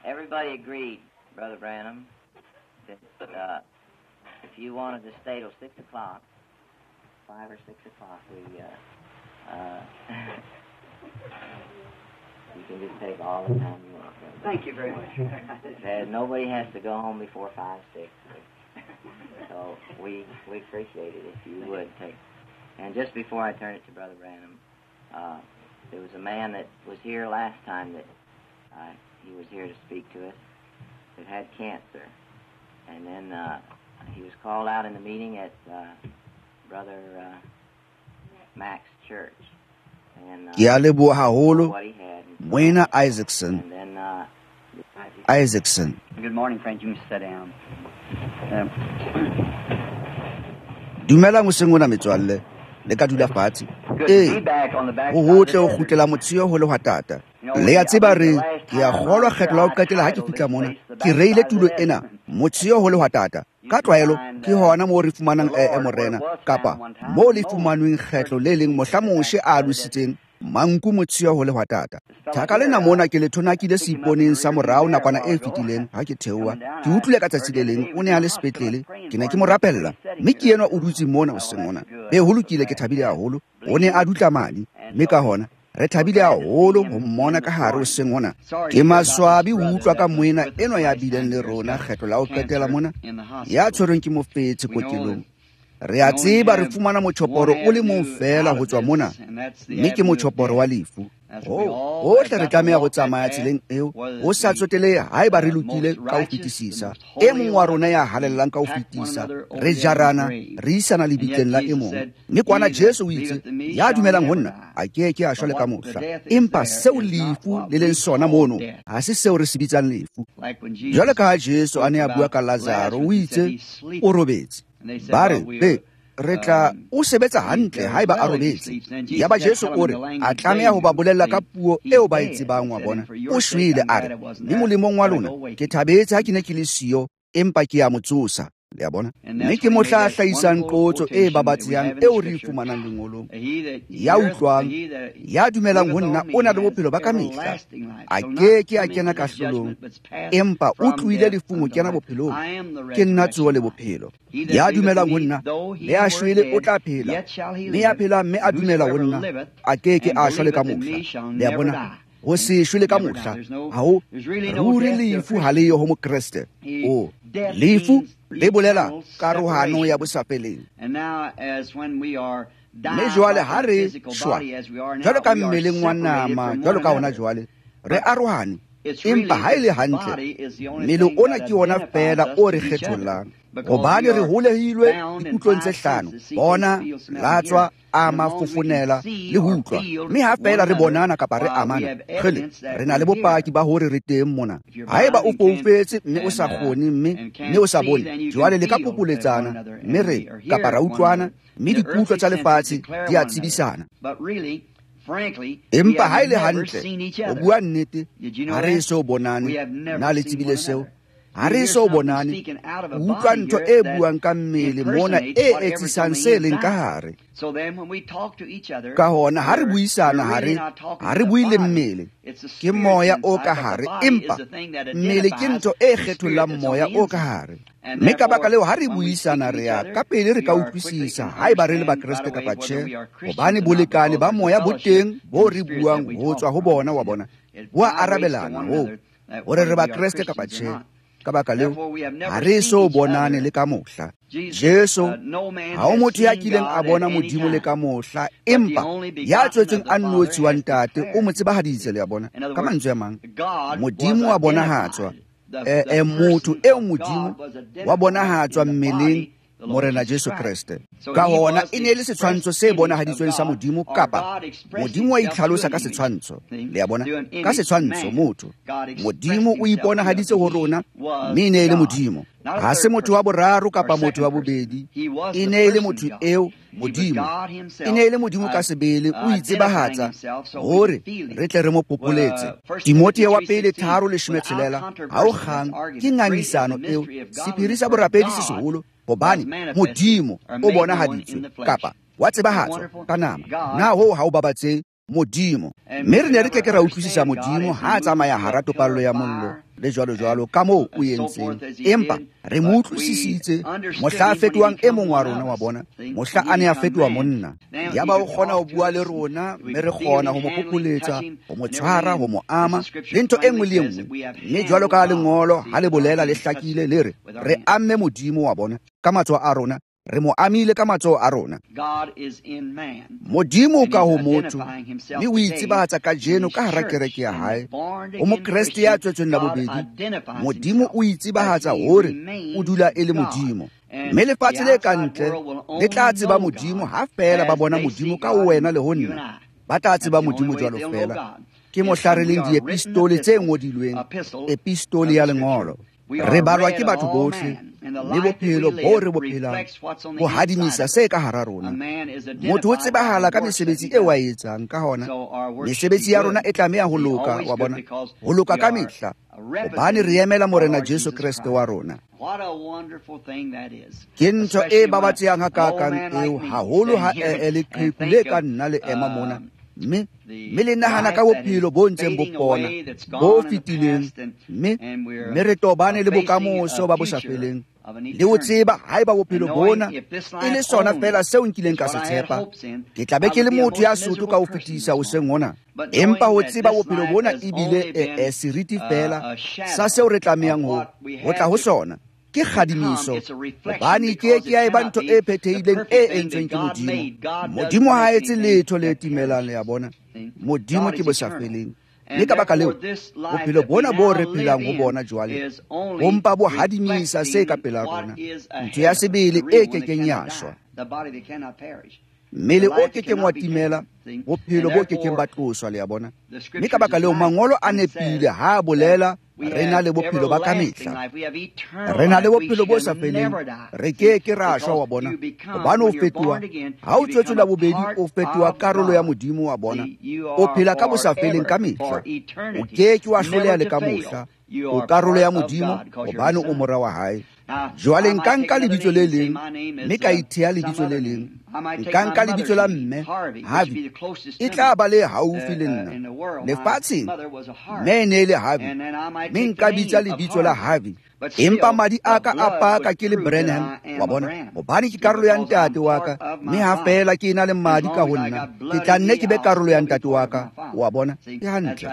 everybody agreed, Brother Branham, that if you wanted to stay till 6 o'clock, 5 or 6 o'clock, you can just take all the time you want. Brother. Thank you very much. Nobody has to go home before 5, 6. So we appreciate it if you would take. And just before I turn it to Brother Branham, there was a man that was here last time that he was here to speak to us that had cancer. And then he was called out in the meeting at Brother Mac's church. And what he had. Moena Isaacson. And then Isaacson. Good morning, friend. You can sit down. Dumela mosengona metswalle le ka dula fatshe. O hotle o khutlela motshio ho le hwa tata. Le ya tseba re ke ya kgolwa kgetlo la o qetela ha ke fitla mona. Ke reile tulo ena motshio ho le hwa tata. Ka tlwaelo ke hona mo re fumanang morena kapa mo le fumanweng kgetlo le leng mohlamoshe a lusitseng manku motshio ho le hwa tata. Thaka lena mona ke le thonakile seiponeng sa morao nakwana e fetileng ha ke theoa ke utlwile ka tsatsi le leng o ne a le sepetlele ke ne ke mo rapella mme ke enwa o dutse mona o sengona be ho lokile ke thabile haholo o ne a dutla madi mme ka hona re thabile haholo ho mmona ka hare o sengona ke maswabi o utlwa ka moena enwa ya bileng le rona kgetlo la o qetela mona ya tshwereng ke mofetse kokelong re a tseba re fumana motshoporo o le mong fela ho tswa mona mme ke motshoporo wa lefu ohle re tlameha go tsamaya tseleng eo o sa tsotele haeba re lokile ka o fetisisa e mong wa rona ya halellang ka o fetisa re jarana re isana lebitleng la e mong mme kwana Jesu o itse ya dumelang ho nna a ke a shwale ka mohla empa seo lefu le leng sona mono ha se seo re se bitsang lefu jwale ka Jesu a ne a bua ka Lazaro o itse o robetse ba re re tla o sebetsa hantle haeba a robetse ya ba Jesu o re a tlameha ho ba bolella ka puo eo ba e tsebang wa bona o shwele a re le molemong wa lona ke thabetse ha ke ne ke le siyo empa ke ya motsosa le a bona mme ke mohla hlahisang qotso e babatsehang eo re fumanang lengolong ya utlwang ya dumelang ho nna o na le bophelo ba ka mehla a ke a kena kahlolong empa o tluile lefungo kena bophelong ke nna tsoho le bophelo ya dumelang ho nna le a shwele o tla phela mme ya phela mme a dumela ho nna a ke a shwele ka mohla le a bona ho se shwele ka mohla ha o ruri lefu ha le yo ho mokreste o lefu le bolela karohano ya bosapeleng mme jwale ha re shwa jwalo ka mmeleng wa nama jwalo ka ona jwale re arohane empa ha ile hantle mmele ona ke ona fela o re kgethollang gobane re holehilwe dikutlong tse hlano bona latswa a mafofonela le ho utlwa mme ha fela re bonana kapa re amana khele re na le bopaki ba hore re teng mona haeba o foufetse mme o sa kgone mme o sa bone jwale le ka populetsana mme re kapa ra utlwana mme dikutlwa tsa lefatshe di a tsebisana empa ha ile hantle o bua nnete ha re so bonane na le tsebile seo ha re so bonane utlwa ntho e buang ka mmele mona e etsisang se leng ka hare ka hona ha re buisana ha re buile mmele ke moya o ka hare empa mmele ke ntho e kgethollang moya o ka hare mme ka baka leo ha re buisana re ya ka pele re ka utlwisisa haeba re le bakreste kapa tjhe hobane bolekane ba moya bo teng bo re buang ho tswa ho bona wa bona bo a arabelana hore re bakreste kapa tjhe ka baka leo ha re so bonane le ka mohla Jesu ha o motho ya kileng a bona modimo le ka mohla empa ya tswetseng a nnotshi wa ntate o mo tsebahaditse le ya bona ka mantswe a mang modimo wa bonahatswa motho eo modimo wa bonahatswa mmeleng morena Jesu Kriste ka hona e ne le setshwantsho se bonahaditsweng sa modimo kapa modimo wa itlhalosa ka setshwantsho le ya bona ka setshwantsho motho modimo o iponahaditse ho rona mme ne le modimo ha se motho wa boraro kapa motho wa bobedi e ne le motho eo modimo e ne le modimo ka sebele o itsebahatsa hore re tle re mo popoletse Timotheo wa pele 3:16 ha o kgang ke ngangisano eo sephiri sa borapedi se seholo hobane modimo o bonahaditswe kapa wa tsebahatswa ka nama na ho ha o babatse Modimo. Mme re ne re ke ra utlwisisa Modimo ha a tsamaya hara topallo ya mollo le jwalo ka moo o entseng. Empa re mo utlwisisitse mohla a fetohang e mong wa rona, wa bona, mohla a ne a fetoha monna. Ya ba o kgona ho bua le rona, mme re kgona ho mo popoletsa, ho mo tshwara, ho mo ama le ntho e nngwe le enngwe. Mme jwalo ka lengolo ha le bolela le hlakile le re amme Modimo, wa bona, ka matsoho a rona, re mo amile ka matsoho a rona. Modimo ka ho motho, mme o itsebahatsa ka jeno ka hara kereke ya hae. O mokreste ya tswetsweng la bobedi, Modimo o itsebahatsa hore o dula e le Modimo. Mme lefatshe le kantle le tla tseba Modimo ha fela ba bona Modimo ka wena le ho nna. Ba tla tseba Modimo jwalo fela. Ke mohla re leng diepistole tse ngodilweng, epistole ya lengolo. Re balwa ke batho bohle, le bophelo bo re bo phelang bo hadimisa se ka hara rona. Motho o tsebahala ka mesebetsi eo a etsang, ka hona mesebetsi ya rona e tlameha ho loka, wa bona, ho loka ka mehla, hobane re emela morena Jesu Kriste wa rona. Ke ntho e babatsehang hakakang eo, haholo ha leqheku le ka nna le ema mona, mme le nahana ka bophelo bo ntseng bo pona, bo fetileng, mme re tobane le bokamoso ba bo sa feleng, le ho tseba haeba bophelo bona e le sona fela seo nkileng ka se tshepa, ke tla be ke le motho ya soto ka ho fetisa hoseng hona. Empa ho tseba bophelo bona ebile seriti fela sa seo re tlamehang ho tla ho sona ke kgadimiso, hobane ke ya eba ntho e phethehileng e entsweng ke Modimo. Modimo ha etse letho le timelang, le ya bona, Modimo ke bo sa feleng. Le ka baka leo bophelo bona bo re phelang ho bona jwale bo mpa bo hadimisa se ka pela rona, ntho ya sebele e kekeng ya shwa. Mmele o kekeng wa timela, bophelo bo kekeng ba tloswa, le ya bona. Mme ka baka leo mangolo a nepile ha a bolela re na le bophelo ba ka mehla, re na le bophelo bo sa feleng, re ke ra shwa, wa bona, hobane o fetoha ha o tswetswe la bobedi, o fetoha karolo ya Modimo, wa bona, o phela ka bo sa feleng ka mehla, o ke wa hloleha le ka mohla, o karolo ya Modimo, hobane o mora wa hae. Jwale nka nka lebitso le leng, mme ka ithea lebitso le leng, nka nka lebitso la mme Harvey, e tla ba le haufi le nna lefatsheng. Mme e ne le Harvey, mme nka bitsa lebitso la Harvey, empa madi a ka a paka ke le Branham, wa bona, hobane ke karolo ya ntate wa ka, mme ha fela ke na le madi ka ho nna, ke tla nne ke be karolo ya ntate wa ka, wa bona, ke hantle.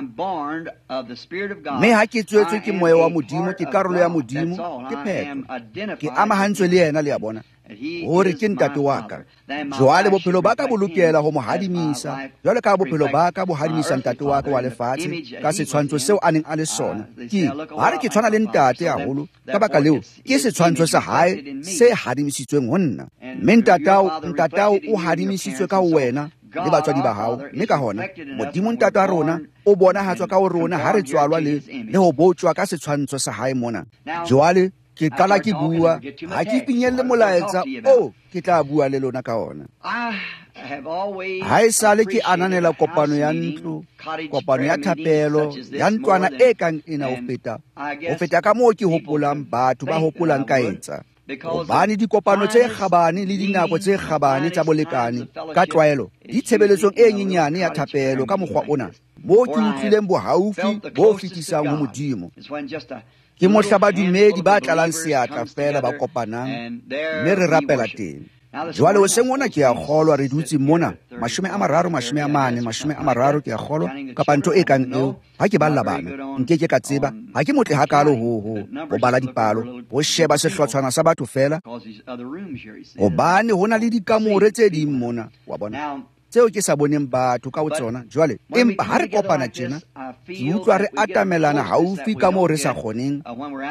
Mme ha ke tswetswe ke moya wa Modimo, ke karolo ya Modimo, ke phetho, ke amahantswe le yena, le ya bona, hore ke ntate wa ka. Jwale bophelo ba ka bo lokela ho mo hadimisa, jwale ka bophelo ba ka bo hadimisa ntate wa ka wa lefatshe ka setshwantsho seo a neng a le sona. Ha re ke tshwana le ntate haholo, ka baka leo ke setshwantsho sa hae se hadimisitsweng ho nna. Mme ntatao o hadimisitswe ka wena le batswadi ba hao, mme ka hona Modimo ntate wa rona o bonahatswa ka ho rona ha re tswalwa le ho botswa ka setshwantsho sa hae mona. Jwale ke qala ke bua, ha ke finyelle molaetsa o ke tla bua le lona ka ona. Ha e sale ke ananela kopano ya ntlo, kopano ya thapelo, ya ntlwana e kang ena ho feta ka moo ke hopolang batho ba hopolang ka etsa. Hobane dikopano tse kgabane le dinako tse kgabane tsa bolekane ka tlwaelo ditshebeletsong e nyenyane ya thapelo ka mokgwa ona, moo ke utlwileng bohaufi bo fetisang ho Modimo. Ke mohla badumedi ba tlalang seatla fela ba kopanang, mme re rapela teng. Jwale hoseng ona ke a kgolwa re dutse mona 30 ke a kgolwa kapa ntho e kang eo. Ha ke balla bana nkeke ka tseba, ha ke motle hakalo ho bala dipalo, ho sheba sehlotshwana sa batho fela, hobane ho na le dikamore tse ding mona, wa bona, tseo ke sa boneng batho ka ho tsona. Jwale empa ha re kopana tjena, ke utlwa re atamelana haufi ka moo re sa kgoneng,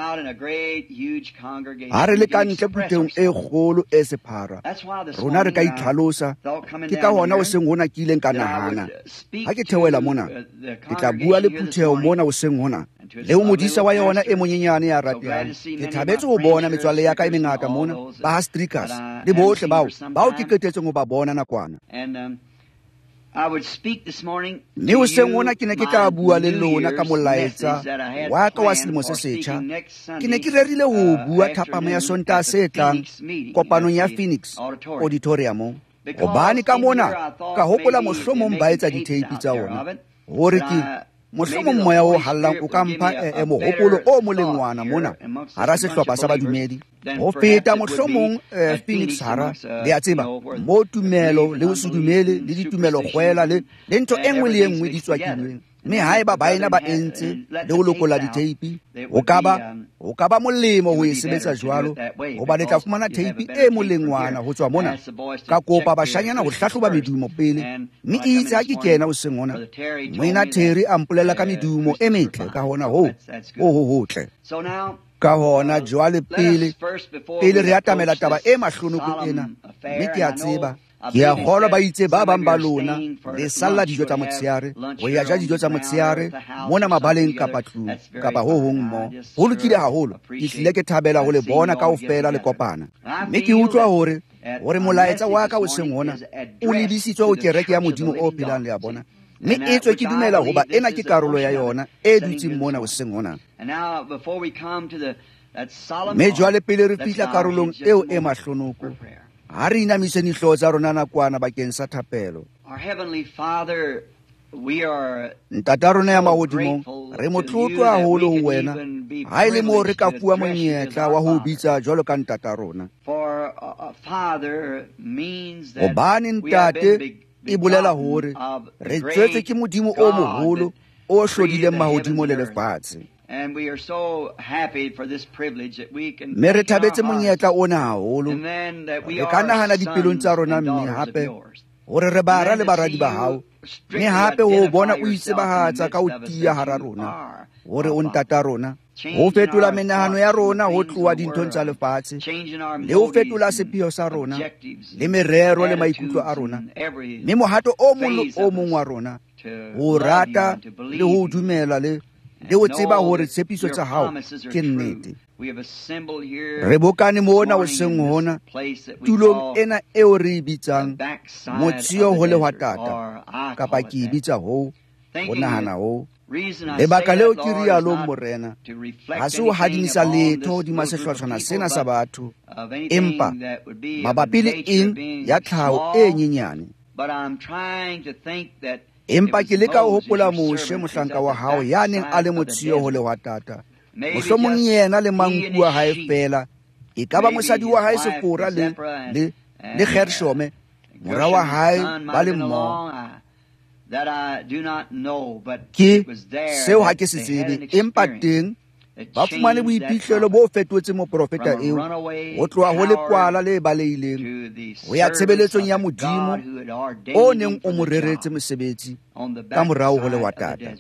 ha re le ka ntle phuthehong e kgolo e sephara, rona re ka itlhalosa. Ke ka hona hoseng hona ke ileng ka nahana, ha ke theohela mona ke tla bua le phutheho mona hoseng hona, le ho modisa wa yona e monyenyane ya ratehang. Ke thabetse ho bona metswalle ya ka e mengata mona, ba ha Strikers le bohle bao ke qetetseng ho ba bona nakwana. Mme hoseng hona ke ne ke tla bua le lona ka molaetsa wa ka wa selemo se setjha. Ke ne ke rerile ho bua thapamo ya Sontaha se tlang kopanong ya Phoenix Auditorium. gobane ka mona ka hopola mohlomong ba etsa diteipi tsa ona hore ke mohlomong moya o hallang o ka mpha mohopolo o molengwana mona hara sehlopha sa badumedi ho feta mohlomong Phoenix hara le a tseba mo tumelo le ho sedumele le ditumelo kgwela le ntho engwe le engwe di tswakilweng mme haeba baena ba entse le ho lokola diteipi o ka ba molemo ho e sebetsa jwalo hoba le tla fumana teipi e molengwana ho tswa mona ka kopa bashanyana ho hlahloba medumo pele mme itse ha ke kena ho sengona moena Terry a mpolela ka medumo e metle ka hona ho hotle ka hona jwale pele re atamela taba e mahlonoko ena mme ke a tseba ke a kgolwa ba itse ba bang ba lona le salla dijo tsa motsheare ho ya ja dijo tsa motsheare mona mabaleng kapa tlung kapa ho hong mo ho lokile haholo ke hlile ke thabela ho le bona kaofela le kopana mme ke utlwa hore molaetsa wa ka o seng hona o lebisitswe ho kereke ya modimo o phelang le a bona mme e tswe ke dumela hoba ena ke karolo ya yona e dutseng mona o seng hona mme jwale pele re fihla karolong eo e mahlonoko ha re inamise dihlooho tsa rona nakwana bakeng sa thapelo ntata rona ya mahodimong re motlotlo haholo ho wena ha e le moo re ka fuwa monyetla wa ho bitsa jwalo ka ntata rona hobane ntate e bolela hore re tswetswe ke modimo o moholo o hlodileng mahodimo le lefatshe mme re thabetse monyetla ona haholo re ka nahana dipelong tsa rona mme hape hore re bara le baradi ba hao mme hape ho bona o itsebahatsa ka o tia hara rona hore o ntata rona ho fetola menahano ya rona ho tloha dinthong tsa lefatshe le ho fetola sepheo sa rona le merero le maikutlo a rona mme mohato o mong wa rona ho rata le ho dumela le ho tseba hore tshepiso tsa hao ke nnete re bokane mona o seng hona tulong ena eo re e bitsang motshio ho lehwatata kapa ke e bitsa ho nahana ho lebaka leo ke rialo morena ha se ho hadimisa letho hodima sehlotshwana sena sa batho empa mabapi le eng ya tlhaho e nyenyane empa ke leka ho hopola Moshe mohlanka wa hao ya neng a le motshio ho lehwatata mohlomong yena le manku wa hae fela e ka ba mosadi wa hae Sefora le Gershome mora wa hae ba le mmoho ke seo ha ke se tsebe empa teng ba fumane boiphihlelo bo fetotse moprofeta eo ho tloha ho lekwala le baleileng ho ya tshebeletsong ya modimo o neng o mo reretse mosebetsi ka morao ho lehwatata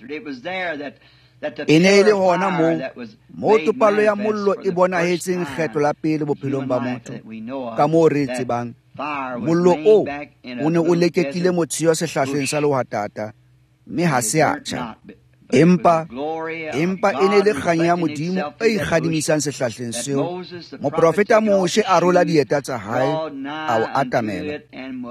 e ne e le hona moo topalo ya mollo e bonahetseng kgetlo la pele bophelong ba motho ka moo re tsebang mollo o ne o lekekile motshio sehlahleng sa lehwatata mme ha se a tjha empa e ne le kgang ya modimo e ikgadimisang sehlahleng seo moprofeta Moshe a rola dieta tsa hae a o atamela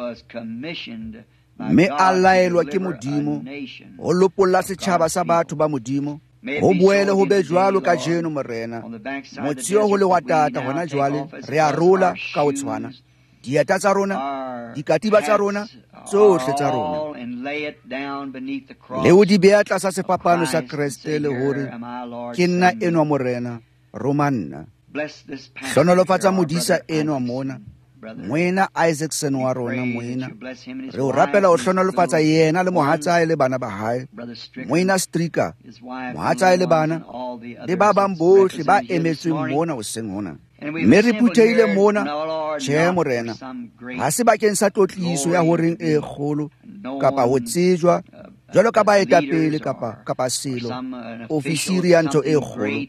mme a laelwa ke modimo ho lopolla setjhaba sa batho ba modimo ho boele ho be jwalo ka jeno morena motshio ho lehwatata hona jwale re a rola ka ho tshwana dieta tsa rona dikatiba tsa rona tsohle tsa rona le ho di beha tlasa sefapano sa Kreste le hore ke nna enwa morena romanna hlonolofatsa modisa enwa mona moena Isaacson wa rona moena re o rapela ho hlonolofatsa yena le mohatsae le bana ba hae moena Strika mohatsae le bana le ba bang bohle ba emetsweng mona o seng hona mme re phutheile mona tjhe morena ha se bakeng sa tlotliso ya horeng e kgolo kapa ho tsejwa jwalo ka baetapele kapa selo ofisiri ya ntho e kgolo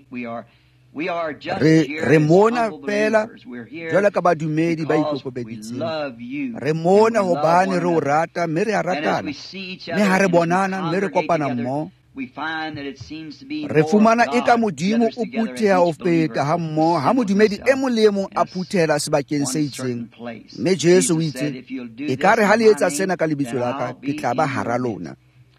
re mona fela jwalo ka badumedi ba ikokobeditseng re mona hobane re o rata mme re a ratana mme ha re bonana mme re kopana mmoho re fumana eka modimo o phutheha ho feta ha mmoho ha modumedi e mong le e mong a phuthela sebakeng se itseng mme Jesu o itse e ka re ha le etsa sena ka lebitso la ka ke tla ba hara lona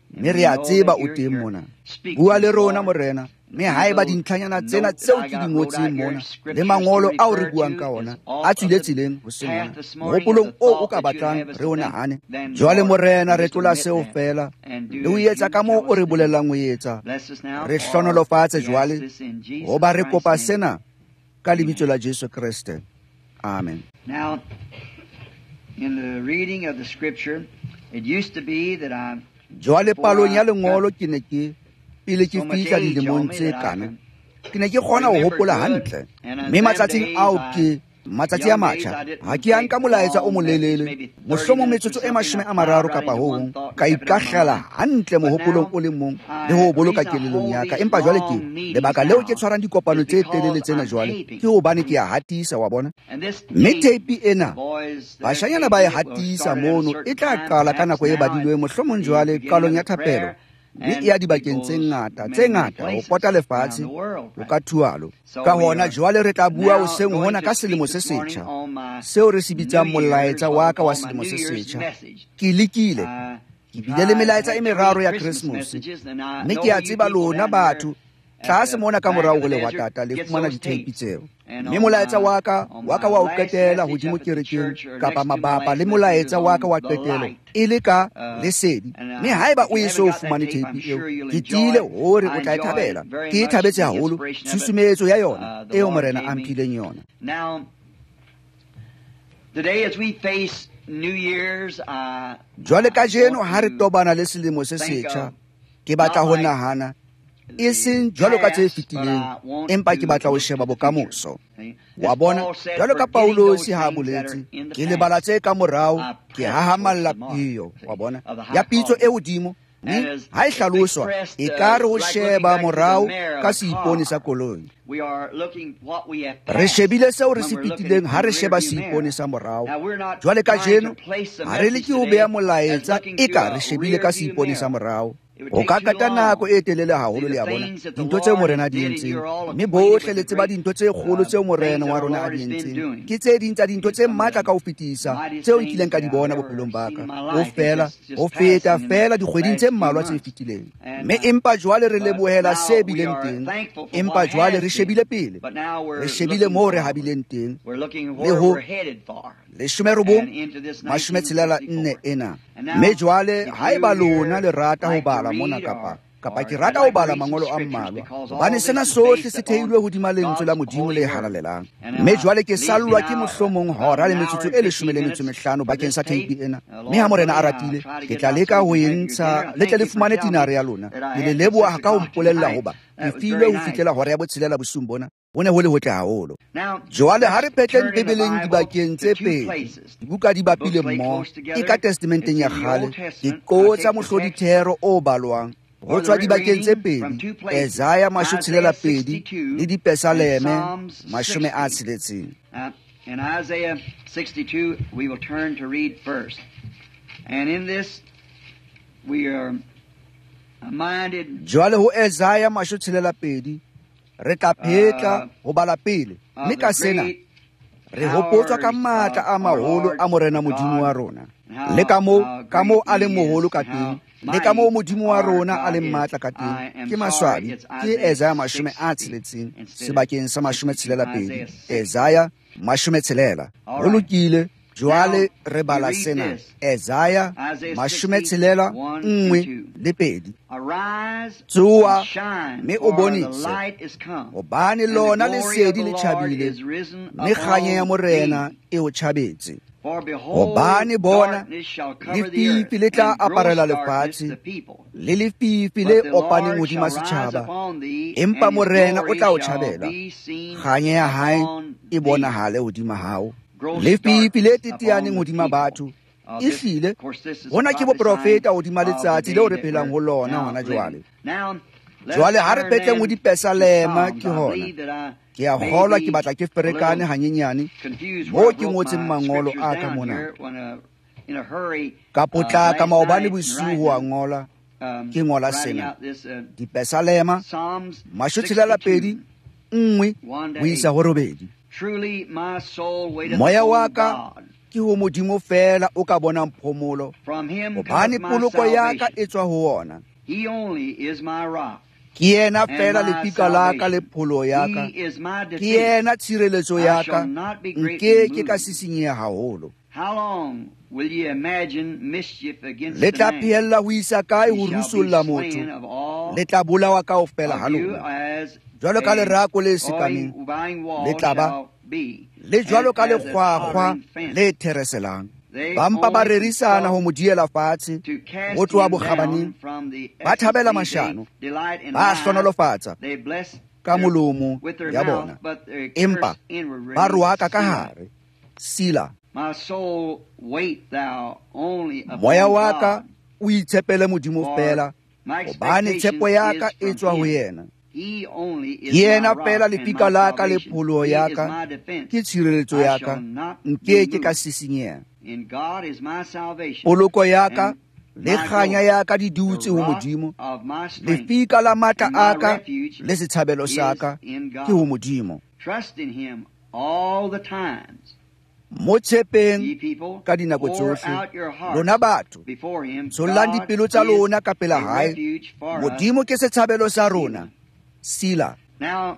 mme re a tseba o teng mona. Bua le rona morena, mme haeba dintlhanyana tsena tseo ke di ngotseng mona le mangolo ao re buang ka ona a tswile tseleng ho seng mona mogopolong o ka batlang re o nahane, jwale morena re tlola seo fela le o etsa ka moo o re bolelang o etsa. Re hlonolofatse jwale hoba re kopa sena ka lebitso la Jesu Kriste. Amen. Now, in the reading of the scripture, it used to be that jwale palong ya lengolo ke ne ke pele ke fihla dilemong tse kana ke ne ke kgona ho hopola hantle, mme matsatsing ao ke matsatsi a matjha ha ke yang ka molaetsa o molelele mohlomong metsotso e 30 kapa ho hong ka ikagela hantle mohopolong o le mong le ho boloka kelelong ya ka. Empa jwale ke lebaka leo ke tshwarang dikopano tse telele tsena jwale ke hobane ke a hatisa, wa bona, mme tape ena bashanyana ba e hatisa mono e tla qala ka nako e badilweng mohlomong jwale qalong ya thapelo, mme e a dibakeng tse ngata ho pota lefatshe ho ka thualo. Ka hona jwale re tla bua hoseng hona ka selemo se setjha seo re se bitsang molaetsa wa ka wa selemo se setjha. Ke lekile ke bile le melaetsa e meraro ya Christmas, mme ke a tseba lona batho tlase mona ka morao ho lehwatata le fumana diteipi tseo, mme molaetsa wa ka wa ho qetela hodimo kerekeng kapa mabapa le molaetsa wa ka wa qetelo e le ka lesedi. Mme haeba o eso o fumane teipi eo ke tiile hore o tla e thabela, ke e thabetse haholo tshusumetso ya yona eo morena a mphileng yona. Now, today as we face New Year's, jwale kajeno ha re tobana le selemo se setjha, ke batla ho nahana e seng jwalo ka tse fetileng, empa ke batla ho sheba bokamoso. Wa bona, jwalo ka Paulosi ha boletse, ke lebala tse ka morao, ke hahamalla piyo, wa bona, ya pitso e hodimo, mme ha e hlaloswa e ka re ho sheba morao ka seipone sa koloi. Re shebile seo re se fetileng ha re sheba seipone sa morao. Jwale kajeno ha re leke ho beha molaetsa e ka re shebile ka seipone sa morao. O ka kata nako e telele haholo le ya bona dintho tseo morena a di entseng, mme bohle le tseba dintho tse kgolo tseo morena wa rona a di entseng. Ke tse ding tsa dintho tse matla ka ho fetisa tseo nkileng ka di bona bophelong ba ka ho feta fela dikgweding tse mmalwa tse fetileng. Mme empa jwale re lebohela se bileng teng, empa jwale re shebile pele, re shebile moo re habileng teng le ho 1964 ena. Mme jwale haeba lona le rata ho bala mona kapa ke rata ho bala mangolo a mmalwa, hobane sena sohle se theilwe hodima lentswe la Modimo le halalelang. Mme jwale ke sallwa ke mohlomong hora le metsotso e 15 bakeng sa teipi ena, mme ha morena a ratile ke tla leka ho e ntsha le tle le fumane tinare ya lona. Ke le leboha ka ho mpolella hoba ke filwe ho fihlela hora ya botshelela bosung bona ho ne ho le hotle haholo. Jwale ha re phetleng Bibeleng dibakeng tse pedi, dibuka di bapile mmoho e ka testamenteng ya kgale, ke qotsa mohlodithero o balwang ho tswa dibakeng tse pedi, Isaiah 62 le Dipesaleme 60. In Isaiah 62 we will turn to read first, and in this we are minded. Jwale ho Isaiah 62 re tla phetla ho bala pele, mme ka sena re hopotswa ka matla a maholo a morena Modimo wa rona, le ka moo a le moholo ka teng, le ka moo Modimo wa rona a le matla ka teng. Ke maswabi ke Isaiah 60 sebakeng sa 62, Isaiah 60. Ho lokile, jwale re bala sena, Isaiah 61:1-2. Tsoa mme o bonise, hobane lona lesedi le tjhabile, mme kganya ya morena e o tjhabetse. Hobane bona lefifi le tla aparela lefatshe, le lefifi le opaneng hodima setjhaba, empa morena o tla o tjhabela, kganya ya hae e bonahale hodima hao. Lefifi le teteaneng hodima batho, ehlile hona ke boprofeta hodima letsatsi leo re phelang ho lona hona jwale. Jwale ha re phetleng ho Dipesalema ke hona ke a kgolwa ke batla ke ferekane hanyenyane moo ke ngotseng mangolo a ka mona ka potlaka maobane bosiu ho a ngola. Ke ngola sena, Dipesalema 62:1-8. Moya wa ka ke ho Modimo fela o ka bonang phomolo, From him hobane cometh my poloko ya ka salvation. e tswa ho ona. He only is my rock Ke yena and fela my lefika la ka le salvation. pholo ya ka, He is my ke defense. yena tshireletso I ya shall ka, not be greatly nke ke ka moved. sisinyeha haholo. How long will ye imagine mischief against Le the tla man? phehella ho isa kae ho He shall be rusulla slain motho, of all le tla bolawa kaofela ha of you lona. as Jwalo ka a lerako le sekameng, buying wall le tla ba shall be, le jwalo ka and as a lekgwakgwa tottering fence. le thereselang. They Ba mpa ba only rerisana ho consult mo diela fatshe, to cast ho tloha him bokgabaneng, down from the ba thabela excellency. mashano, They delight in ba lies. hlonolofatsa They bless ka their- molomo with their ya mouth, bona, but they empa curse inwardly. ba roaka ka Selah. hare. Sila, My soul, wait thou only upon moya wa ka God. o itshepele Modimo For fela, my hobane expectation tshepo ya ka is e tswa ho from him. yena. He only is Ke yena my rock fela and lefika my la ka le salvation. pholo He ya is ka, my defense. ke tshireletso I ya shall ka, not be nke ke ka moved. sisinyeha. In God is my salvation. Poloko ya ka, and le my kganya glory, ya ka di dutse the ho rock Modimo. of my strength, Lefika la matla and my a ka, refuge le sethabelo sa is ka, in ke ho God. Modimo. Trust in Him all the times. Mo Ye tshepeng people, ka dinako pour tsohle, out your hearts lona batho, before Him. tshollang God dipelo tsa is lona ka pela a hae. refuge for us. Modimo ke sethabelo sa rona. Sila. Now,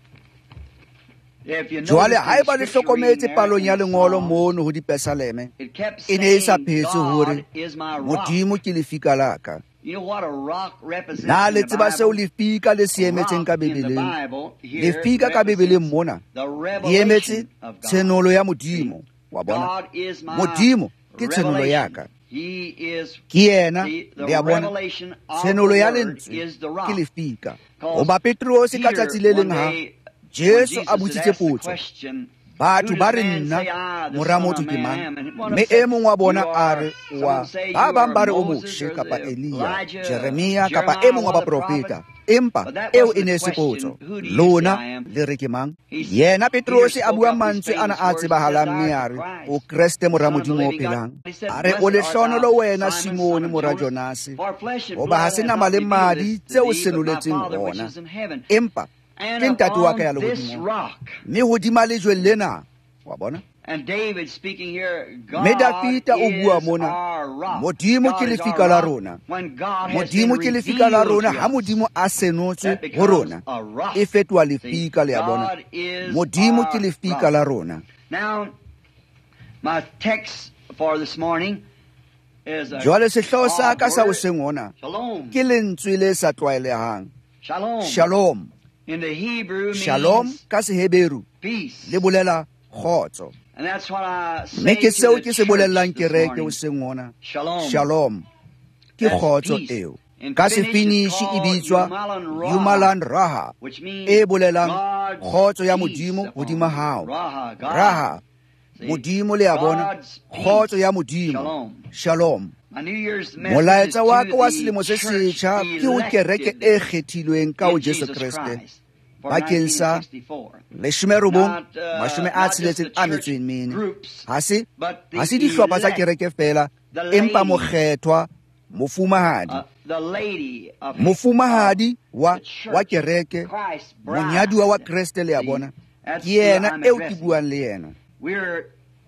if you Jwale notice ha in eba le scripture reading hlokometse there palong in ya the lengolo Psalms, mono ho dipesaleme, it kept e ne e sa saying, phetse hore God is my rock. Modimo ke lefika la ka. You know what a rock represents Na in le the tseba seo Bible? lefika le se emetseng ka Rock in the Bebeleng. Bible here Lefika ka Bebeleng represents mona, the di emetse revelation of God. tshenolo ya Modimo. Wa bona? God is my Modimo ke tshenolo ya revelation. ka. He is Ke yena, the le a bona, revelation of tshenolo ya the Word lentswe is the ke rock. lefika. Because Ho ba Petrose ka Peter, tsatsi le one leng ha, day, when Jesu Jesus a had botsitse asked the potso. question, Batho who ba does re man nna, say I, the mora Son of motho ke Man mang? am? And one of Mme them e mong wa said, bona you a are, re some wa, say ba you bang are ba re o Moses moshe or kapa the Elia, Elijah, Jeremia kapa e Jeremiah, mong wa one of the baprofeta. prophets. Empa But that eo wasn't e ne the se question. potso. Who do you say I Lona am? le re ke mang? He- Yena Peter Petrose a spoke bua up these mantswe ana famous a words. He tsebahalang said, mme "Thou a art re, the Christ, o Kreste the mora Son of the Modimo o living God." phelang. He said, A re o "Blessed art lehlohonolo thou, wena Simon, son Simone of mora Jonas, Jonase. for flesh and Hoba blood ha se hath nama not le revealed madi this tseo to thee, but my senoletseng Father which rona. is in heaven. Empa And ke ntate wa ka ya upon this lehodimo. rock." Mme hodima lejwe lena, wa bona? And David speaking here, Mme God Dafita o bua is mona, our rock. Modimo ke God is our lefika la rock. rona. When God has been Modimo ke lefika la revealed rona to ha us, Modimo a senotswe that ho becomes rona. a rock. E fetwa See, lefika le ya bona. God is Modimo ke our lefika rock. la rona. Now, my text for this morning is a Jwale sehloho sa ka sa word, hoseng ona shalom. ke lentswe le sa tlwaelehang. Shalom. Shalom. In the Hebrew Shalom means ka Seheberu peace. le bolela kgotso. And that's what I Mme say ke seo to ke the se bolellang church this kereke morning. hoseng ona. Shalom. Shalom. Ke That's kgotso peace. eo. In Ka Finnish, Sefinishi it's e called bitswa Jumalan Raha, Jumalan Raha, which means e bolelang God's kgotso ya peace Modimo upon hodima you. hao. Raha, God. Raha, See? Modimo le a bona. God's peace. Kgotso ya Modimo. Shalom. Shalom. My New Year's message is Molaetsa wa to ka wa the selemo se church setjha ke ho kereke elected e kgethilweng ka ho in Jesu Jesus Kriste. Christ for Bakeng sa 1964. leshome robong Not, mashome a not just tsheletseng the a church metso e mene. groups, Ha se but the dihlopha tsa elect, kereke fela, the empa ladies, mokgethwa, mofumahadi. the lady of Mofumahadi wa the church, kereke, Christ's bride. monyaduwa wa Kreste le a See, bona. that's Ke who yena I'm eo ke addressing. buang le yena. We're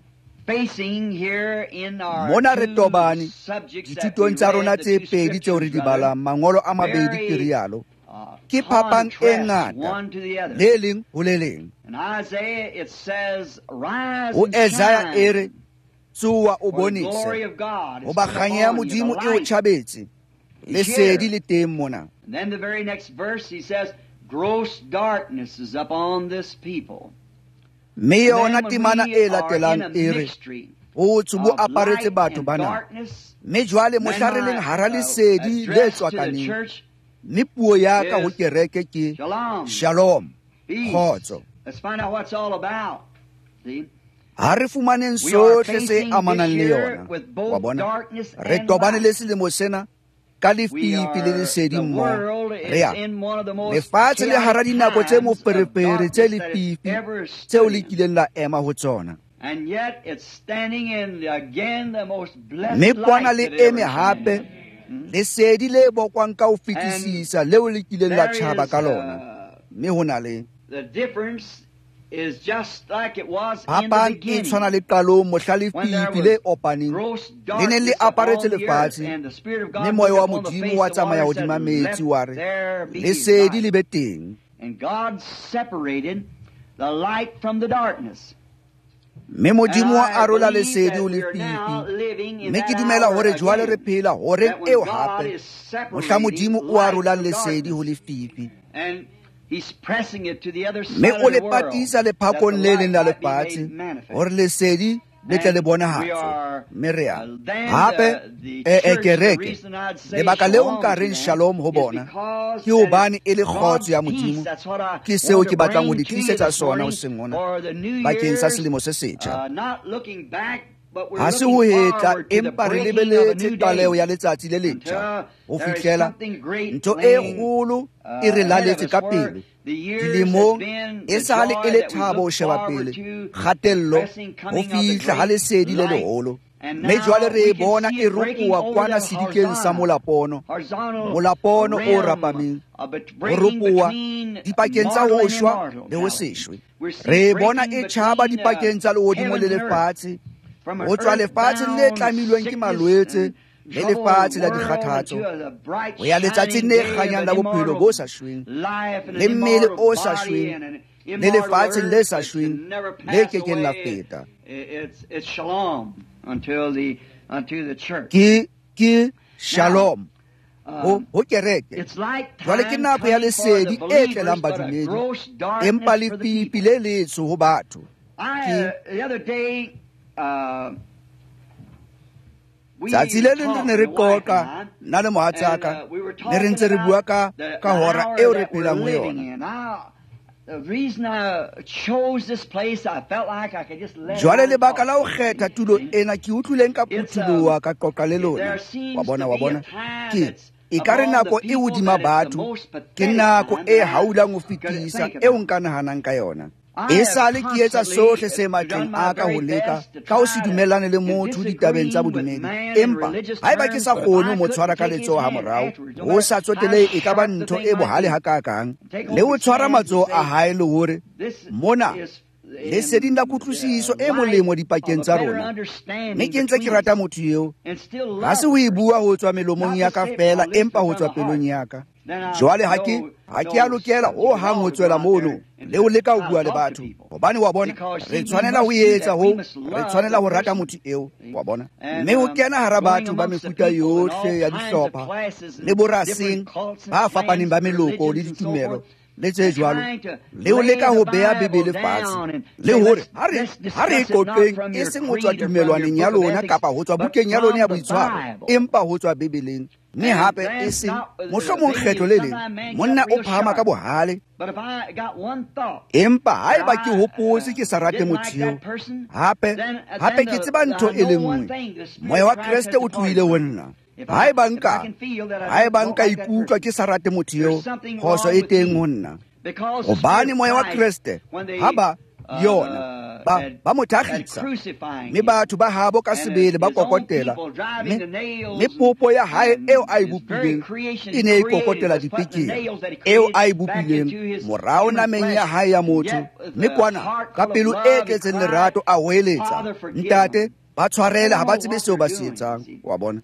facing here in our Mona re two tobane subjects that we dithutong tsa rona read, the tse two pedi tseo re scriptures, di rather, balang, mangolo a mabedi ke very rialo. Ke phapang e contrast ngata, one to the other. le leng ho le leng. In Isaiah it says, "Rise Ho and Isaiah e re, shine, tsoa o for the glory bonese. of God Ho is ba come kganya ya upon you, the Modimo e o light." tjhabetse. Lesedi le teng mona. And then the very next verse he says, "Gross darkness is upon this people." Mme And yona then temana when e we are in a latelang e re, mixture botsho bo of aparetse light batho and bana. darkness, Mme jwale then mohla re leng my hara lesedi le address to the tswakaneng. church Mme puo ya ka ho is kereke ke Shalom. Shalom. Peace. Kgotso. Let's find out what it's all about. See? Ha re fumaneng We are sohle se facing amanang this le year yona. with Wa both bona? darkness Re and tobane light. le selemo sena ka We lefifi le are, lesedi the mmoho. world Re is ya. in one of the most Lefatshe le hara chaotic dinako tse times of moferefere tse darkness that it's lefifi ever tseo stood le in. kileng la ema ho tsona. And yet it's standing in, again, the most blessed Mme kwana light le that ever eme hape, shined. lesedi le bokwang ka ho fetisisa leo le kileng la There tjhaba is ka lona. Mme ho na le the difference is just like it was in the phapang e tshwana beginning. le qalong mohla lefifi le opaneng le ne le aparetse lefatshe mme moya wa modimo wa tsamaya hodima metsi wa re lesedi le be teng. And God separated the light from the darkness. mme modimo wa arola lesedi ho lefifi mme ke dumela hore jwale re phela horeng eo hape mohla modimo o arolang lesedi ho lefifi And He's pressing it to the other side mme of o the le world, patisa that the lephakong le leng la light might be lefatshe made manifest. hore lesedi le tle le And we bonahatswe. are, mme re a then hape the church, the kereke reason I'd say lebaka leo shalom nka to reng them shalom ho is bona because ke hobane e le that kgotso ya God's peace, modimo that's what I ke seo want ke to batlang ho bring di to you tlisetsa this sona morning hoseng mona for the New bakeng sa Year's, selemo se setjha. not looking back, but we're ha se looking ho hetla forward to the empa re breaking of a lebeletse new qaleo ya day. letsatsi le letjha ho There is fihlela something great ntho e laying kgolo e re ahead of laletse us, ka where pele the years has dilemong been e the sale joy e le that we thabo ho look sheba forward pele to, kgatello pressing ho coming of the fihla ha great lesedi le light. leholo And mme now jwale re we e can bona see e it breaking ropoha over kwana that sedikeng sa molapono molapono o rapameng ho ropoha dipakeng tsa ho shwa le ho seshwe. Re e bona e tjhaba dipakeng tsa lehodimo le lefatshe, ho tswa lefatsheng le tlamilweng ke malwetse le lefatshe la dikgathatso ho ya letsatsing le kganyang la bophelo bo sa shweng, le mmele o sa shweng le lefatsheng le sa shweng le kekeng la feta. It's shalom unto the church. Ke shalom ho kereke. It's like Jwale ke time nako ya coming for the lesedi e believers, tlelang but a badumedi, gross empa darkness for the lefifi people. le letsho ho batho. The other day, we Tsatsi le leng re ne re talked, my wife qoqa and I, nna le mohatsaka and we were ne re ntse re bua ka hora hour eo re that we're phelang ho living yona. in. Now, the reason I chose this place, I felt like I could just let it Jwale out and lebaka talk. la ho kgetha tulo ena ke utlwileng ka phuthuloha ka qoqa le lona. There seems Wa bona to wa be a bona time ke that's ekare among nako the e people hodima that it's the batho most ke pathetic nako time e that I haulang ho could fetisa think eo about. nka nahanang ka yona. I E have sale ke etsa sohle se constantly matleng done my a ka ho very leka best to ka ho try se to dumellane le motho ditabeng tsa disagreeing with bodumedi, man in empa religious haeba ke terms, sa but if kgone I mo couldn't tshwara ka take his letsoho ha hand morao, afterwards, no ho matter sa how tsotelehe e ka ba sharp the ntho thing e might bohale be, ha kakang, take le hold ho of his tshwara hands and matsoho a say, hae le hore this mona is leseding la kutlwisiso e molemo dipakeng tsa rona. Mme ke ntse ke rata motho eo, ha se ho e bua ho tswa melomong ya ka fela empa ho tswa pelong ya ka. Jwale ha ke a lokela ho hang ho tswela mono le ho leka ho bua le batho, hobane wa bona re tshwanela ho etsa ho, re tshwanela ho rata motho eo, wa bona. Mme ho kena hara batho ba mefuta yohle ya dihlopha le boraseng ba fapaneng ba meloko le ditumelo le tse jwalo, le ho leka ho beha Bebele fatshe le hore ha re e qoqeng e seng ho tswa tumelwaneng ya lona kapa ho tswa bukeng ya lona ya boitshwaro, empa ho tswa Bebeleng. Mme hape e seng mohlomong kgetho le leng monna o phahama ka bohale, empa haeba ke hopotse ke sa rate motho eo, hape ke tseba ntho e le nngwe, moya wa Kreste o tlohile ho nna. Haeba nka ikutlwa ke sa rate motho eo, phoso e teng ho nna, hobane moya wa Kreste ha ba yona ba mo thakgisa, mme batho ba habo ka sebele ba kokotela, mme popo ya hae eo a e bopileng e ne e kokotela dipekeng eo a e bopileng morao nameng ya hae ya motho, mme kwana ka pelo e tletseng lerato a hoeletsa, ntate ba tshwarele ha ba tsebe seo ba se etsang, wa bona.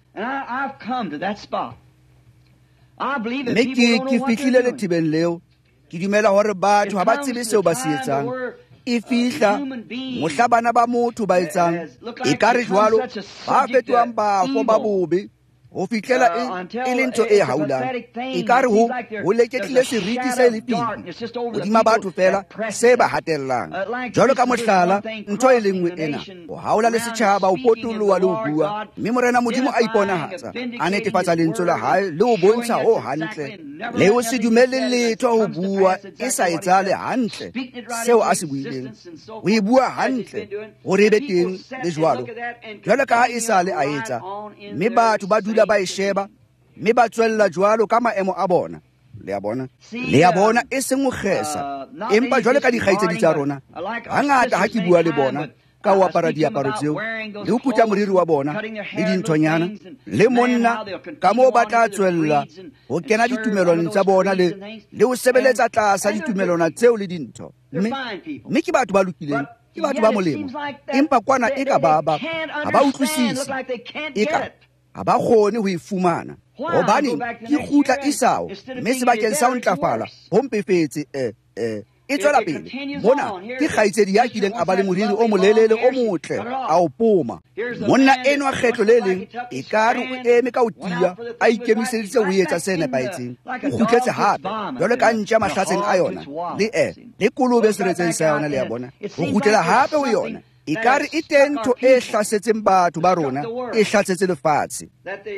Mme ke fihlile lethibeng leo, ke dumela hore batho ha ba tsebe seo ba se etsang. E fihla mohla bana ba motho ba etsang ekare jwalo ba fetohang bafo ba bobe ho fihlela e le ntho e haulang, ekare ho leketlile seriti se lefifi hodima batho fela se ba hatellang. Jwalo ka mohlala, ntho e le nngwe ena, ho haola le setjhaba, ho potolloha le ho bua, mme morena Modimo a iponahatsa, a netefatsa lentswe la hae le ho bontsha ho hantle, le ho se dumelle letho ho bua e sa etsahale hantle seo a se buileng, ho e bua hantle hore e be teng le jwalo, jwalo ka ha e sale a etsa, mme batho ba dula ba e sheba, mme ba tswella jwalo ka maemo a bona. Le a bona e seng ho kgesa, empa jwalo ka dikgaitsedi tsa rona, hangata ha ke bua le bona ka ho apara diaparo tseo le ho putla moriri wa bona le dinthonyana, le monna ka moo ba tla tswella ho kena ditumelwaneng tsa bona le ho sebeletsa tlasa ditumelwana tseo le dintho. mme ke batho ba lokileng, ke batho ba molemo, empa kwana e ka ba utlwisise, e ka ha ba kgone ho e fumana. Hobaneng ke kgutla Esau, mme sebakeng sa ho ntlafala ho mpefetse e tswela pele. Mona ke kgaitsedi ya kileng a ba le moriri o molelele o motle a o poma. Monna eno a kgetlo le leng e kare o eme ka o tia a ikemiseditse ho etsa se nepahetseng. O kgutletse hape jwale ka ntja mahlatseng a yona le kolobe seretseng sa yona le ya bona. O kgutlela hape ho yona e kare e teng ntho e hlasetseng batho ba rona, e hlasetse lefatshe.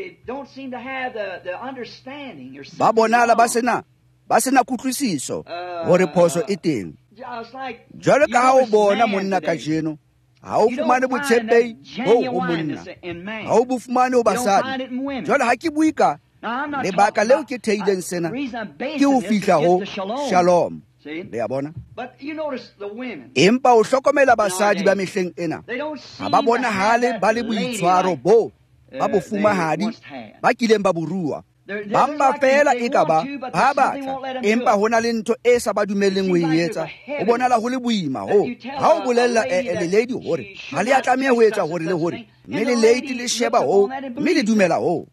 Ba bonala ba sena kutlwisiso hore phoso e teng. Jwale ka ha o bona monna kajeno, ha o fumane botshepehi ho monna, ha o bo fumane ho basadi. Jwale ha ke bue ka lebaka leo ke theileng sena ke ho fihla ho shalom. Le ya bona? Empa o hlokomela basadi ba mehleng ena, ha ba bonahale ba le boitshwaro bo ba bofumahadi ba kileng ba borua. Bamba fela e ka ba batla, empa hona le ntho e sa ba dumeleng ho etsa. O bonala ho le boima ho ha o bolella le lady hore ha le a tlameha ho etsa hore le hore, mme le lady le sheba ho, mme le dumela ho.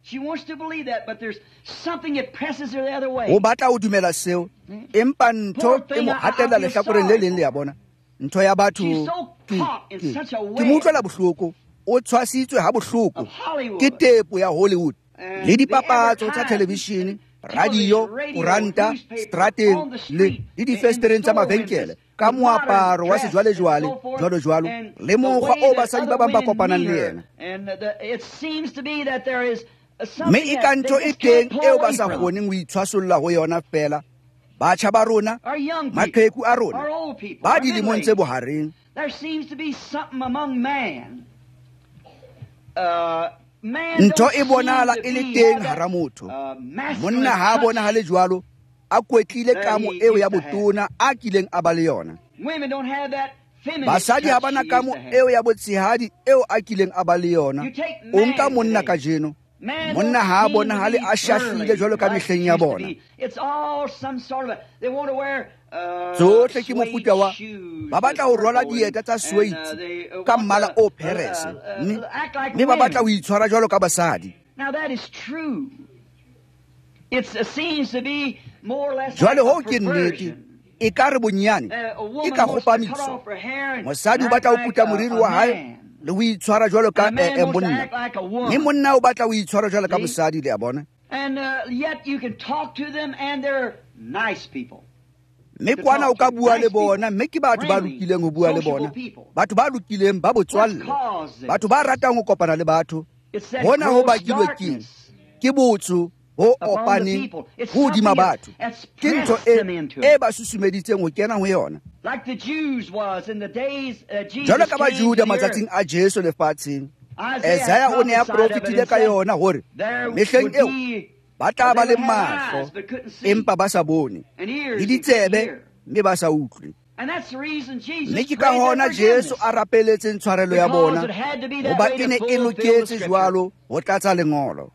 O batla ho dumela seo, empa ntho e mo hatella lehlakoreng le leng le ya bona. Ntho ya batho ke mo utlwela bohloko, o tshwasitswe ha bohloko ke tepo ya Hollywood le dipapatso tsa televishene, radio, kuranta, strateng le difestereng tsa mabenkele, ka moaparo wa sejwalejwale jwalo le mokgwa o basadi ba bang ba kopanang le yena. Mme e ka ntho e teng eo ba sa kgoneng ho itshwasolla ho yona fela. Batjha ba rona, maqheku a rona, ba dilemong tse bohareng, ntho e bonala e le teng hara motho. Monna ha bona ha le jwalo, a kwetlile kamo eo ya botona a kileng a ba le yona. Basadi ha bana kamo eo ya botshehadi eo a kileng a ba le yona. O nka monna kajeno, monna ha bona ha le a shahlile jwalo ka mehleng ya bona. Tsohle ke mofuta wa ba batla ho rwala dieta tsa suite ka mmala o perese, mme ba batla ho itshwara jwalo ka basadi. Jwale ho ke nnete, e ka re bonyane e ka kgopamiso. Mosadi o batla ho puta moriri wa hae le ho itshwara jwalo ka monna, mme monna o batla ho itshwara jwalo ka mosadi, le a bona. Mme kwana o ka bua le bona, mme ke batho ba lokileng ho bua le bona, batho ba lokileng ba botswalle, batho ba ratang ho kopana le batho. Hona ho bakilwe ke botso ho opaneng ho hodima batho, ke ntho e ba susumeditseng ho kena ho yona. Jwalo ka Bajuda matsatsing a Jesu lefatsheng, Isaiah o ne a profetile ka yona hore mehleng eo ba tla ba le mahlo empa ba sa bone, le ditsebe mme ba sa utlwe. Mme ke ka hona Jesu a rapeletseng tshwarelo ya bona, hoba e ne e loketse jwalo ho tlatsa lengolo.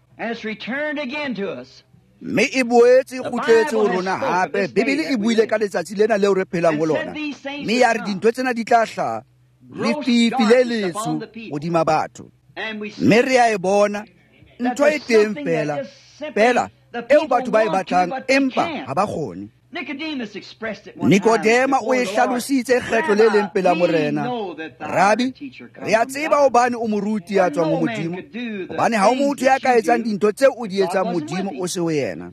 Mme e boetse e kgutletse ho rona hape. Bibele e buile ka letsatsi lena leo re phelang ho lona, mme ya re dintho tsena di tla hlaha lefifi le letsho hodima batho. Mme re a e bona ntho e teng fela eo batho ba e batlang empa ha ba kgone. Nikodema o e hlalositse kgetlo le leng pela morena. Rabi, re a tseba hobane o moruti ya tswang ho Modimo, hobane ha o motho ya ka etsang dintho tseo o di etsang Modimo o se ho yena.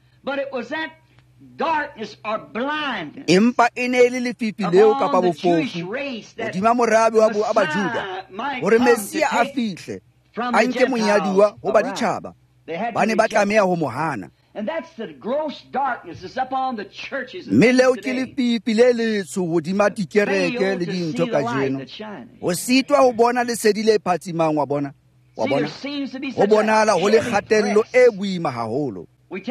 Empa e ne le lefifi leo kapa bofofu hodima morabe wa Bajuda, hore Mesia a fihle a nke monyaduwa ho baditjhaba. Ba ne ba tlameha ho mo hana. Mme leo ke lefifi le letsho hodima dikereke le dintho kajeno. Ho sitwa ho bona lesedi le phatsimang, wa bona ho bonahala ho le kgatello e boima haholo.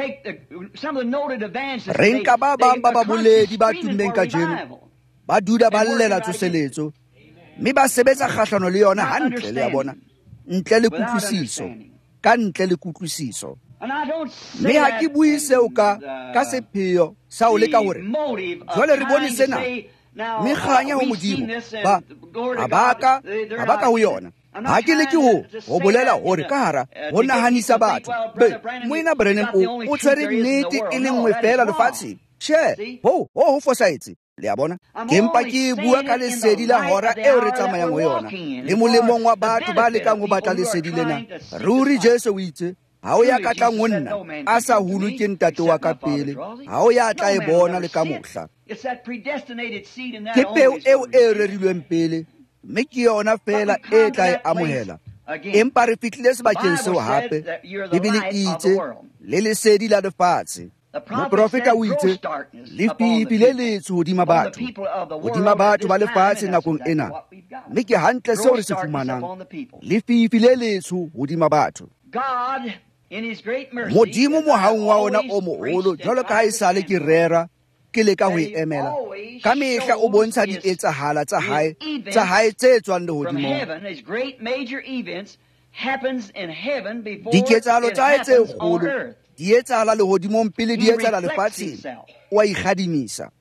Re nka ba bang ba baboledi ba tummeng kajeno, ba dula ba llela tsoseletso, mme ba sebetsa kgahlano le yona hantle, le ya bona, ntle le kutlwisiso, ka ntle le kutlwisiso. Mme ha ke bue seo ka sepheo sa o leka hore jwale re bone sena mekganya ho modimo ba baka ho yona ha ke leke ho bolela hore ka hara ho nahanisa batho moena Branham o tshwere nnete e le nngwe fela lefatsheng she ho fosahetse le a bona ke mpa ke bua ka lesedi la hora eo re tsamayang ho yona le molemong wa batho ba lekang ho batla lesedi lena ruri Jesu o itse ha o ya ka tla ngonna a sa hulu ke ntate wa ka pele ha o ya tla e bona le ka mohla ke peo eo e rerilweng pele mme ke yona fela e tla e amohela empa re fihlile sebakeng seo hape Bibele e itse le lesedi la lefatshe moprofeta o itse lefifi le letsho hodima batho ba lefatshe nakong ena mme ke hantle seo re se fumanang lefifi le letsho hodima batho modimo mohaong wa ona o moholo jwalo ka ha e sale ke rera ke leka ho emela ka mehla o bontsha dietsahala tsa hae tse tswang lehodimong diketsahalo tsa hae tse kgolo di etsahala lehodimong pele di etsahala lefatsheng o a ikgadimisa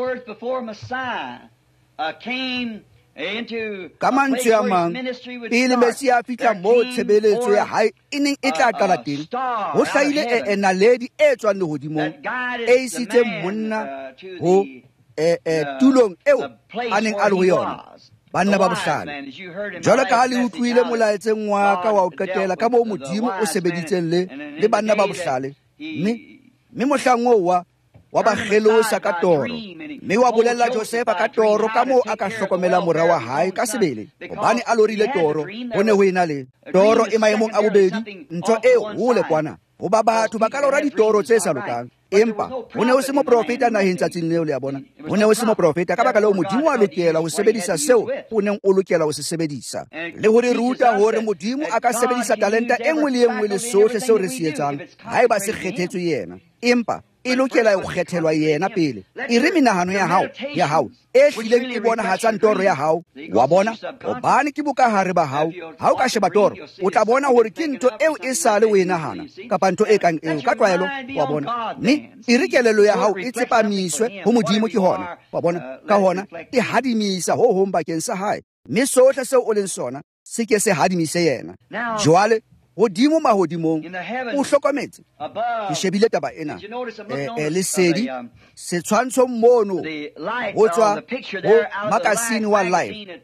ka mantswe a mang pele Mesia a fihla moo tshebeletso ya hae e neng e tla qala teng ho hlahile naledi e tswang lehodimong e isitseng monna ho tulong eo a neng a le ho yona banna ba bohlale jwalo ka ha le utlwile molaetseng wa ka wa ho qetela ka moo modimo o sebeditseng le banna ba bohlale mme mohlang oo wa ba kgelosa ka toro mme wa bolella Josefa ka toro ka moo a ka hlokomela mora wa hae ka sebele hobane a lorile toro ho ne ho ena le toro e maemong a bobedi ntho e hole kwana ho ba batho ba ka lora ditoro tse sa lokang empa ho ne ho se moprofeta naheng tsatsing leo le a bona ho ne ho se moprofeta ka baka leo modimo a lokela ho sebedisa seo o neng o lokela ho se sebedisa le ho re ruta hore modimo a ka sebedisa talenta e nngwe le e nngwe le sohle seo re se etsang ha eba se kgethetswe yena empa e lokela ho kgethelwa yena pele e re menahano ya hao e hlileng e bonahatsa toro ya hao wa bona hobane ke bokahare ba hao ha o ka sheba toro o tla bona hore ke ntho eo e sale o e nahana kapa ntho e kang eo ka tlwaelo wa bona mme e re kelelo ya hao e tsepamiswe ho modimo ke hona wa bona ka hona e hadimisa ho hong bakeng sa hae mme sohle seo o leng sona se ke se hadimise yena jwale hodimo mahodimong o hlokometse ke shebile taba ena lesedi setshwantsho mono ho tswa ho makasine wa Life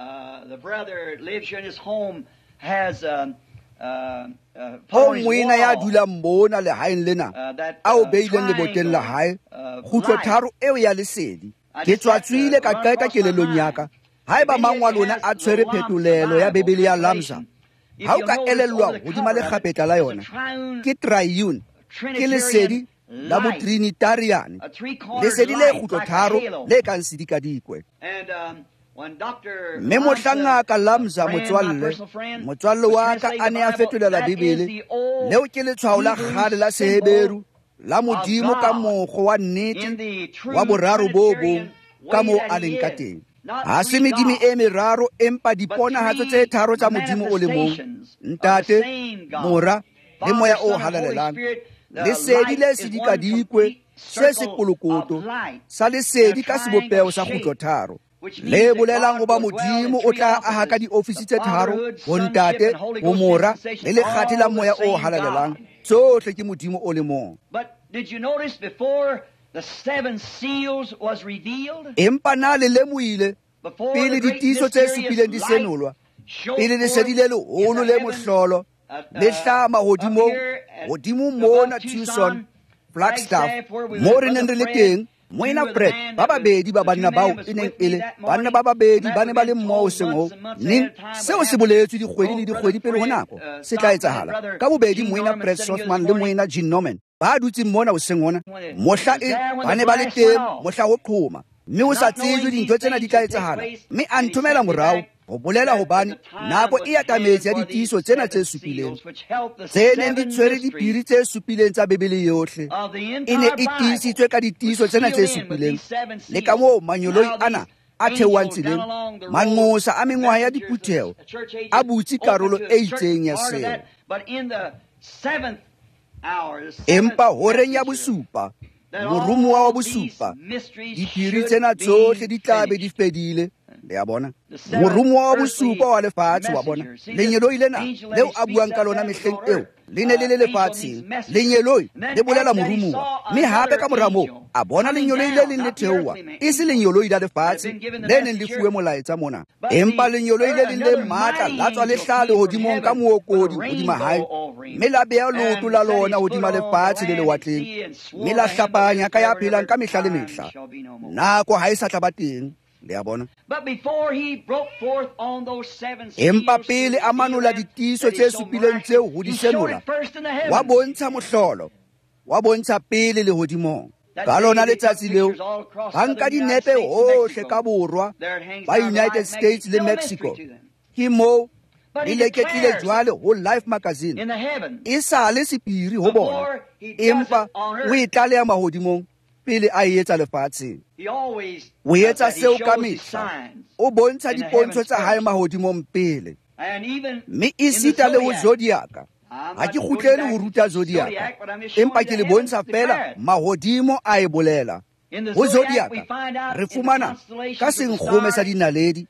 o moena ya dulang mona lehaeng lena a o beileng leboteng la hae kgutlo tharo eo ya lesedi ke tswatswile ka qeta kelelong yaka haeba mang wa lona a tshwere phetolelo ya Bibele ya Lamsa ha o ka elellwa hodima lekgapetla la yona ke triune ke lesedi la botrinitarian lesedi le kgutlo tharo le kang sedikadikwe mme mohlangaka Lamsa motswalle wa ka a ne a fetolela Bibele leo ke letshwao la kgale la seheberu la modimo ka mokgo wa nnete wa boraro bo bong ka moo a leng ka teng ha se medimi e meraro empa diponahatso tse tharo tsa modimo o le mong ntate mora le moya o halalelang lesedi le sedikadikwe se sekolokoto sa lesedi ka sebopeo sa kgutlo tharo le bolelang goba modimo o tla aha ka diofisi tse tharo ho ntate ho mora le lekgathi la moya o halalelang tsohle ke modimo o le mong the 7 seals was revealed. Empa na le lemoile pele ditiso tse supileng di senolwa pele lesedi le leholo le mohlolo le hlama hodimo mona Tucson Flagstaff mo re neng re le teng moena Fred ba babedi ba banna bao e neng ele banna ba babedi ba ne ba le mmoho sengho ning seo se boletswe dikgwedi le dikgwedi pele ho nako se tla etsahala ka bobedi moena Fred Sothman le moena Jean Norman ba dutse mona o sengona mohla e ba ne ba le teng mohla ho qhoma mme o sa tsejwe dintho tsena di tla etsahala mme a nthomela morao ho bolela hobane nako e atametse ya ditiso tsena tse supileng tse neng di tshwere dipiri tse supileng tsa Bibele yohle e ne e tiisitswe ka ditiso tsena tse supileng le ka moo manyoloi ana a theohang tseleng manqosa a mengwaha ya diphutheho a butse karolo e itseng ya seo empa horeng ya bosupa moromuwa wa bosupa diphiri tsena tsohle di tla be di fedile. Le a bona moromuwa wa bosupa wa lefatshe wa bona lenyeloi lena leo a buang ka lona mehleng eo le ne le lefatsheng. Lenyeloi le bolela morumuwa, mme hape ka mora moo a bona lenyeloi le leng le theowa, e se lenyeloi la lefatshe le neng le fuwe molaetsa mona, empa lenyeloi le leng le matla la tswa le hlaha lehodimong ka mookodi hodima hae, mme la beha leoto la lona hodima lefatshe le lewatleng, mme la hlapanya ka ya phelang ka mehla le mehla. Nako ha e sa tla ba teng. Le a bona empa pele a manola ditiiso tse supileng tseo ho di senola, wa bontsha mohlolo, wa bontsha pele lehodimong. Ka lona letsatsi leo ba nka dinepe hohle ka borwa ba United States le Mexico, ke moo di leketlile jwale ho Life magazine e sa le sephiri ho bona, empa o e tlaleha mahodimong pele a etsa lefatsheng. O etsa seo ka mehla, o bontsha dipontsho tsa hae mahodimong pele, mme e sita le ho zodiaka. Ha ke kgutlele ho ruta zodiaka, empa ke le bontsha fela mahodimo a e bolela. Ho zodiaka re fumana ka senkgome sa dinaledi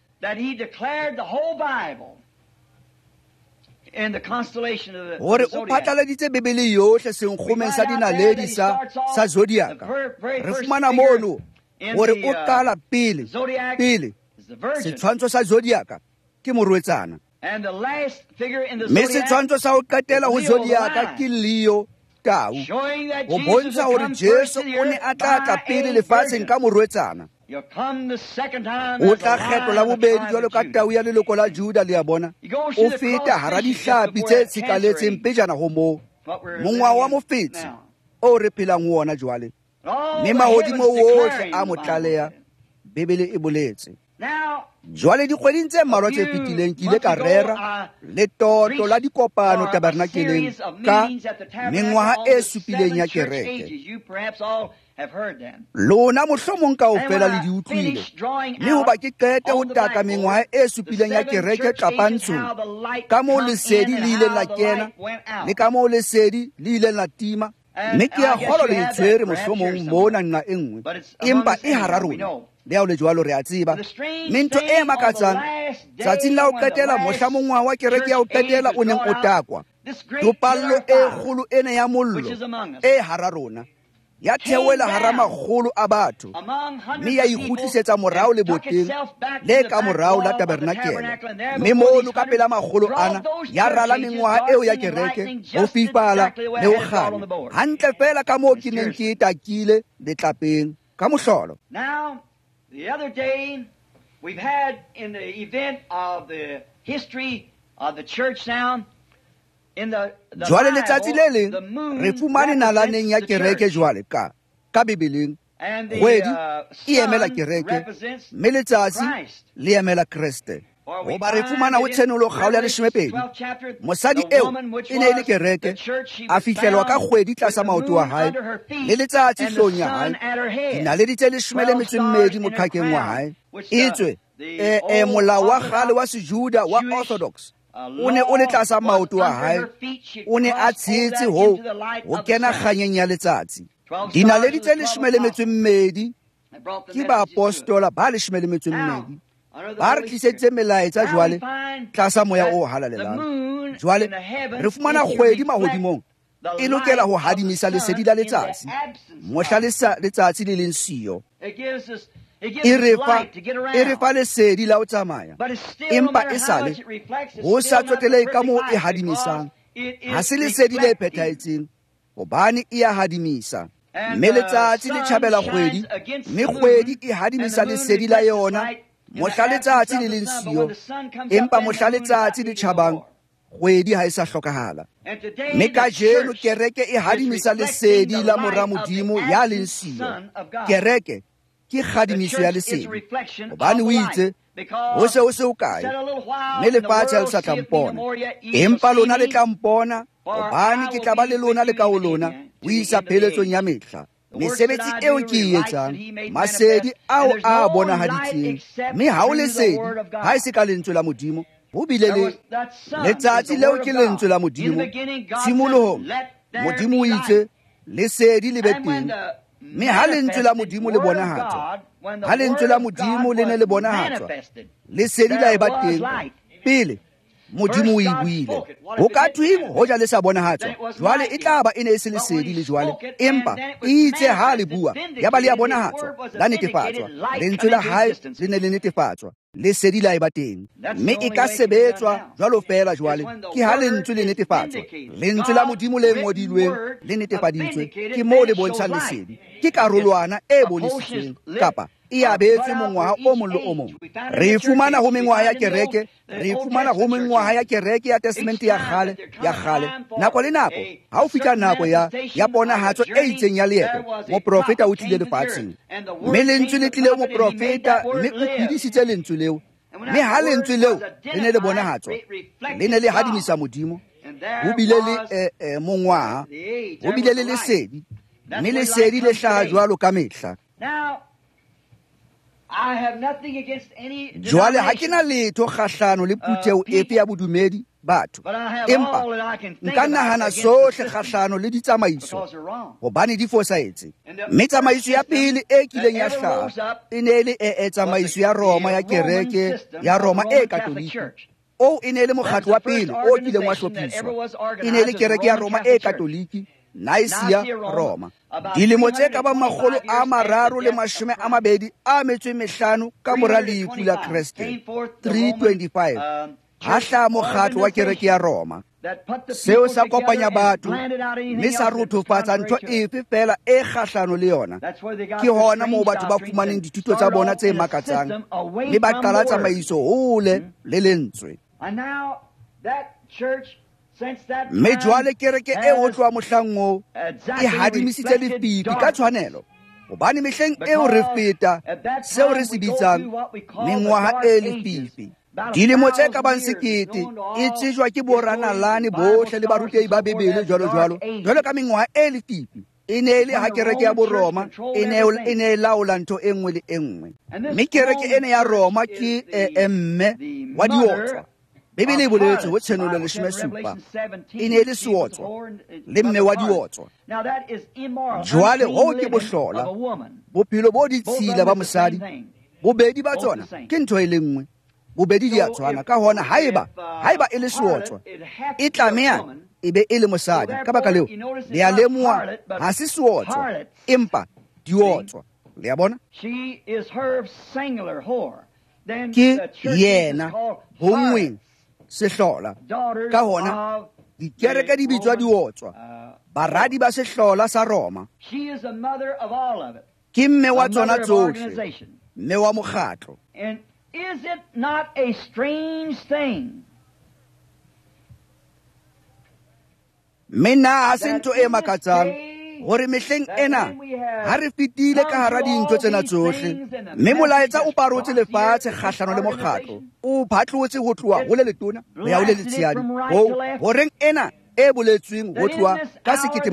hore o phatlaladitse Bebele yohle senkgomeng sa dinaledi sa zodiaka. Re fumana mono hore o qala pele setshwantsho sa zodiaka ke morwetsana, mme setshwantsho sa ho qetela ho zodiaka ke Leo, tau, ho bontsha hore Jesu o ne a tla tla pele lefatsheng ka morwetsana. O tla kgetlo la bobedi jwalo ka tau ya leloko la Juda. Le a bona o feta hara dihlapi tse tshikaletseng pejana ho moo, mongwa wa mofetsi o re phelang ho ona jwale, mme mahodimo ohle a mo tlaleha. Bebele e boletse. Jwale dikgweding tse mmalwa tse fetileng ke ile ka rera letoto la dikopano tabernakeleng ka mengwaha e supileng ya kereke. Lona mohlomong kaofela le di utlwile, mme hoba ke qete ho taka mengwaha e supileng ya kereke Qapantsong, ka moo lesedi le ileng la kena le ka moo lesedi le ileng la tima, mme ke a kgolwa le tshwere mohlomong mona nqa e nngwe, empa e hara rona. Le ha o le jwalo re a tseba, mme ntho e makatsang tsatsing la ho qetela, mohla mongwaha wa kereke ya ho qetela o neng o takwa, topallo e kgolo ena ya mollo e hara rona ya theoela hara makgolo a batho, mme ya ikgutlisetsa morao leboteng le ka morao la tabernakele, mme mono ka pela makgolo ana ya rala mengwaha eo ya kereke ho fifala le ho kganya, hantle fela ka moo ke neng ke takile letlapeng ka mohlolo. The other day, we've had in the event of the history of the church now, in the jwale letsatsi le leng re fumane nalaneng ya kereke jwale ka Bebeleng kgwedi e emela kereke, mme letsatsi le emela Kreste. Hoba re fumana ho tshenolo kgaolo ya 12, mosadi eo e ne le kereke a fihlelwa ka kgwedi tlasa maoto wa hae le letsatsi hlong ya hae, dinaledi tse 12 moqhakeng wa hae. Itswe molao wa kgale wa sejuda wa Orthodox o ne o le tlasa maoto wa hae, o ne a tshetse ho kena kganyeng ya letsatsi. Dinaledi tse 12 ke baapostola ba 12 ba re tliseditse melaetsa jwale tlasa moya o halalelang. Jwale re fumana kgwedi mahodimong e lokela ho hadimisa lesedi la letsatsi mohla letsatsi le leng siyo. E re fa lesedi la ho tsamaya, empa e sale ho sa tsotelehe ka moo e hadimisang. Ha se lesedi le phethahetseng, hobane e a hadimisa, mme letsatsi le tjhabela kgwedi, mme kgwedi e hadimisa lesedi la yona mohla letsatsi le leng siyo, empa mohla letsatsi le tjhabang kgwedi ha e sa hlokahala. Mme kajeno kereke e hadimisa lesedi la mora Modimo ya leng siyo. Kereke ke kgadimiso ya lesedi, hobane o itse ho se ho kae, mme lefatshe ha le sa tla mpona, empa lona le tla mpona, hobane ke tla ba le lona le ka ho lona ho isa pheletsong ya mehla. Mesebetsi eo ke e etsang, masedi ao a bonahaditseng, mme ha o lesedi ha e se ka lentswe la Modimo. Ho bile le letsatsi leo ke lentswe la Modimo. Tshimolohong Modimo o itse lesedi le be teng, mme ha lentswe la Modimo le bonahatswa, ha lentswe la Modimo le ne le bonahatswa, lesedi la eba teng pele Modimo o e buile. Ho ka thwe ho ja le sa bonahatswa, jwale e tla ba e ne e se lesedi le jwale, empa e itse ha le bua ya ba le ya bonahatswa, la netefatswa, lentswe la hae le ne le netefatswa, lesedi la eba teng, mme e ka sebetswa jwalo fela jwale ke ha lentswe le netefatswa. Lentswe la Modimo le ngodilweng le netefaditswe ke moo le bontshang lesedi, ke karolwana e bonesitsweng kapa e abetswe mongwaha o mong le o mong. Re e fumana ho mengwaha ya kereke, re e fumana ho mengwaha ya kereke ya testamente ya kgale, nako le nako ha o fihla nako ya ponahatso e itseng ya leeto, moprofeta o tlile lefatsheng, mme lentswe le tlile ho moprofeta, mme o phedisitse lentswe leo, mme ha lentswe leo le ne le bonahatswa, le ne le hadimisa Modimo, ho bile le mongwaha, ho bile le lesedi, mme lesedi le hlaha jwalo ka mehla. Jwale ha ke na letho kgahlano le puteho efe ya bodumedi batho, empa nka nahana sohle kgahlano le ditsamaiso hobane di fosahetse. Mme tsamaiso ya pele e kileng ya hlaha e ne le tsamaiso ya Roma ya kereke ya Roma e katoliki. O e ne le mokgatlo wa pele o kileng wa hlophiswa, e ne le kereke ya Roma e katoliki, Nicaea, Roma. Dilemo tse ka ba 325 ka mora lefu la Kreste, 325, ha hlaha mokgatlo wa kereke ya Roma. Seo sa kopanya batho, mme sa rothofatsa ntho efe fela e kgahlano le yona. Ke hona moo batho ba fumaneng dithuto tsa bona tse makatsang, mme ba qala tsamaiso hole le lentswe. Mme jwale kereke e ho tloha mohlang oo e hadimisitse lefifi ka tshwanelo, hobane mehleng eo re feta seo re se bitsang mengwaha e lefifi. Dilemo tse ka bang 1000 e tsejwa ke boranalane bohle le barutehi ba Bebele jwalo ka mengwaha e lefifi. E ne le ha kereke ya Boroma e ne laola ntho e nngwe le e nngwe, mme kereke ene ya Roma ke emme wa diotswa. Bebele e boletse ho Tshenolo 17 e ne le seotswa le mme wa diotswa. Jwale ho ke bohlola, bophelo bo ditshila ba mosadi, bobedi ba tsona ke ntho e le nngwe, bobedi di a tshwana. Ka hona haeba e le seotswa, e tlameha e be e le mosadi. Ka baka leo le a lemoha ha se seotswa empa diotswa. Le a bona ke yena hongwe sehlola. Ka hona dikereke di bitswa diotswa, baradi ba sehlola sa Roma. Ke mme wa tsona tsohle, mme wa mokgatlo. Is it not a strange thing? Mena ha se ntho e makatsang hore mehleng ena ha re fitile ka hara dintho tsena tsohle, mme molaetsa o parotse lefatshe kgahlano le mokgatlo, o phatlotse ho tloha ho le letona ho ya ho le letshehadi, horeng ena e boletsweng ho tloha ka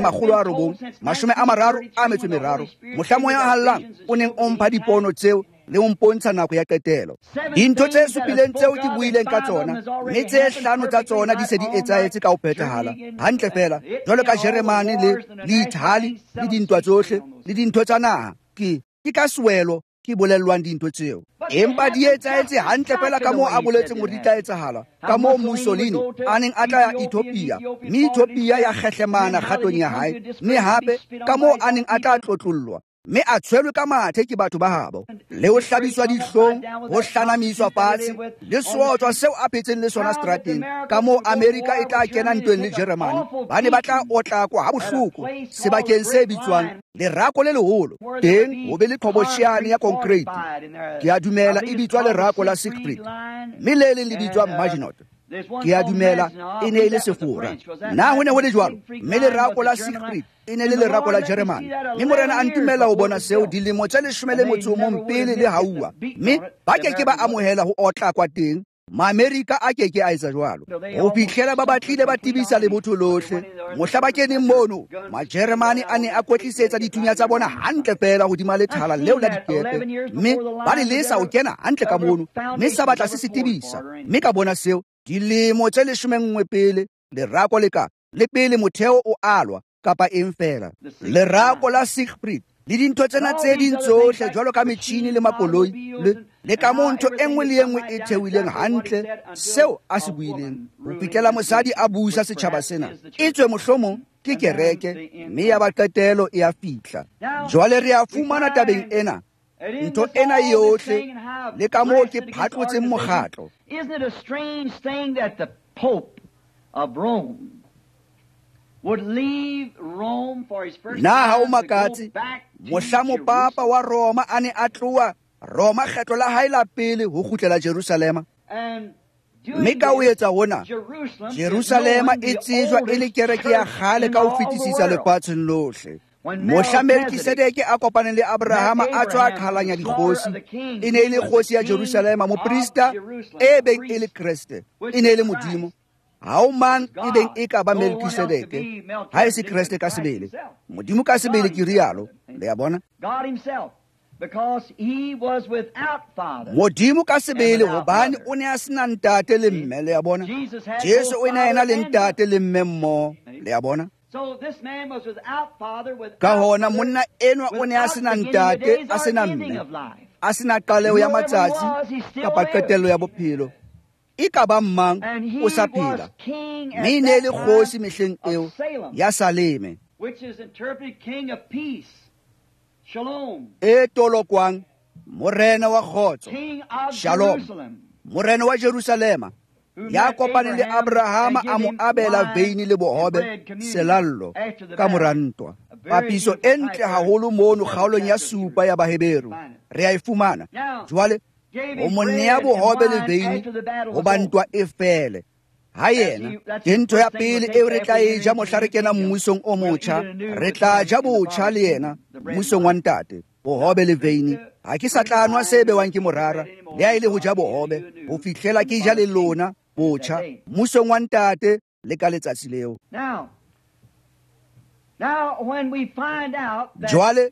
1933 mohlamo ya hallang o neng o mpha dipono tseo le o mpontsha nako ya qetelo. Dintho tse supileng tseo ke buileng ka tsona, mme tse 5 tsa tsona di se di etsahetse ka ho phethahala hantle fela, jwalo ka Jeremane le Ithali le dintwa tsohle le dintho tsa naha. Ke ka swelo ke bolellwang dintho tseo, empa di etsahetse hantle fela ka moo a boletseng hore di tla etsahala, ka moo Mussolini a neng a tla ya Ethiopia, mme Ethiopia ya kgehlemana kgatong ya hae, mme hape ka moo a neng a tla tlotlollwa, mme a tshwerwe ka mathe ke batho ba habo, le ho hlabiswa dihlong, ho hlanamiswa fatshe, le seotswa seo a phetseng le sona seterateng, ka moo Amerika e tla kena ntweng le Germany. Ba ne ba tla otlakwa ha bohloko sebakeng se bitswang lerako le leholo, teng ho be le qhobosheane ya concrete. Ke a dumela e bitswa lerako la Siegfried, mme le leng le bitswa Maginot. Ke a dumela e ne le sefora. Na ho ne ho le jwalo, mme lerako la Siegfried e ne le lerako la Jeremane. Mme morena a ntumela ho bona seo dilemo tse 11 pele le haua, mme ba ke ba amohela ho otlakwa teng. Maamerika a keke a etsa jwalo, ho fihlela ba batlile ba tibisa le botho lohle. Mohla ba keneng mono, Majeremane a ne a kwetlisetsa dithunya tsa bona hantle fela hodima lethala leo la dikepe, mme ba le lesa ho kena hantle ka mono, mme sa batla se tibisa. Mme ka bona seo dilemo tse 11 pele lerako le pele motheo o alwa kapa eng fela. Lerako la Siegfried le dintho tsena tse ding tsohle jwalo ka metšhini le makoloi le ka moo ntho e nngwe le e nngwe e theoileng hantle seo a se buileng ho fihlela mosadi a busa setjhaba sena e tswe mohlomong ke kereke mme ya ba qetelo e a fihla jwale re a fumana tabeng ena ntho ena yohle le ka moo ke phatlotseng mokgatlo. Isn't it a strange thing that the Pope of Rome would leave Rome for his first na ha o time to go makatse back to mohlamo papa wa Roma a ne a tloa Roma kgetlo la hae la pele ho kgutlela Jerusalema and mme ka ho etsa hona Jerusalema e tsejwa e le kereke ya kgale ka ho fetisisa lefatsheng lohle. Mohla Melkisedeke a kopaneng le Abrahama a tswa qhalanya dikgosi e ne e le kgosi ya Jerusalema moprista e beng e le Kriste e ne e le modimo ha o mang e beng e ka ba Melkisedeke ha e se Kriste ka sebele modimo ka sebele ke rialo le ya bona God himself, because he was without father. modimo ka sebele hobane o ne a sena ntate le mme le ya bona Jesu o ne a ena le ntate le mme mmoho le ya bona. So this man was without father, Ka without hona mother, monna enwa o ne a sena without the beginning ntate of days a or sena ending mme of life. a sena qaleo ya matsatsi kapa qetello ya bophelo e ka ba mmang And he o sa was phela king mme e at ne e that le kgosi time mehleng eo of Salem, ya Saleme which is interpreted king of peace. Shalom. e tolokwang morena wa kgotso King of Shalom. Jerusalem. morena wa Jerusalema Who ya met kopaneng le Abrahama and a mo gave him abela wine veini le and bohobe bread communion selallo after the ka marriage. morantwa A very papiso beautiful e ntle type haholo of mono the kgaolong ya chapter of supa ya Baheberu re a e fumana Now, jwale gave o him mo bread nea and bohobe le wine veini after the battle ho was ba over. ntwa e fele ha yena That's ke the ntho ya first thing we'll pele take eo re tla after we e ja enter mohla re into the kena kingdom. mmusong o We'll motjha eat it anew re with tla him ja in the botjha Father's le yena kingdom, the bread and mmusong wa wine. ntate bohobe le veini ha ke sa tla nwa se bewang ke morara le ha e le ho ja bohobe ho fihlela ke ja le lona botjha mmusong wa ntate le ka letsatsi leo. Now, when we find out that jwale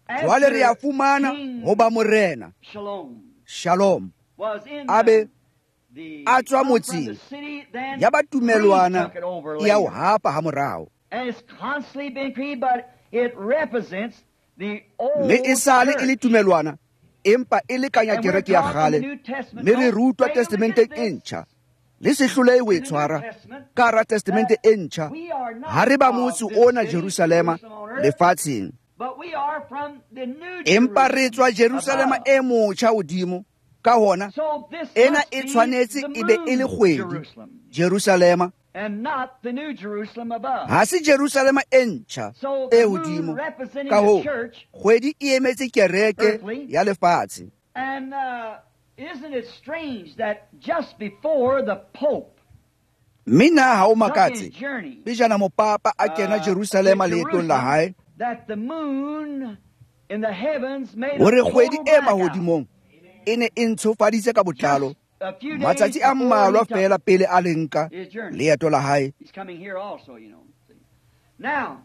re a after fumana King ho ba morena Shalom Shalom was in abe the a tswa come from motseng the city, then ya ba Greece tumelwana took it over e ya ho later. hapa ha morao And it's constantly been creed, but it represents the old mme e sale e le church. tumelwana empa e lekanya And we're kereke ya taught in the kgale New Testament, mme re don't rutwa fail to testamenteng get e this. ntjha le sehlolehe ho e In the New tshwara Testament, ka hara testamente e ntjha we are not ha re ba of motse this ona city, Jerusalema Jerusalem on earth, lefatsheng but we are from the New empa re tswa Jerusalem Jerusalema above. e motjha hodimo ka hona So this ena must e be tshwanetse the e be e le moon kgwedi Jerusalem, Jerusalema and not the New Jerusalem above. ha se Jerusalema e ntjha So e the moon hodimo representing ka the hoo church, kgwedi e emetse kereke earthly, ya lefatshe. and isn't it strange that just before the Pope mme na ha o took his makatse journey pejana mopapa a kena Jerusalema to leetong la hae Jerusalem, that the moon in the heavens made hore a kgwedi total e blackout. mahodimong e ne e ntshofaditse ka botlalo A few days matsatsi a before mmalwa he took fela pele a le nka his journey. leeto la hae He's coming here also, you know. See. Now,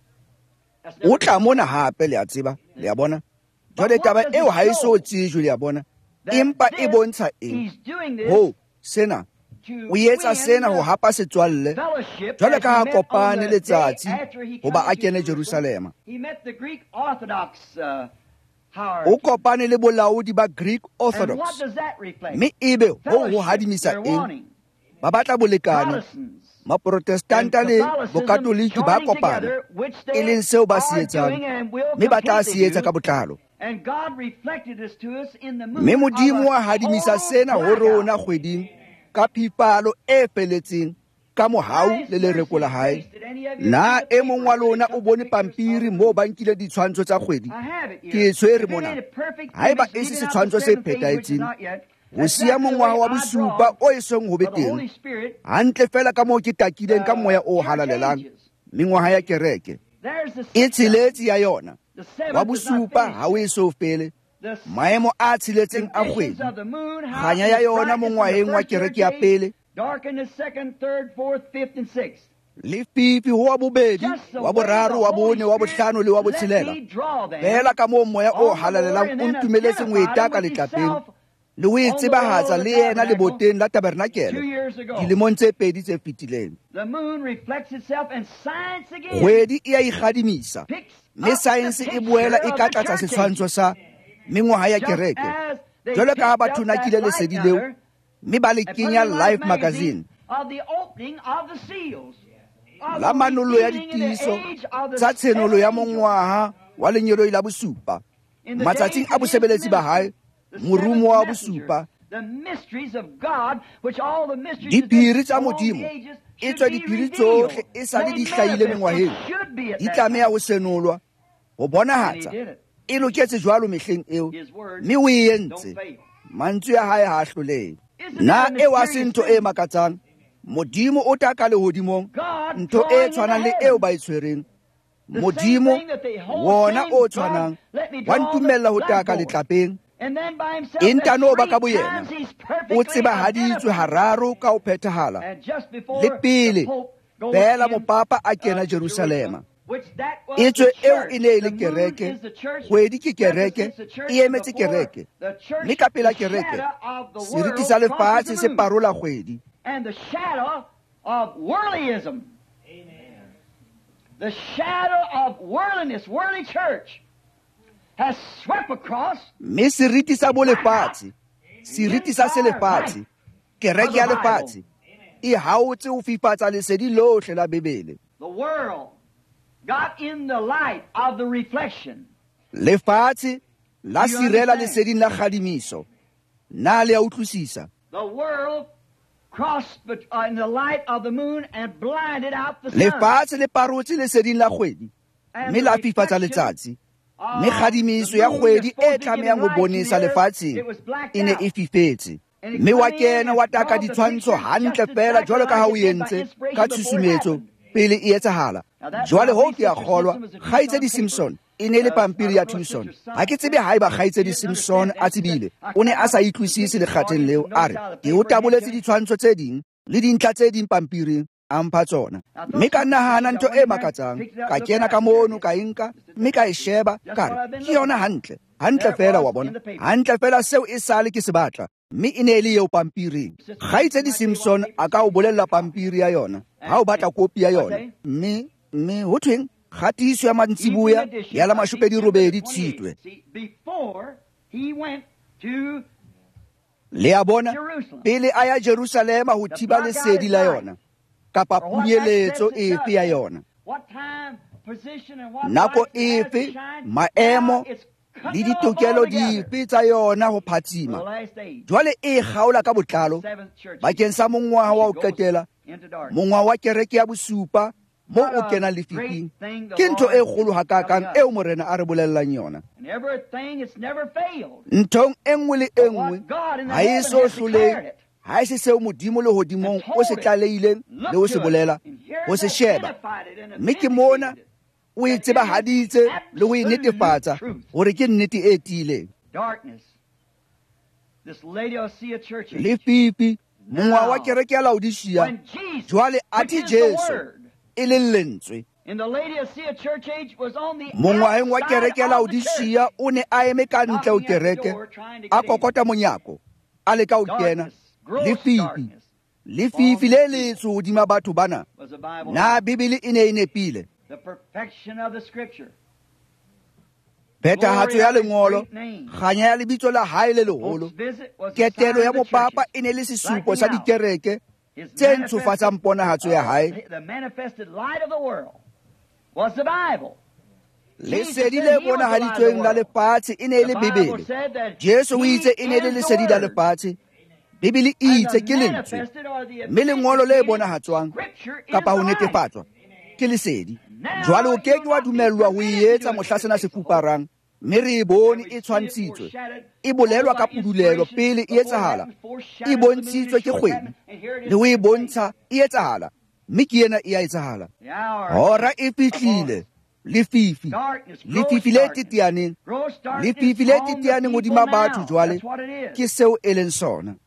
that's o never tla mona hape le a tseba le a bona jwale taba eo ha e so tsejwe le a bona empa e bontsha eng he's doing this ho sena to o etsa sena ho win hapa setswalle fellowship jwale as ka he ha met on kopane the day letsatsi after he ho ba come a into kene Jerusalem. Jerusalema He met the Greek Orthodox o hierarchy. kopane le bolaodi ba Greek And what Orthodox does that reflect? mme ebe ho Fellowship hadimisa they're eng wanting. ba batla bolekane Protestants and maprotestanta le Catholicism bokatoliki ba joining kopana together, which e they leng seo ba se are etsang doing and will mme ba tla completely se etsa ka do. botlalo And God reflected this to us in the moon mme of modimo wa a hadimisa total sena ho rona blackout. kgweding ka phipalo e feletseng ka mohau le lereko la hae Did any of you na see the e mong wa paper lona that o took bone the pictures pampiri of moo the ba nkile ditshwantsho tsa kgwedi I have it ke here. e tshwere If it mona ain't a perfect haeba image, e se leaving out setshwantsho the se seventh page, which is phethahetseng not yet, ho that's siya exactly the mongwaga way wa I bosupa draw o e song ho be for the Holy teng Spirit. hantle fela ka moo ke takileng ka moya o Church halalelang ages. mengwaga ya kereke There's the e sixth one. tsheletse ya yona The wa seventh is not bosupa ha o finished. e so fele The maemo a tsheletseng a conditions kgwedi of the moon, how kganya ya its yona brightness mo in the ngwaheng wa first kereke church ya age, pele dark in the second, third, fourth, fifth, and sixth. le fifi ho wa bobedi Just the wa way boraro the wa Holy bone wa Spirit bohlano le wa let botshelela me draw them fela ka moo moya o on the board halalelang and o then ntumeletseng ho identify them eta ka with letlapeng himself le o e tsebahatsa le yena leboteng la tabernakele dilemong tse 2 tse fetileng. Kgwedi e a ikgadimisa, mme saense e boela e ka tlatsa setshwantsho sa mengwaga ya kereke, jwalo ka ha ba thunakile lesedi leo mme ba le kenya Life magazine la manolo ya ditiiso tsa tshenolo ya mongwaga wa lenyeloi la bosupa, matsatsing a bosebeletsi ba hae, morumo wa bosupa, diphiri tsa modimo e tswa diphiri tsohle e sa le di hlahile mengwaheng di tlameha ho senolwa ho bonahatsa e loketse jwalo mehleng eo, mme o e entse. Mantswe a hae ha a hlolehe. Na eo a se ntho e makatsang? Modimo o tla ka lehodimong, ntho e tshwanang le eo ba e tshwereng. Modimo wona o tshwanang wa ntumella ho taka letlapeng, e ntano ba ka boyena o tsebahaditswe hararo ka ho phethahala le pele fela mopapa a kena Jerusalema. E tswe eo e ne e le kereke, kgwedi ke kereke, e emetse kereke, mme ka pela kereke seriti sa lefatshe se parola kgwedi. And the shadow of worldlyism. Amen. The shadow of worldliness, worldly church, has swept across. Mme seriti sa bolefatshe, seriti sa selefatshe, kereke ya lefatshe, e haotse ho fifatsa lesedi lohle la Bebele. The world got in the light of the reflection. Lefatshe la sirela leseding la kgadimiso. Na le a utlwisisa. The world crossed in the light of the moon and blinded out the sun. Lefatshe le parotse leseding la kgwedi, mme la fifatsa letsatsi. Mme kgadimiso ya kgwedi e tlamehang ho bonesa lefatsheng e ne e fifetse. Mme wa kena wa taka ditshwantsho hantle fela jwalo ka ha o entse ka tshusumetso pele e etsahala. Jwale ho ke a kgolwa Kgaitsedi Simpson e ne le pampiri ya Tucson. Ha ke tsebe haeba Kgaitsedi Simpson a tsebile, o ne a sa itlwisise lekgatheng leo, a re ke o taboletse ditshwantsho tse ding le dintlha tse ding pampiring a mpha tsona. Mme ka nahana ntho e makatsang, ka kena ka mono ka enka, mme ka e sheba ka re ke yona hantle fela, wa bona, hantle fela seo e sale ke se batla, mme e ne e le eo pampiring. Kgaitsedi Simpson a ka o bolella pampiri ya yona ha o batla kopi ya yona, mme ho thweng kgatiso ya mantsibuya ya la 28 Tshitwe. Le a bona pele a ya Jerusalema ho thiba lesedi la yona kapa punyeletso efe ya yona, nako efe, maemo le ditokelo dife tsa yona ho phatsima. Jwale e kgaola ka botlalo bakeng sa mongwaga wa ho qetela, mongwaga wa kereke ya bosupa mo o kena lefifing. Ke ntho e kgolo hakakang eo morena a re bolellang yona. Nthong e nngwe le e nngwe ha e so hlolehe, ha e se seo Modimo le hodimong o se tlalehileng le o se bolela, o se sheba, mme ke mona o e tsebahaditse le ho e netefatsa hore ke nnete e tiileng. Lefifi, mongwaga wa kereke ya Laodicea, jwale athe Jesu e le lentswe. Mongwaheng wa kereke ya Laodicea o ne a eme ka ntle ho kereke, a kokota monyako, a leka ho kena. Lefifi le letsho hodima batho bana, na Bibele e ne e nepile. Phethahatso ya lengolo, kganya ya lebitso la hae le leholo, ketelo ya mopapa e ne le sesupo sa dikereke tse ntshofatsang ponahatso ya hae. Lesedi le bonahaditsweng la lefatshe e ne e le Bibele. Jesu o itse e ne le lesedi la lefatshe. Bibele e itse ke lentswe, mme lengolo le bonahatswang kapa ho netefatswa ke lesedi. Jwale o keke wa dumellwa ho etsa mohlasena sefuparang, mme re e bone e tshwantshitswe, e bolelwa ka pudulelo pele e etsahala, e bontshitswe ke kgwedi le ho e bontsha e etsahala, mme ke ena e a etsahala. Hora e fihlile, lefifi le teteaneng, lefifi le teteaneng hodima batho jwale ke seo e leng sona.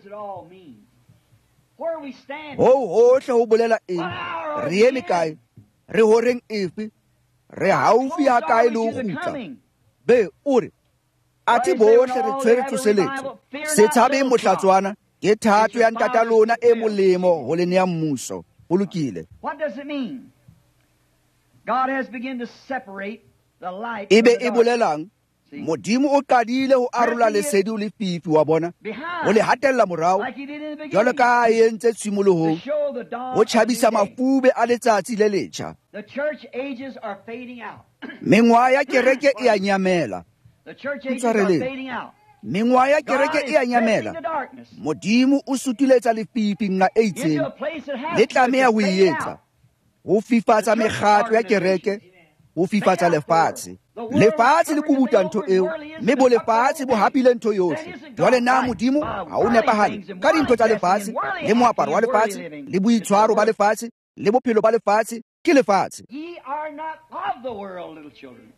Hohle ho bolela eng? Re eme kae? Re horeng efe? Re haufi ha kae le ho kgutla? Be o re ati bohle re tshwere tsoseletso se tshabe mohlatswana ke thato ya ntata lona e molemo ho le nea mmuso ho lokile. What does it mean? God has begun to separate the light Ebe from the e dark. bolelang modimo o qadile ho arola lesedi le fifi wa bona o le hatella morao Like he did in the jwalo beginning. ka a entse To tshimolohong show the dawn ho of the new tjhabisa day. mafube a letsatsi le letjha. The church ages are fading out. Mengwaha ya kereke e a nyamela. The church ages are Ntshwareleng. fading out. Mengwaha ya God kereke is e a pressing nyamela. the darkness Modimo o sutuletsa lefifi nqa e into itseng a place that has le tlameha ho to e fade etsa out. ho fifatsa mekgatlo ya kereke ho fifatsa lefatshe. Lefatshe le kubuta ntho eo mme bo lefatshe bo hapile ntho yohle. Jwale na modimo ha o nepahale ka dintho tsa lefatshe le moaparo wa lefatshe le boitshwaro ba lefatshe le bophelo ba lefatshe ke lefatshe. Ye are not of the world, little children.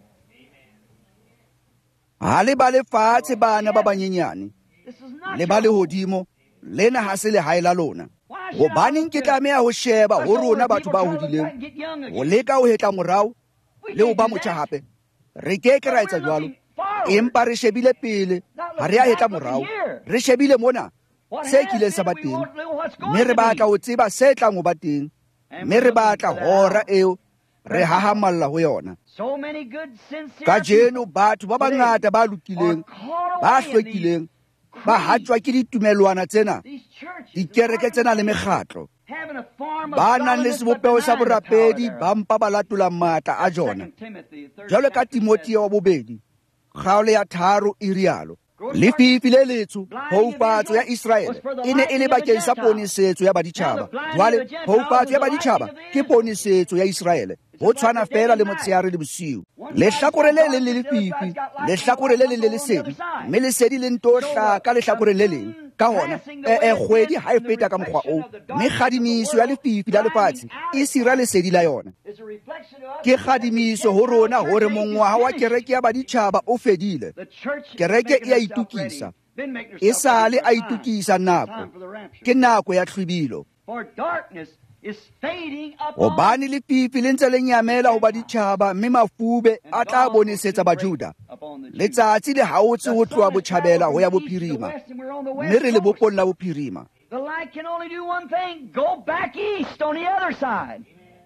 Ha le ba lefatshe bana ba banyenyane This is not le ba lehodimo lena ha se lehae la lona. Why should I Hobaneng look ke to tlameha ho sheba us ho older rona batho people ba try to look back hodileng and get young ho again? leka ho hetla morao We le ho can't ba do motjha that. hape? Re ke ke ra But etsa we're jwalo looking forward. empa re shebile pele ha re a hetla morao. Re shebile mona What se has kileng sa ba been, we teng want to know what's going mme re to batla be. ho tseba se tlang ho ba teng And mme we're re looking batla for that hora hour. eo re hahamalla ho yona. So many good, sincere Kajeno people batho ba bangata ba lokileng ba hlwekileng ba hatswa ke ditumelwana tsena these churches, dikereke tsena le mekgatlo having a form of ba nang le godliness, but sebopego sa denying the power borapedi thereof. ba mpa ba latola matla a jona. 2 Timothy, the 3rd Jwalo ka chapter Timotheo wa says, bobedi kgaolo ya 3 e rialo lefifi le letsho houfatso ya Israele e ne e le bakeng sa ponisetso ya baditjhaba. Jwale houfatso ya baditjhaba ke ponisetso ya Israele ho tshwana fela le motshehare le bosiu. Lehlakore le leng le lefifi lehlakore le leng le lesedi mme lesedi le nto hlaka lehlakore le leng ka hona kgwedi ha e feta ka mokgwa o mme kgadimiso ya lefifi la lefatshe e sira lesedi la yona. is a reflection of us. Ke kgadimiso ho rona hore mongwaha wa kereke ya baditjhaba o fedile. The church is Kereke making e a herself itukisa. ready. Been making E herself sale ready for a time. itukisa nako Time for the rapture. ke nako ya hlwibilo. For darkness is fading upon Hobane lefifi le ntse le nyamela ho baditjhaba mme mafube a tla bonisetsa bajuda. upon the Jews. Letsatsi le haotse ho tloha botjhabela ho ya bophirima mme re le bopong la bophirima. The light can only do one thing, go back east on the other side.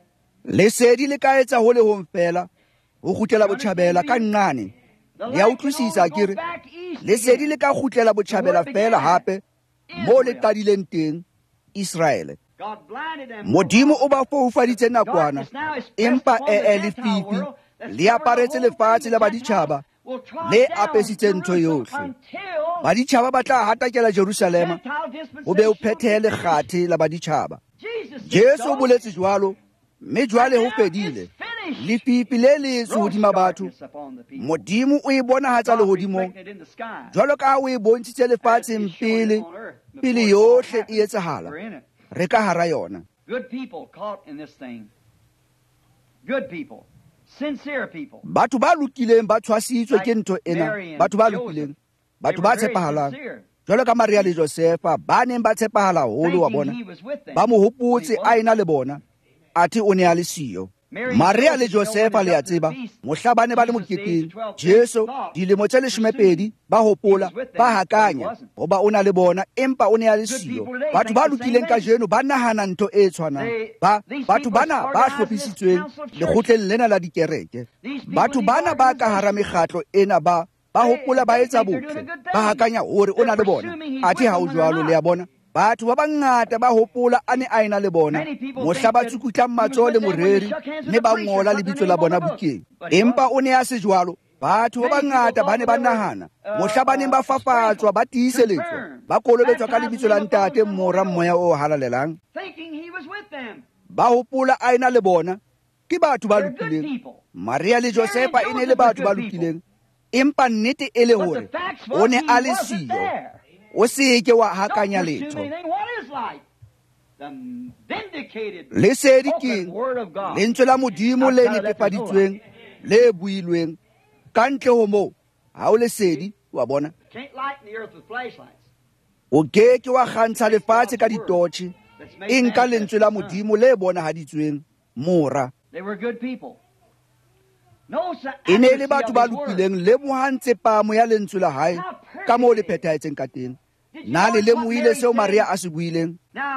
Lesedi le ka etsa ho le hong fela ho kgutlela botjhabela ka nqane. The Ya light can utlwisisa only go akere back east lesedi again. le ka kgutlela botjhabela fela hape mo le qadileng teng Israele. God blinded them. Modimo o ba foufaditse nakwana Darkness now is empa pressed upon the Gentile lefifi world that's le aparetse covered the whole lefatshe thing. la The baditjhaba Gentiles will trot le down apesitse ntho Jerusalem yohle. until Baditjhaba ba tla hatakela Jerusalema Gentile o be o dispensation phethele is finished. kgathe la baditjhaba. Jesus said Jesu so. o boletse jwalo mme jwale ho Now fedile. it's finished. Lefifi le letso Gross hodima batho darkness upon the people. Modimo o e bonahatsa God lehodimong reflected in the sky. jwalo ka ha o e bontshitse lefatsheng pele pele yohle e etsahala We're in it. re ka hara yona. Good people caught in this thing. Good people. Sincere people. Batho ba lokileng ba tshwasitswe ke ntho ena. Mary and Batho ba Joseph, lokileng They batho were ba very tshepahalang sincere, jwalo ka Maria le Josefa ba neng ba tshepahala haholo wa thinking bona he was with them. ba mo When hopotse he a wasn't. ena le bona athe o ne a le siyo. Mary and Maria le Joseph, Josefa le a when they tseba got to the feast, mohla ba ne ba le Jesus moketeng aged 12, Jesu thought, dilemo tse 12 ba hopola He was with them, ba but he hakanya wasn't. hoba o na le bona empa o ne a le Good siyo. people today Batho ba think the same lokileng ka way. jeno ba nahana ntho e tshwanang These batho people bana are ba organized in this hlophisitsweng council of lekgotleng lena la dikereke. These people Batho in bana these ba ka hara mekgatlo ena ba hopola ba etsa think they're doing botle a good ba thing. hakanya hore o na le bona They're presuming he's athe with ha o them when they're jwalo not. le ya bona. Batho ba bangata ba hopola a ne a ena le bona Many people mohla think ba that tsukutlang he was matsoho with le them when they moreri shook hands with mme the ba preacher, ngola put their lebitso la name on bona the book. bukeng But he empa wasn't. o ne a se jwalo. Batho ba Many people bangata ba ne ba thought they were, nahana mohla ba neng ba fafatswa ba tiiseletswa confirmed, ba kolobetswa ka baptized lebitso la in the name of ntate the mora Holy moya o halalelang Thinking he was with them. ba hopola a ena le bona ke batho ba They're good lokileng. people. Maria le Josefa Mary e and ne le Joseph were batho ba good people. lokileng empa nnete e le But hore the facts o was ne he a le wasn't siyo. there. O se ke wa Don't hakanya presume letho. anything. What is light? The vindicated Lesedi spoken keng word of God. lentswe la modimo le Outside of that, there's no netefaditsweng le builweng ka ntle ho moo ha o lesedi wa bona. Can't lighten the earth with flashlights. O ke ke wa kgantsha lefatshe ka ditotjhe That's made e nka manifest lentswe la in the sun. modimo le bonahaditsweng mora. They were good people. e ne le batho ba lokileng lebohang tsepamo ya lentswe la hae ka moo le phethahetseng ka teng. Na le lemohile seo Maria a se buileng?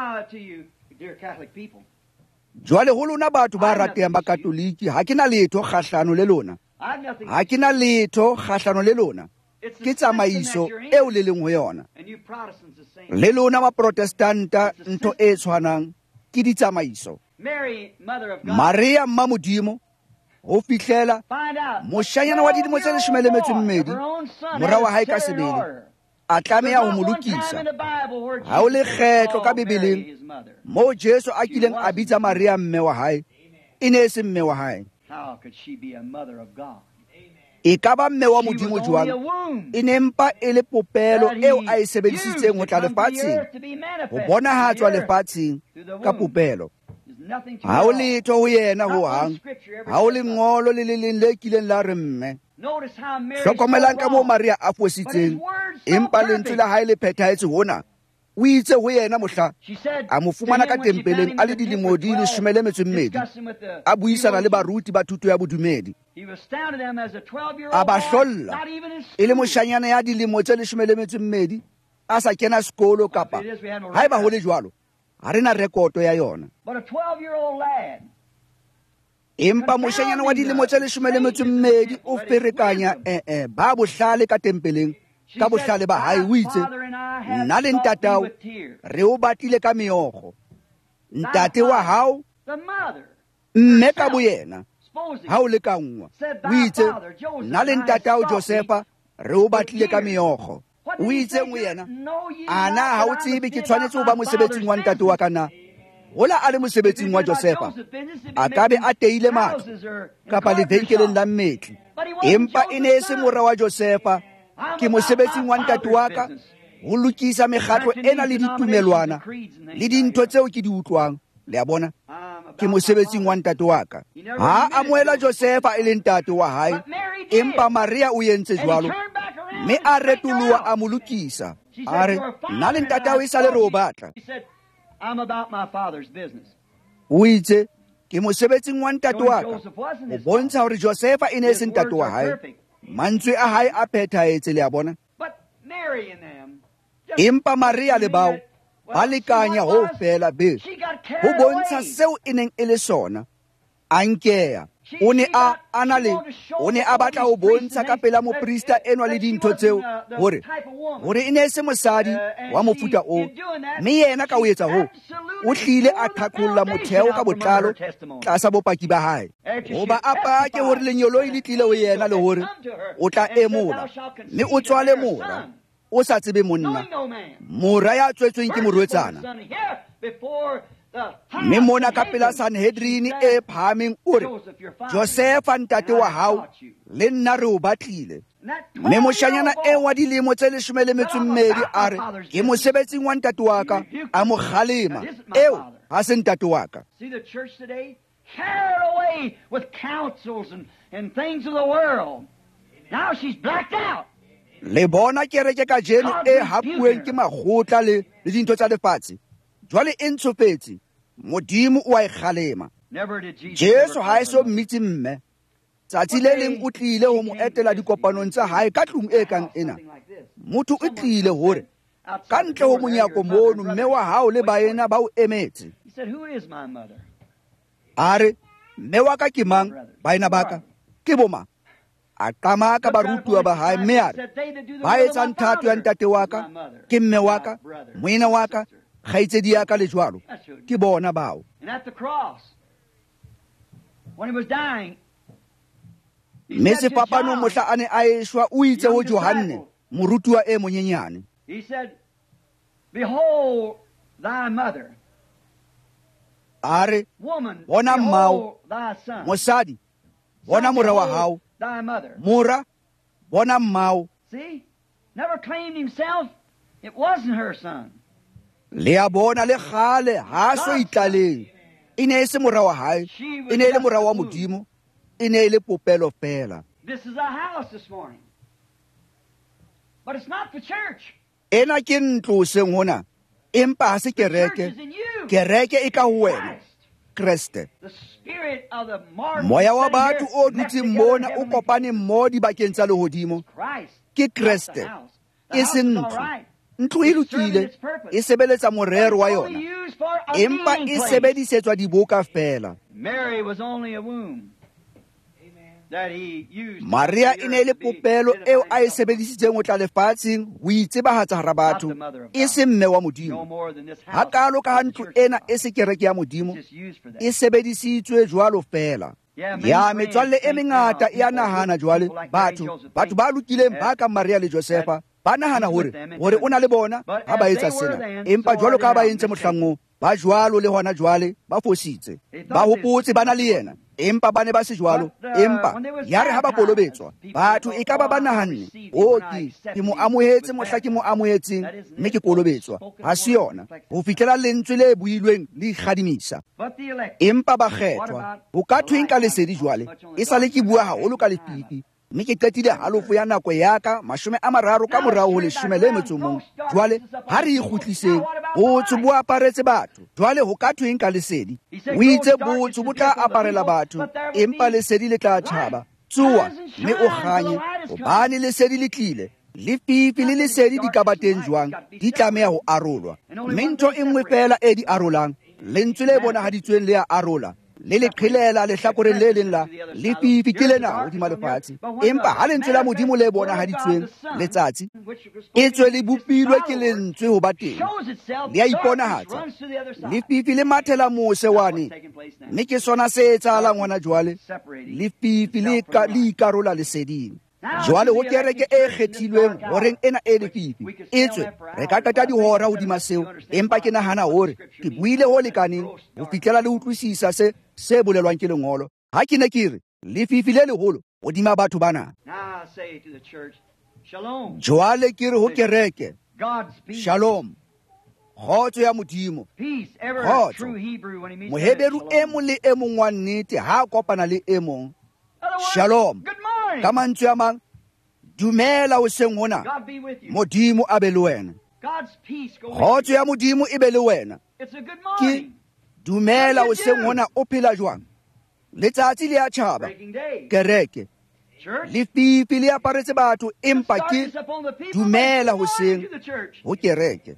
Jwale ho lona batho ba ratehang ba Katoliki, ha ke na letho kgahlano le lona, ha ke na letho kgahlano le lona. Ke tsamaiso eo le leng ho yona. Le lona ba Protestanta ntho e tshwanang ke ditsamaiso. Maria mma Modimo ho fihlela moshanyana wa dilemo tse 12 mora wa hae ka sebele a tlameha ho mo lokisa. Ha o le kgetlo ka Bibeleng moo Jesu a kileng a bitsa Maria mme wa hae, e ne se mme wa hae. E ka ba mme wa Modimo jwang? E ne mpa e le popelo eo a e sebedisitseng ho tla lefatsheng, ho bonahatswa lefatsheng ka popelo. Ha o letho ho yena ho hang, ha o lengolo le le leng le kileng la re mme. Hlokomelang ka moo Maria a fositseng, empa lentswe la hae le phethahetse hona. O itse ho yena mohla a mo fumana ka tempeleng a le dilemo di 12, a buisana le baruti ba thuto ya bodumedi. A ba hlolla e le moshanyana ya dilemo tse 12, a sa kena sekolo kapa haeba ho le jwalo ha re na rekoto ya yona. Empa moshanyana wa dilemo tse 12 o ferekanya ba bohlale ka tempeleng ka bohlale ba hae. O itse nna le ntatao re o batlile ka meokgo. Ntate wa hao mme ka boyena ha o le ka nngwa. O itse nna le ntatao Josefa re o batlile ka meokgo. O itse ngo yena ana ha o tsebe ke tshwanetse ho ba mosebetsing wa ntate wa kana. Hola a le mosebetsing wa Josefa a ka be a teile matlo kapa lebenkeleng la mmetli, empa e ne se mora wa Josefa. Ke mosebetsing wa ntate wa ka ho lokisa mekgatlo ena le ditumelwana le dintho tseo ke di utlwang. Le a bona, ke mosebetsing wa ntate wa ka. Ha amohela Josefa e le ntate wa hae, empa Maria o yentse jwalo, mme a retoloha a mo lokisa. A re nna le ntate wa isa le re o batla. O itse ke mosebetsing wa ntate wa ka, o bontsha hore Josefa e ne se ntate wa hae. Mantswe a hae a phethahetse. Le a bona, empa Maria le bao ba lekanya ho fela be ho bontsha seo e neng e le sona. A nkeya o ne a batla ho bontsha ka pela moprista enwa le dintho tseo hore e ne se mosadi wa mofuta o, mme yena ka o etsa ho o hlile a qhaqholla motheo ka botlalo tlasa bopaki ba hae, hoba a pake hore lenyoloi le tlile ho yena le hore o tla emola mme o tswale mora o sa tsebe monna, mora ya tswetsweng ke morwetsana. Mme mona ka pela Sanhedrini e phahameng o re Josefa ntate wa hao le nna re o batlile. Mme moshanyana e wa dilemo tse 12 a re ke mosebetsing wa ntate wa ka, a mo kgalema eo ha se ntate wa ka. Le bona kereke ka jeno e hapueng ke makgotla le dintho tsa lefatshe, jwale e ntshofetse. Modimo o a e kgalema. Jesu ha e so mmitse mme. Tsatsi le leng o tlile ho mo etela dikopanong tsa hae ka tlung e kang ena. Motho o tlile hore ka ntle ho monyako mono mme wa hao le baena ba o emetse. A re mme wa ka ke mang? Baena ba ka ke boma. A qama ka barutuwa ba hae mme a re ba etsang thato ya ntate wa ka ke mme wa ka, moena wa ka, kgaitsedi ya ka le jwalo ke bona bao. Mme sefapanong mohla a ne a eshwa o itse ho Johanne morutuwa e monyenyane. A re bona mmao, mosadi bona mora wa hao, mora bona mmao. Le a bona le kgale ha so itlaleng e ne se mora wa hae, e ne le mora wa Modimo, e ne le popelo fela. Ena ke ntlo seng empa ha se kereke. Kereke e ka ho wena Kriste. moya wa batho o dutseng mona o kopane mmoho dibakeng tsa lehodimo ke Kriste, e seng ntlo. Ntlo e lokile, e sebeletsa morero wa yona, empa e sebedisetswa diboka fela. Maria e ne le popelo eo a e sebedisitseng ho tla lefatsheng ho itsebahatsa hara batho, e se mme wa Modimo. Hakalo ka ha ntlo ena e se kereke ya Modimo, e sebedisitswe jwalo fela. Ya metswalle e mengata e a nahana jwale batho ba lokileng ba ka Maria le Josefa ba nahana hore o na le bona ha ba etsa sena, empa jwalo ka ba entse mohlango ba jwalo le hona jwale ba fositse, ba hopotse ba na le yena, empa ba ne ba se jwalo. Empa ya re ha ba kolobetswa, batho e ka ba nahanne, ke mo amohetse mohla ke mo amohetseng, mme ke kolobetswa. Ha se yona, ho fihlela lentswe le builweng le ikgadimisa. Empa ba kgethwa, ho ka thweng ka lesedi jwale, e sa le ke bua haholo ka lefifi, mme ke qetile halofo ya nako ya ka 30 ka morao ho 11. Jwale ha re ikgutliseng, botho bo aparetse batho. Jwale ho ka thweng ka lesedi, o itse botho bo tla aparela batho, empa lesedi le tla tjhaba. Tsoa mme o kganye, hobane lesedi le tlile. Lefifi le lesedi di ka ba teng jwang, di tlameha ho arolwa. Mme ntho e nngwe fela e di arolang, lentswe le bonahaditsweng le a arola, le le qhelela lehlakoreng le leng la lefifi ke lena hodima lefatshe. Empa ha lentswe la Modimo le bonahaditsweng, letsatsi, e tswe le bopilwe ke lentswe ho ba teng, le a iponahatsa. Lefifi le mathela mose wane, mme ke sona se etsahalang hona jwale. Lefifi le ikarola leseding. Jwale ho kereke e kgethilweng horeng ena e lefifi e tswe, re ka qeta dihora hodima seo, empa ke nahana hore ke buile ho lekaneng ho fihlela le utlwisisa se bolelwang ke lengolo ha ke ne ke re lefifi le leholo hodima batho bana. Jwale ke re ho kereke, shalom, kgotso ya Modimo. Kgotso, Moheberu e mong le e mong wa nnete ha kopana le e mong. Shalom, ka mantswe a mang, dumela hoseng hona, Modimo a be le wena. Kgotso ya Modimo e be le wena. Ke dumela hoseng hona o phela jwang. Letsatsi le a tjhaba, kereke, lefifi le aparetse batho, empa ke dumela hoseng ho kereke.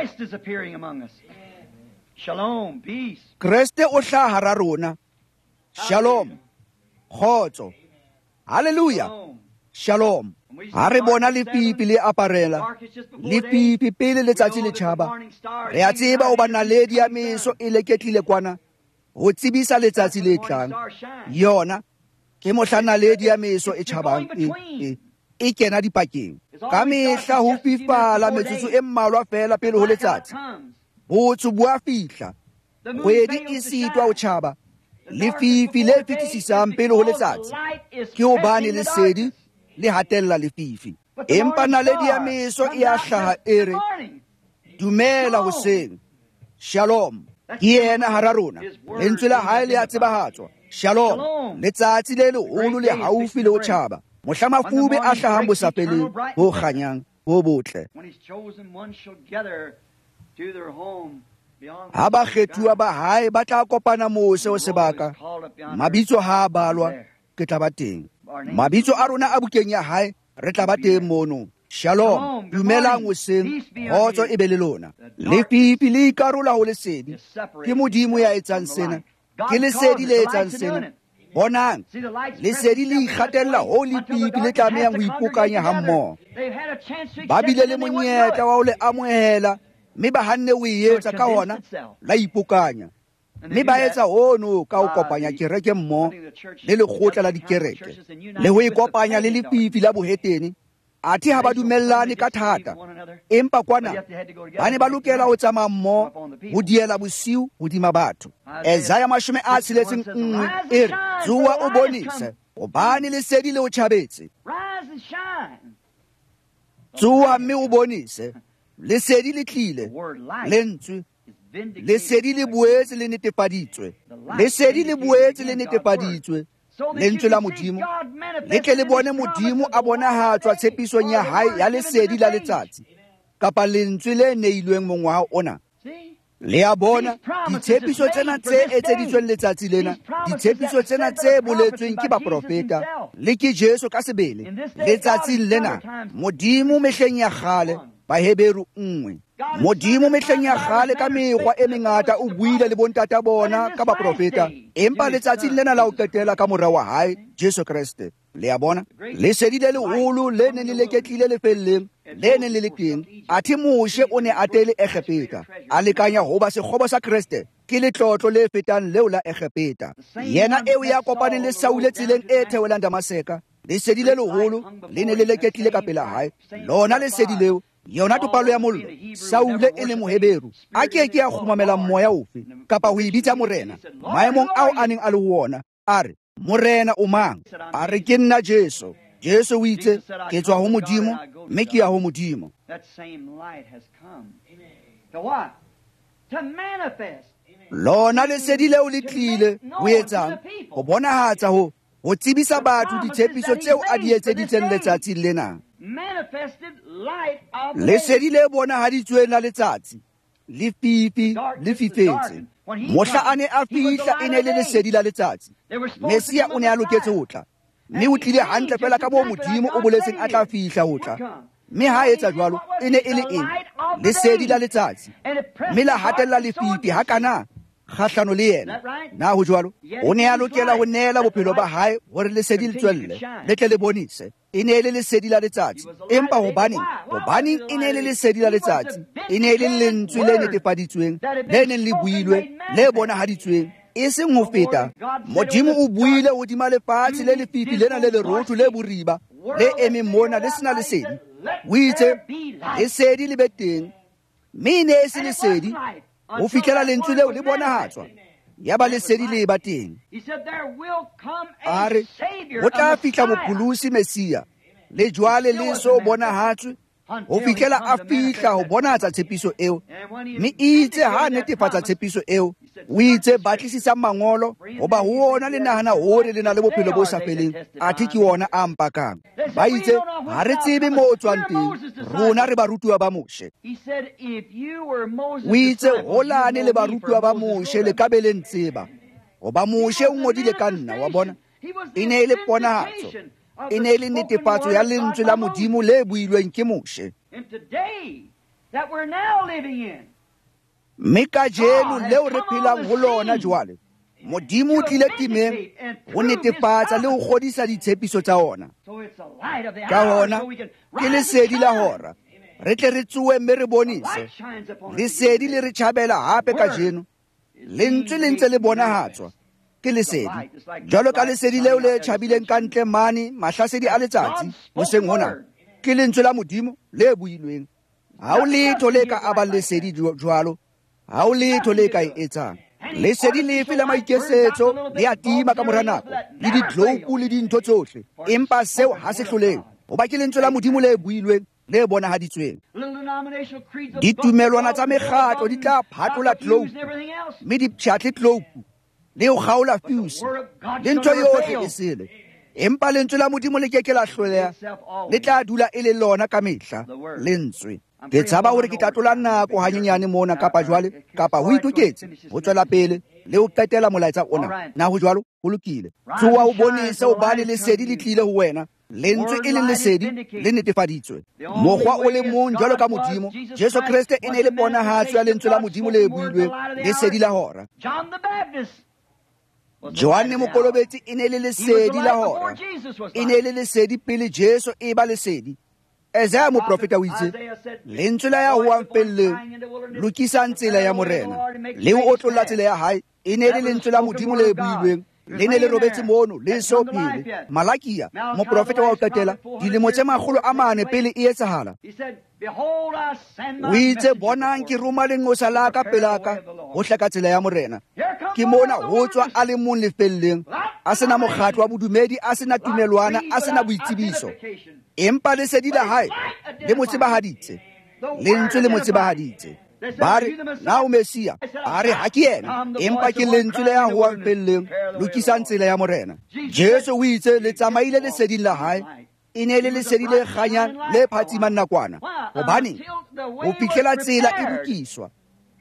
Kriste o hlaha hara rona. Shalom, kgotso, haleluya, shalom. Ha re bona lefifi le aparela, lefifi pele letsatsi le tjhaba, re a tseba ho ba naledi ya meso e leketlile kwana ho tsebisa letsatsi le tlang. Yona ke mohla naledi ya meso e tjhabang e kena dipakeng. Ka mehla ho fifala metsotso e mmalwa fela pele ho letsatsi, botho bo a fihla, kgwedi e sitwa ho tjhaba. Lefifi le fetisisang pele ho letsatsi ke hobane lesedi le hatella lefifi. Empa naledi ya meso e a hlaha e re, dumela hoseng, shalom. Ke yena hara rona, lentswe la hae le a tsebahatswa. Shalom, letsatsi le leholo le haufi le ho tjhaba, mohla mafube a hlahang bosapeleng bo kganyang bo botle. Ha ba kgethuwa ba hae ba tla kopana mose ho sebaka, mabitso ha a balwa, ke tla ba teng. Mabitso a rona a bukeng ya hae, re tla ba teng mono. Shalom, dumelang hoseng, kgotso e be le lona. Lefifi le ikarola ho lesedi, ke Modimo ya etsang sena, ke lesedi le etsang sena. Bonang, lesedi le ikgatella ho lefifi le tlamehang ho ipokanya ha mmoho. Ba bile le monyetla wa ho le amohela, mme ba hanne ho etsa ka hona la ipokanya. Mme ba etsa hono ka ho kopanya kereke mmoho le lekgotla la dikereke, le ho ikopanya le lefifi la bohetene. Athe ha ba dumellane ka thata, empa kwana ba ne ba lokela ho tsamaya mmoho ho diela bosiu hodima batho. Isaiah 61 e re, tsoa o bonise, hobane lesedi le o tjhabetse. Tsoa mme o bonise, lesedi le tlile, lentswe, lesedi le boetse le netefaditswe. Lesedi le boetse le netefaditswe, lentswe la Modimo, le tle le bone Modimo a bonahatswa tshepisong ya hae ya lesedi la letsatsi, kapa lentswe le neilweng mongwaha ona. le a bona ditshepiso tsena tse etseditsweng letsatsi lena, ditshepiso tsena tse boletsweng ke baprofeta le ke Jesu ka sebele letsatsing lena. Modimo mehleng ya kgale, Baheberu 1, Modimo mehleng ya kgale ka mekgwa e mengata o buile le bontata bona ka baprofeta, empa letsatsing lena la ho qetela ka mora wa hae Jesu Kriste. Le a bona lesedi le leholo le neng le leketlile lefelleng le neng le le teng, athe Moshe o ne a tele Egepeta a lekanya ho ba sekgobo sa Kriste ke letlotlo le fetang leo la Egepeta. Yena eo ya kopaneng le Saule tseleng e thewelang Damaseka, lesedi le leholo le ne le leketlile ka pela hae. Lona lesedi leo yona topalo ya mollo, Saule e le Moheberu a ke a kgumamela moya ofe kapa ho ibitsa morena maemong ao a neng a le ho ona, a re, morena o mang? A re, ke nna Jesu. Jesu o itse, ke tswa ho Modimo mme ke ya ho Modimo. Lona lesedi leo le tlile ho etsang? Ho bonahatsa ho tsebisa batho ditshepiso tseo a di etseditseng letsatsing lena. Lesedi le bonahaditsweng la letsatsi lefifi le fifetse. Mohla a ne a fihla e ne le lesedi la letsatsi. Mesia o ne a loketse ho tla, mme o tlile hantle fela ka moo Modimo o boletseng a tla fihla ho tla. Mme ha etsa jwalo e ne e le eng? Lesedi la letsatsi, mme la hatella lefifi hakana kgahlano le yena. Na ho jwalo o ne a lokela ho neela bophelo ba hae hore lesedi le tswelle le tle le bonise. E ne le lesedi la letsatsi, empa hobaneng e ne le lesedi la letsatsi? E ne le lentswe le netefaditsweng, le neng le builwe, le bonahaditsweng, e seng ho feta. Modimo o buile hodima lefatshe le lefifi lena le lerotho le boriba le emeng mona le sena lesedi. O itse lesedi le be teng, mme e ne e se lesedi ho fihlela lentswe leo le bonahatswa, ya ba lesedi le ba teng. A re, ho tla fihla mopholosi Mesia, le jwale le so bonahatswe, ho fihlela a fihla ho bonahatsa tshepiso eo. Mme itse ha netefatsa tshepiso eo, o itse batlisisa mangolo hoba ho ona le nahana hore le na le bophelo bo sa feleng, athe ke ona a mpakang. Ba itse ha re tsebe mo o tswang teng, rona re barutiwa ba Moshe. O itse holane le barutiwa ba Moshe le ka be le ntseba, hoba Moshe o ngodile ka nna, wa bona. E ne e le ponahatso, e ne e le netefatso ya lentswe la Modimo le builweng ke Moshe. Mme kajeno leo re phelang ho lona jwale, Modimo o tlile timeng ho netefatsa le ho kgodisa ditshepiso tsa ona. Ka hona ke lesedi la hora, re tle re tsoe mme re bonise. Lesedi le re tjhabela hape kajeno, lentswe le ntse le bonahatswa ke lesedi, jwalo ka lesedi leo le tjhabileng ka ntle mane mahlasedi a letsatsi hoseng hona, ke lentswe la Modimo le builweng. Ha o letho le ka abang lesedi jwalo, ha o letho le ka e etsang. Lesedi lefe la maikesetso le a tima ka mora nako, le ditloupu le dintho tsohle, empa seo ha se hlolehe, hoba ke lentswe la Modimo le builweng le bonahaditsweng. Ditumelwana tsa mekgatlo di tla phatola tloupu, mme di pshatle tloupu le ho kgaola fuse, le ntho yohle e sele. Empa lentswe la Modimo le keke la hloleha, le tla dula e le lona ka mehla lentswe. Ke tshaba hore ke tla tlola nako hanyenyane mona kapa jwale, kapa ho itoketse ho tswela pele le ho qetela molaetsa ona. Na ho jwalo ho lokile. Tsoa o bonise hobane lesedi le tlile ho wena, lentswe e leng lesedi le netefaditswe. Mokgwa o le mong jwalo ka Modimo, Jesu Kriste e ne le ponahatso ya lentswe la Modimo le builweng, lesedi la hora. Johane Mokolobetsi e ne le lesedi la hora, e ne le lesedi pele Jesu e ba lesedi. Isaiah moprofeta o itse, lentswe la ya hoang felleng, lokisang tsela ya morena, le ho otlolla tsela ya hae, e ne le lentswe la Modimo le builweng, le ne le robetse mono le so pele. Malakia moprofeta wa ho qetela dilemo tse 400 pele e etsahala, o itse, bonang ke roma lenqosa la ka pelaka ho hlaka tsela ya morena. Ke mona ho tswa a le mong lefelleng, a sena mokgatlo wa bodumedi, a sena tumelwana, a sena boitsebiso, empa lesedi la hae le mo tsebahaditse, lentswe le mo tsebahaditse. Ba re, na o Mesia? A re, ha ke yena, empa ke lentswe le ya hoang felleng, lokisang tsela ya morena. Jesu o itse le tsamaile leseding la hae, e ne le lesedi le kganyang le phatsimang nakwana, hobane ho fihlela tsela e lokiswa,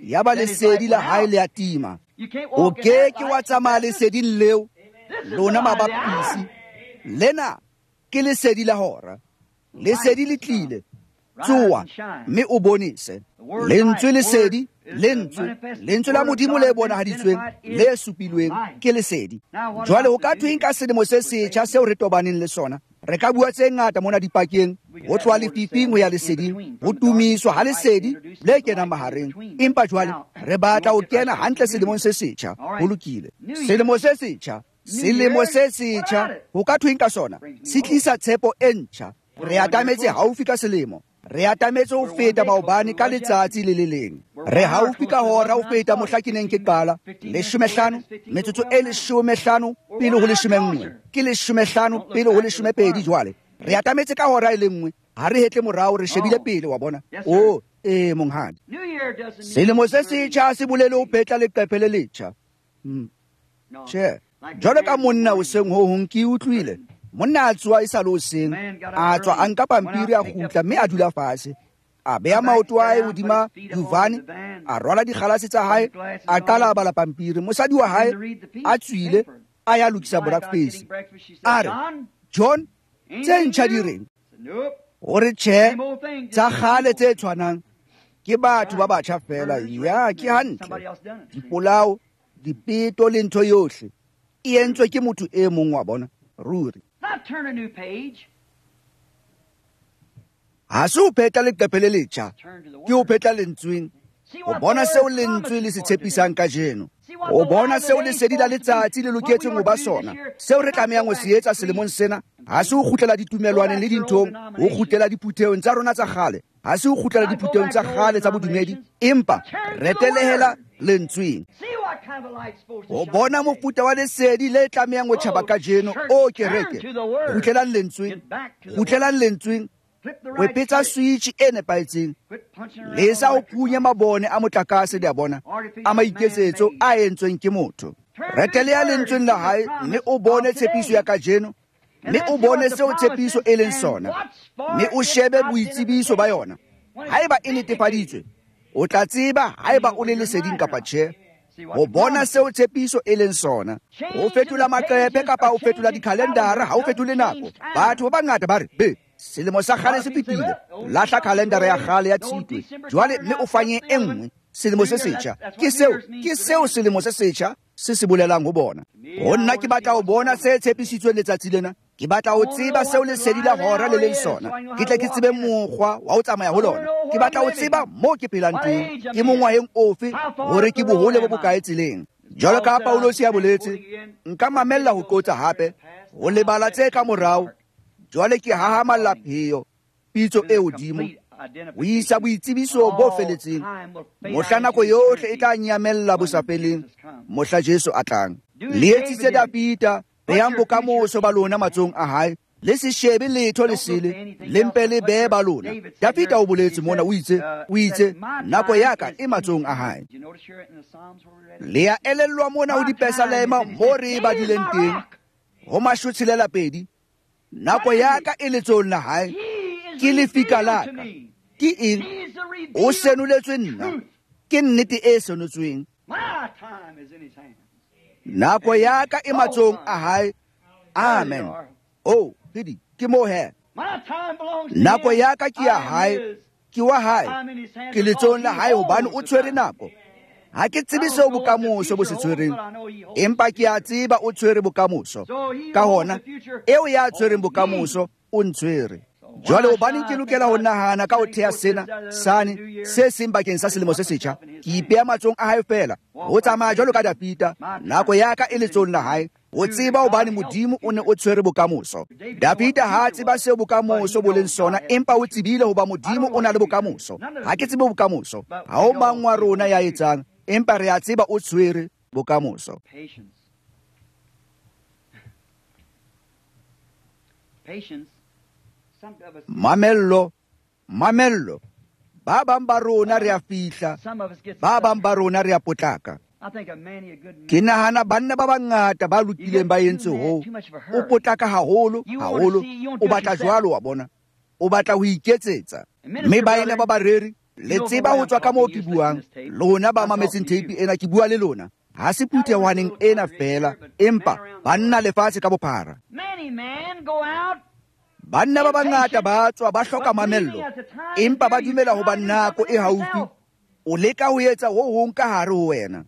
ya ba lesedi la hae le a tima. O ke ke wa tsamaya leseding leo lona mabapisi. Lena ke lesedi la hora. Lesedi le tlile. Tsoa mme o bonise. Lentswe lesedi, lentswe la Modimo le bonahaditsweng le supilweng ke lesedi. Jwale o ka thweng ka selemo se setjha seo re tobaneng le sona. Re ka bua tse ngata mona dipakeng ho tloha lefifing ho ya leseding, ho tumiswa ha lesedi le kenang mahareng. Empa jwale re batla ho kena hantle selemong se setjha. Ho lokile. Selemo se setjha ho ka thweng ka sona se tlisa tshepo e ntjha. Re atametse haufi ka selemo. Re atametse ho feta maobane ka letsatsi le le leng. Re haufi ka hora ho feta mohla ke neng ke qala 15 metsotso e 15 pele ho 11 ke 15 pele ho 12 jwale. Re atametse ka hora e le nngwe. Ha re hetle morao re shebile pele wa bona. Monghadi. Selemo se setjha se bolele ho petla leqephe le letjha. Che. Jwale ka monna o seng ho hong ke utlwile. Monna a tswa e sa le hoseng, a tswa a nka pampiri a kgutla mme a dula fatshe. A beha maoto a hae hodima duvane, a rwala dikgalase tsa hae, a qala a bala pampiri. Mosadi wa hae a tswile a ya lokisa breakfast. A re, John, tse ntjha di reng? O re tjhe, tsa kgale tse tshwanang. Ke batho ba batjha fela. Ya, ke hantle. Dipolao, dipeto le ntho yohle. E entswe ke motho e mong wa bona. Ruri. Not turn a new page. Ha se o pheta leqephe le letjha. Ke o pheta lentsweng. O bona seo lentswe le se tshepisang ka jeno. O bona seo lesedi la letsatsi le loketseng ho ba sona. Seo re tlamehang ho se etsa selemong sena. Ha se o kgutlela ditumelwaneng le dinthong, o kgutlela diphutheong tsa rona tsa kgale. Ha se o kgutlela diphutheong tsa kgale tsa bodumedi, empa re telehela lentsweng. O bona mofuta wa lesedi le tlamehang ho tjhaba ka jeno. O kereke, kgutlelang lentsweng, o petsa switch e nepaetseng. Le sa o phunya mabone a motlakase le a bona, a maiketsetso a entsweng ke motho. Re teleha lentsweng la hae, mme o bone tshepiso ya ka jeno. Mme o bone seo tshepiso e leng sona. Mme o shebe boitsebiso ba yona. Haeba e netefaditswe, o tla tseba haeba o le leseding kapa tjhe. O bona seo tshepiso e leng sona. O fetola maqephe kapa o fetola dikhalendara ha o fetole nako. Batho ba bangata ba re, selemo sa kgale se fetile. Lahla khalendara ya kgale ya Tshitwe. Jwale mme o fanye e nngwe. Selemo se setjha. Ke seo selemo se setjha se se bolelang ho bona. Ho nna ke batla ho bona se tshepisitsweng letsatsi lena. Ke batla ho tseba seo lesedi la hora le leng sona. Ke tle ke tsebe mokgwa wa ho tsamaya ho lona. Ke batla ho tseba moo ke phelang teng. Ke mongwaheng ofe hore ke bohole bo bokae tseleng. Jwalo ka Paulos ya boletse, nka mamella ho qotsa hape, ho lebala tse ka morao. Jwale ke hahamalla pheyo, pitso e hodimo. O isa boitsebiso bo feletseng. Mohla nako yohle e tla nyamella bo sa feleng. Mohla Jesu a tlang. Le etsitse Dapita, behang bokamoso ba lona matsong a hae. Le se shebe letho le sele, le mpe le behe ba lona. Dapita o boletse mona o itse, nako ya ka e matsong a hae. Le ya elellwa mona ho dipesalema mo re ba dileng teng. Ho mashotshelela pedi. Nako ya ka e letsong la hae. Ke lefika la ka. Ke eng? O senoletswe nna. Ke nnete e senotsweng. Nako ya ka e matsong a hae. Amen. Oh, hidi, ke mo he. Nako ya ka ke ya hae. Ke wa hae. Ke letsong la hae hobane o tshwere nako. Ha ke tsebe seo bokamoso bo se tshwereng. Empa ke a tseba o tshwere bokamoso. Ka hona, eo ya tshwereng bokamoso o ntshwere. Jwale hobaneng ke lokela ho nahana ka ho theha sena sane se seng bakeng sa selemo se setjha. Ke ipeha matsong a hae fela. Ho tsamaya jwalo ka Dapita, nako ya ka e letsong la hae. O tseba hobane Modimo o ne o tshwere bokamoso. Dapita ha tseba seo bokamoso bo leng sona, empa o tsebile hoba Modimo o na le bokamoso. Ha ke tsebe bokamoso. Ha o mang wa rona ya etsang, empa re a tseba o tshwere bokamoso. Mamello. Ba bang ba rona re a fihla, ba bang ba rona re a potlaka. Ke nahana banna ba bangata ba lokileng ba entse ho. O potlaka haholo, o batla jwalo wa bona. O batla ho iketsetsa. Mme baena ba bareri le tseba ho tswa ka moo ke buang lona ba mametseng tape ena ke bua le lona ha se putewaneng ena fela empa banna lefatshe ka bophara banna ba bangata ba tswa ba hloka mamello empa ba dumela ho ba nako e haufi o leka ho etsa ho hong ka hare ho wena.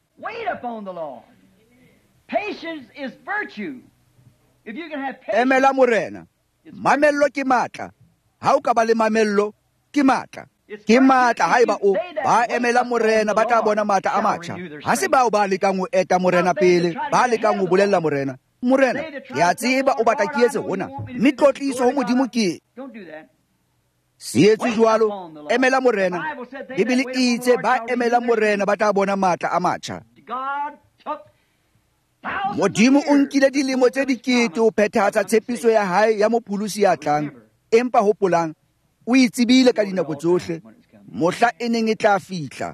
Emela morena mamello ke matla ha o ka ba le mamello ke matla ke matla haeba o ba emela morena ba tla bona matla a matjha ha se bao ba lekang ho eta morena pele ba lekang ho bolella morena ya tseba o batla ke etse hona mme tlotliso ho modimo ke se etse jwalo emela morena Bibele itse ba emela morena ba tla bona matla a matjha. Modimo o nkile dilemo tse dikete ho phethahatsa tshepiso ya hae ya mopholosi ya tlang empa hopolang o itsebile ka dinako tsohle mohla e neng e tla fihla.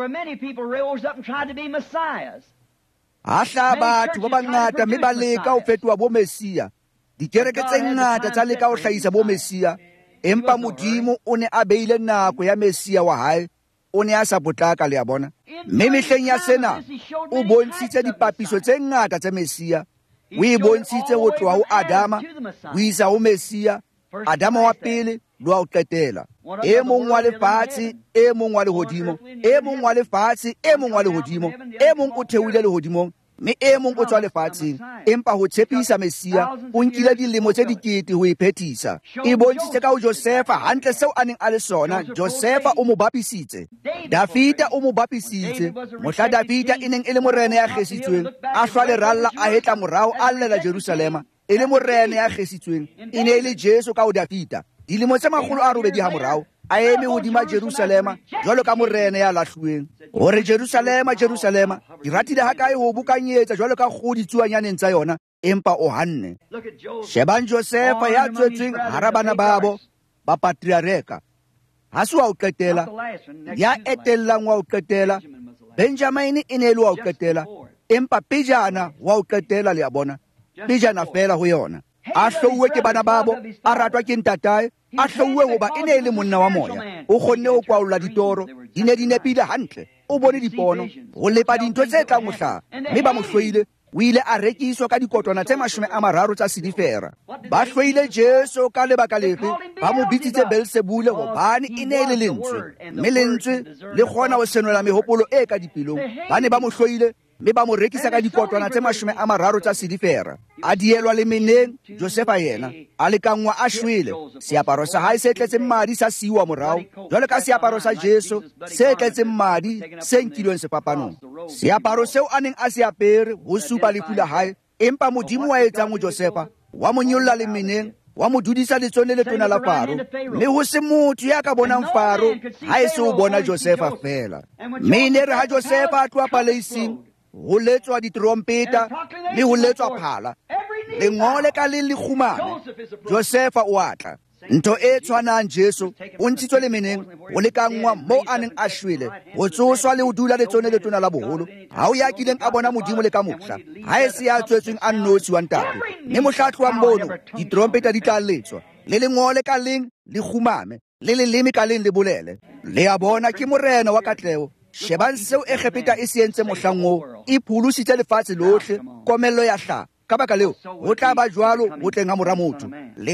Hahla batho ba bangata mme ba leka ho fetoha bo Mesia dikereke tse ngata tsa leka ho hlahisa bo Mesia empa Modimo o ne a beile nako ya Mesia wa hae o ne a sa potlaka le a bona mme mehleng ya sena o bontshitse dipapiso tse ngata tse Mesia o e bontshitse ho tloha ho Adama ho isa ho Mesia Adama wa pele le wa ho qetela e mong wa lefatshe e mong wa lehodimo e mong wa lefatshe e mong wa lehodimo e mong o theohile lehodimong mme e mong o tswa lefatsheng empa ho tshepisa Mesia o nkile dilemo tse dikete ho e phethisa e bontshitse ka ho Josefa hantle seo a neng a le sona. Josefa o mo bapisitse Davida o mo bapisitse mohla Davida e neng e le morena ya kgesitsweng a hlwa leralla a hetla morao a llela Jerusalema e le morena ya kgesitsweng e ne e le Jesu ka ho Davida dilemo tse 800 ha morao a eme hodima Jerusalema jwalo ka morena ya lahluweng hore Jerusalema Jerusalema di ratile ha kae ho bokanyetsa jwalo ka kgodi tsuanyaneng tsa yona empa o hanne. Shebang Josefa ya tswetsweng hara bana babo ba patriareka ha se wa o qetela ya etellang wa o qetela Benjamin e ne le wa o qetela empa pejana wa o qetela le a bona pejana fela ho yona a hlouwe ke bana babo a ratwa ke ntatae a hlouwe hoba e ne le monna wa moya o kgonne ho kwaolla ditoro di ne di nepile hantle o bone dipono ho lepa dintho tse tlang mohlala mme ba mo hloile o ile a rekiswa ka dikotwana tse 30 tsa silifera ba hloile Jesu ka lebaka lefe ba mo bitsitse Beelzebule hobane e ne le lentswe mme lentswe le kgona ho senola mehopolo e ka dipelong ba ne ba mo hloile mme ba mo rekisa ka dikotwana tse 30 tsa silifera a dielwa le meneng. Josefa yena a lekangwa a shwele seaparo sa hae se tletseng madi sa siwa morao jwalo ka seaparo sa Jesu se tletseng madi se nkilweng sefapanong seaparo seo a neng a se apere ho supa lefu la hae empa Modimo wa etsang ho Josefa wa mo nyolla le meneng wa mo dudisa letsone le tona la Faro mme ho se motho ya ka bonang Faro ha e se o bona Josefa fela mme ne re ha Josefa a tloha palaising ho letswa ditrompeta le ho letswa phala lengole ka le khumane Josefa o atla ntho e tshwanang Jesu o ntshitswe le meneng o lekangwa mo a neng a shwele ho tsoswa le ho dula letsone le tona la boholo ha o ya kileng a bona Modimo le ka mohla ha e se ya tswetsweng a nnotsi wa ntate mme mohlatlwa mmono ditrompeta di tla letswa le lengole ka leng le khumame le leleme ka leng le bolele le a bona ke morena wa katleo. Shebang seo e khepeta e se entse mohlang o e phulusitse lefatshe lohle komello ya hla ka baka leo ho tla ba jwalo ho tleng ha mora motho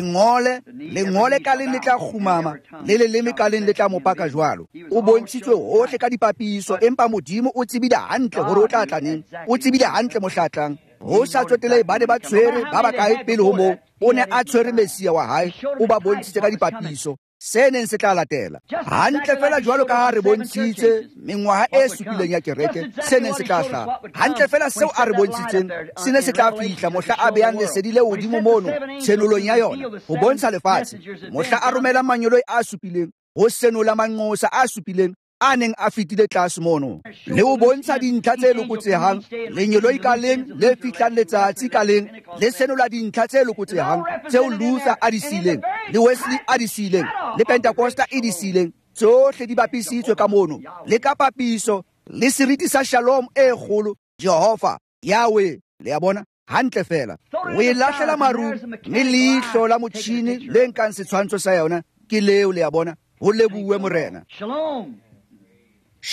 lengole ka leng le tla khumama le leleme ka leng le tla mopaka jwalo o bontshitswe hohle ka dipapiso empa Modimo o tsebile hantle hore o tla tla neng o tsebile hantle mohlatlang ho sa tsotele ba ne ba tshwere ba ba kae pele ho mo o ne a tshwere Mesia wa hae o ba bontshitse ka dipapiso se neng se tla latela hantle fela jwalo ka ha re bontshitse mengwaha e supileng ya kereke se neng se tla hla hantle fela seo a re bontshitseng se ne se tla fihla mohla a beyang lesedi le hodimo mono tshenolong ya yona ho bontsha lefatshe mohla a romela manyolo a supileng ho senola manqosa a supileng a neng a fitile tlase mono le ho bontsha dintlha tse lokotsehang lenyoloi ka leng le fihlang letsatsi ka leng le senola dintlha tse lokotsehang tseo Luther a di sileng le Wesley a di sileng le Pentecosta e di sileng tsohle di bapisitswe ka mono le ka papiso le seriti sa shalom e kgolo Jehova Yahweh le a bona hantle fela o e lahlela maru mme leihlo la motjhini le nkang setshwantsho sa yona ke leo le a bona ho lebuwe morena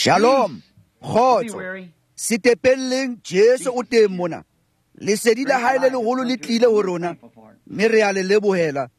Shalom, kgotso, setepelleng Jesu o teng mona. Lesedi la hae le leholo le tlile ho rona, mme re a le lebohela.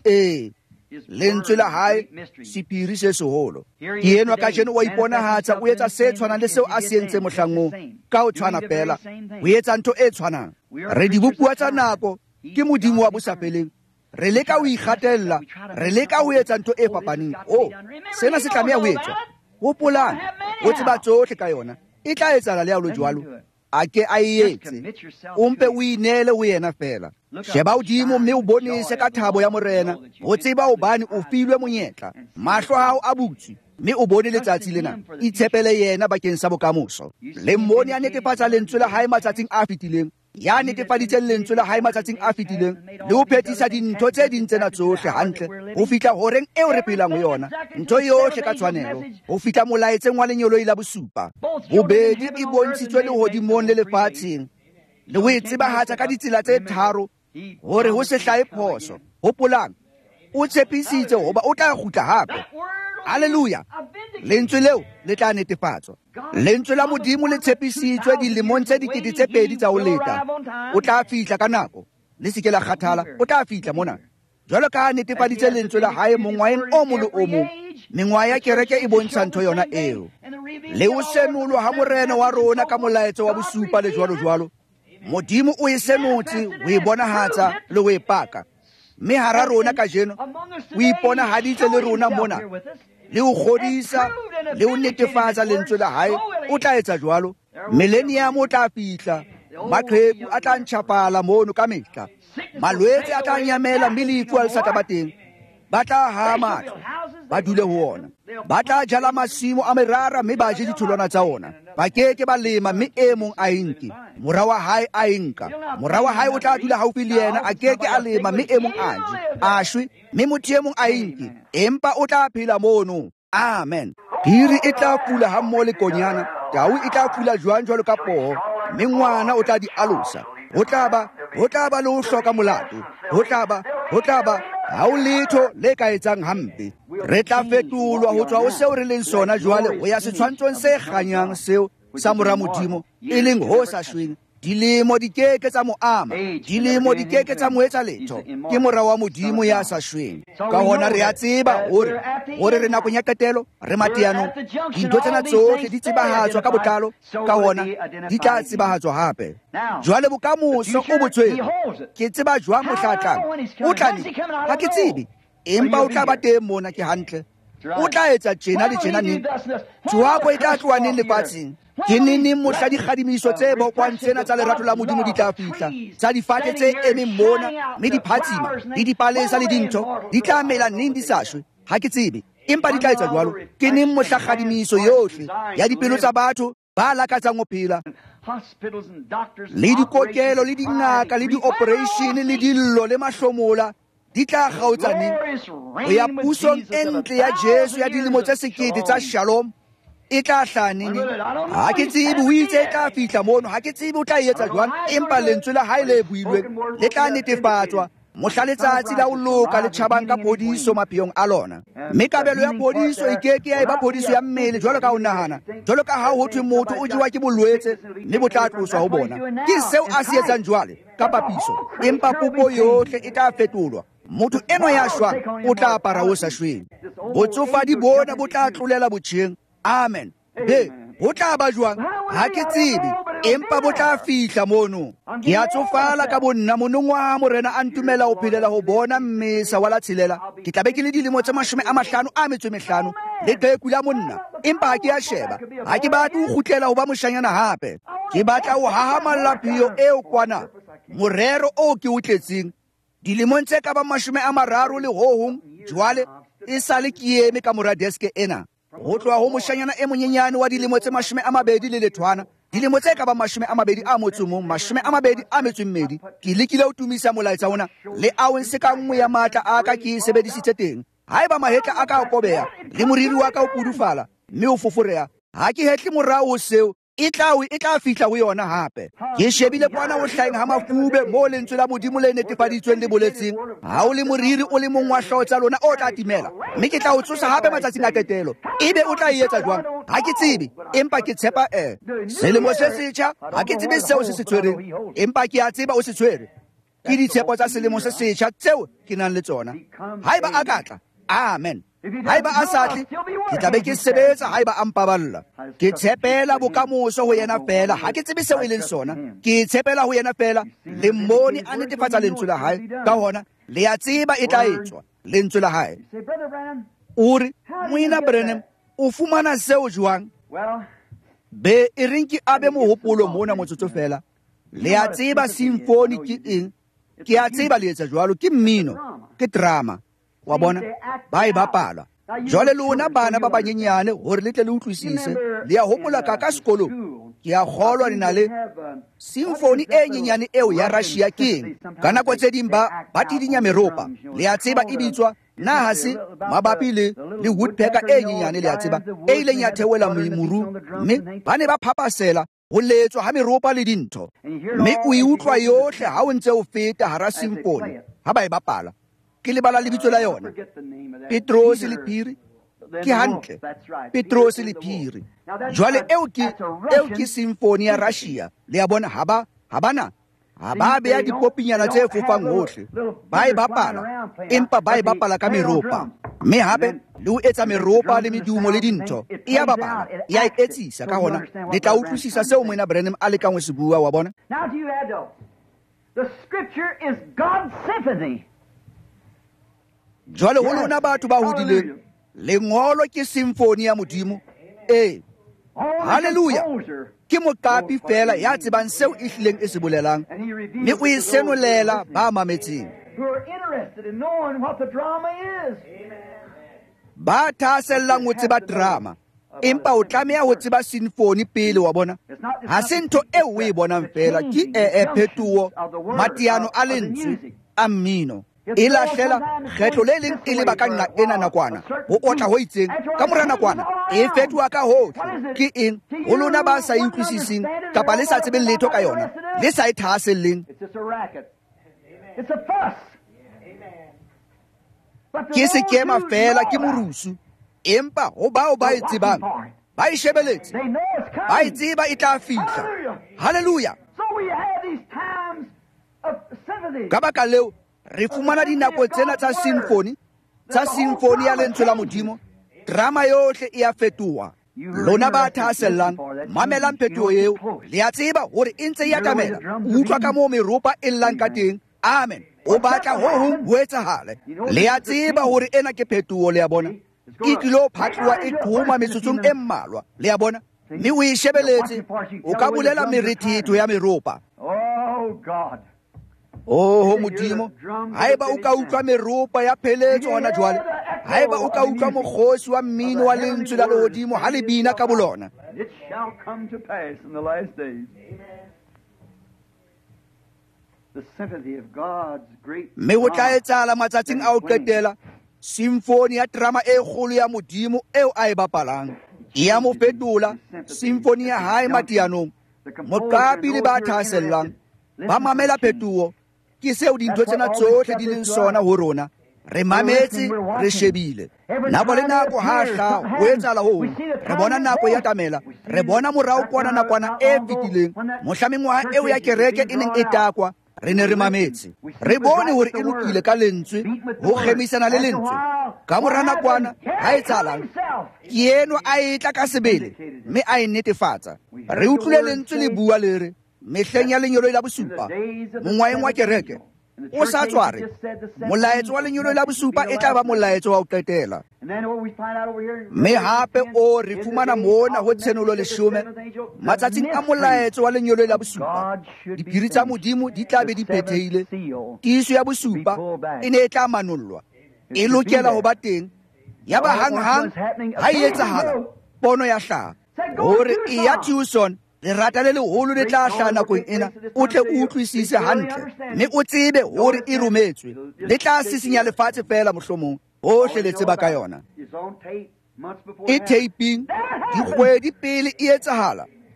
Lentswe la hae sephiri se seholo. Ke enwa kajeno wa iponahatsa o etsa se tshwanang le seo a se entseng mohlang oo, ka ho tshwana fela, o etsa ntho e tshwanang. Re dibopua tsa nako ke Modimo wa bosafeleng. Re leka ho ikgatella, re leka ho etsa ntho e fapaneng. Sena se tlameha ho etswa. Hopolang, o tseba tsohle ka yona. E tla etsahala le ha ho jwalo. A ke a e etse. O mpe o inele ho yena fela. Sheba hodimo mme o bonese ka thabo ya Morena. O tseba hobane o filwe monyetla. Mahlo a hao a butswe, mme o bone letsatsi lena. Itshepele yena bakeng sa bokamoso. Le mmone a netefatsa lentswe la hae matsatsing a fetileng. Ya netefaditseng lentswe la hae matsatsing a fetileng, le ho phethisa dintho tse ding tsena tsohle hantle, ho fihla horeng eo re phelang ho yona, ntho yohle ka tshwanelo, ho fihla molaetseng wa lenyoloi la bosupa. Bobedi e bontshitswe lehodimong le lefatsheng, le ho e tsebahatsa ka ditsela tse tharo, hore ho se hlahe phoso. Hopolang, o tshepisitse hoba o tla kgutla hape. Haleluya! Lentswe leo le tla netefatswa. Lentswe la Modimo le tshepisitswe dilemong tse 2000 tsa ho leta. O tla fihla ka nako. Le se ke la kgathala, o tla fihla mona. Jwalo ka netefaditse lentswe la hae mongwaeng o mong le o mong. Mengwae ya kereke e bontsha ntho yona eo. Le ho senolwa ha Morena wa rona ka molaetso wa bosupa le jwalo jwalo. Modimo o e senotse ho e bonahatsa le ho e paka. Mme hara rona kajeno o iponahaditse le rona mona, le ho kgodisa le ho netefatsa lentswe la hae. O tla etsa jwalo. Millennium o tla fihla, maqheku a tla ntjhafala mono ka mehla, malwetse a tla nyamela mme lefu a le sa tla ba teng. Ba tla ha matlo, ba dule ho ona. Ba tla jala masimo a merara mme ba je ditholwana tsa ona. Ba keke ba lema mme e mong a enke, mora wa hae a enka. Mora wa hae o tla dula haufi le yena, a keke a lema mme e mong a je, a shwe mme motho e mong a enke, empa o tla phela mono. Amen. Phiri e tla fula ha mmoho le konyana, tau e tla fula jwalo ka poho, mme ngwana o tla di alosa. Ho tla ba le ho hloka molato. Ho tla ba ha o letho le ka etsang hampe. Re tla fetolwa ho tswa ho seo re leng sona jwale ho ya setshwantshong se kganyang seo sa mora Modimo, e leng ho sa shweng. Dilemo di keke tsa mo ama, dilemo di keke tsa mo etsa letho. Ke mora wa Modimo ya sa shweng. Ka hona re a tseba hore re nakong ya qetelo, re mateyanong. Dintho tsena tsohle di tsebahatswa ka botlalo, ka hona di tla tsebahatswa hape. Jwale bokamoso o botshwere. Ke tseba jwang mohlatlang o tla neng, ha ke tsebe, empa o tla ba teng mona ke hantle. O tla etsa tjena le tjena neng. Tshwako e tla tloha neng lefatsheng. Ke neng mohla dikgadimiso tse bokwang tsena tsa lerato la Modimo di tla fihla, tsa difate tse emeng mona, mme di phatsima, le dipalesa le dintho, di tla mela neng di sa shwe, ha ke tsebe, empa di tla etsa jwalo. Ke neng mohla kgadimiso yohle ya dipelo tsa batho ba lakatsang ho phela, le dikokelo le dingaka le di-operation le dillo le mahlomola, di tla kgaotsa neng ho ya pusong e ntle ya Jesu ya dilemo tse 1000 tsa Shalom. E tla hlaneng, ha ke tsebe o itse e tla fihla mono, ha ke tsebe o tla etsa jwang, empa lentswe la hae le builweng le tla netefatswa mohla letsatsi la ho loka le tjhabang ka phodiso maphelong a lona. Mme kabelo ya phodiso e keke ya eba phodiso ya mmele jwalo ka o nahana, jwalo ka ha ho thwe motho o jewa ke bolwetse mme bo tla tloswa ho bona. Ke seo a se etsang jwale ka papiso, empa popo yohle e tla fetolwa. Motho enwa ya shwang o tla apara ho sa shweng. Botsofadi bona bo tla tlolela botjheng. Amen. Ho tla ba jwang ha ke tsebe, empa bo tla fihla mono. Ke a tsofala ka bonna monongwaha Morena a ntumela ho phelela ho bona Mmesa wa la tshelela. Ke tla be ke le dilemo tse 55 le qeku la monna, empa ha ke a sheba, ha ke batle ho kgutlela ho ba moshanyana hape. Ke batla ho hahamalla pheo eo kwana, morero o ke o tletseng dilemong tse ka ba 30 le ho hong. Jwale e sale ke eme ka mora deske ena, ho tloha ho moshanyana e monyenyane wa dilemo tse 20 le lethwana, dilemo tse ka ba 22. Ke lekile ho tumisa molaetsa ona le awense ka nngwe ya matla a ka ke sebedisitse teng. Haeba mahetla a ka kobeha le moriri wa ka o pudufala mme o foforeha, ha ke hetle morao ho seo e tla fihla ho yona hape. Ke shebile kwana ho hlaheng ha mafube mo lentswe la Modimo le netefaditsweng le boletseng, ha o le moriri o le mong wa hlooho tsa lona o tla timela, mme ke tla o tsosa hape matsatsing a qetelo. Ebe o tla etsa jwang? Ha ke tsebe, empa ke tshepa selemo se setjha ha ke tsebe seo se tshwereng, empa ke a tseba o se tshwere. Ke ditshepo tsa selemo se setjha tseo ke nang le tsona. Haeba a ka tla, amen. Haeba a sa tle, ke tla be ke sebetsa haeba a mpaballa. Ke tshepela bokamoso ho yena fela, ha ke tsebe seo e leng sona. Ke tshepela ho yena fela, le mmone a netefatsa lentswe la hae, ka hona le a tseba e tla etswa lentswe la hae. O re, Moina Branham, o fumana seo jwang? Be e reng ke abe mohopolo mona motsotso fela. Le a tseba symphony ke eng? Ke a tseba le etsa jwalo, ke mmino, ke drama. Wa bona, ba e bapala. Jwale lona bana ba banyenyane hore le tle le utlwisise, le a hopola ka sekolo. Ke a kgolwa le na le symphony e nyenyane eo ya Russia ke eng? Ka nako tse ding ba tidinya meropa. Le a tseba e bitswa na ha se mabapi le woodpecker e nyenyane, le a tseba e ileng ya theola moru, mme ba ne ba phapasela ho letswa ha meropa le dintho, mme o e utlwa yohle ha o ntse o feta hara symphony ha ba e bapala. Ke lebala lebitso la yona, Petros le Phiri. Ke hantle, Petros le Phiri. Jwale eo ke symphony ya Russia. Le a bona ha ba beha dipopinyana tse fofang hohle, ba e bapala, empa ba e bapala ka meropa, mme hape le ho etsa meropa le medumo le dintho. E ya bapala, e a etsisa, ka hona le tla utlwisisa seo Moina Branham a lekang ho se bua, wa bona. Now to you adults, the scripture is God's symphony. Jwale ho lona batho ba hodileng, lengolo ke symphony ya Modimo. Haleluya. Ke mokapi fela ya tsebang seo e hlileng e se bolelang, mme o e senolela ba mametseng. Ba thasellang ho tseba drama, empa o tlameha ho tseba symphony pele, wa bona. Ha se ntho eo o e bonang fela, ke phethoho, mateano a lentswe a mmino. E lahlela kgetlo le leng e le baka nna ena nakwana ho otla ho itseng, ka mora nakwana e fetoha ka hohle. Ke eng? Ho lona ba sa utlwisising kapa le sa tsebeng letho ka yona, le sa e thahaselleng. Ke sekema fela, ke morusu, empa ho bao ba e tsebang, ba e shebeletse, ba e tseba e tla fihla. Haleluya. Ka baka leo re fumana dinako tsena tsa symphony ya lentswe la Modimo. Drama yohle e a fetoha. Lona ba thasellang, mamelang phetoho eo, le a tseba hore e ntse e atamela. Utlwa ka moo meropa e llang ka teng. Amen. O batla ho hong ho etsahale. Le a tseba hore ena ke phetoho, le a bona. E tlilo phatloha e qhoma metsotsong e mmalwa, le a bona. Mme o e shebeletse, o ka bolela merethetho ya meropa. Oh God. Oh Modimo, haeba o ka utlwa meropa ya pheletso hona jwale, haeba o ka utlwa mokgosi wa mmino wa lentswe la lehodimo ha le bina ka bolona. It shall come to pass in the last days. The sympathy of God's great. Mme ho tla etsahala matsatsing a ho qetela, symphony ya drama e kgolo ya Modimo eo a e bapalang e ya mo fetola, symphony ya hae mateanong. Mokapi le ba thasellang ba mamela phetoho. Ke seo dintho tsena tsohle di leng sona ho rona. Re mametse, re shebile. Nako le nako ha hla ho etsahala ho, re bona nako ya tamela, re bona morao kwana nakwana e fetileng. Mohla mengwaha eo ya kereke e neng e takwa, re ne re mametse, re bone hore e lokile ka lentswe, ho kgemisana le lentswe. Ka mora nakwana ha etsahalang, ke eno a etla ka sebele, mme a e netefatsa. Re utlwile lentswe le bua le re, mehleng ya lenyolo la bosupa, mongwaeng wa kereke o sa tsware, molaetso wa lenyolo la bosupa e tla ba molaetso wa ho qetela. Mme hape o re fumana mona ho tshenolo 10 matsatsing a molaetso wa lenyolo la bosupa. Diphiri tsa Modimo di tla be di phethehile, tiiso ya bosupa e ne e tla manollwa, e lokela ho ba teng. Ya ba hang ha e etsahala, pono ya hlaha hore e ya Tucson, lerata le leholo le tla hlaha nakong ena. O tle o utlwisise hantle, mme o tsebe hore e rometswe, le tla sisinya lefatshe fela mohlomong hohle le tseba ka yona. E taping dikgwedi pele e etsahala,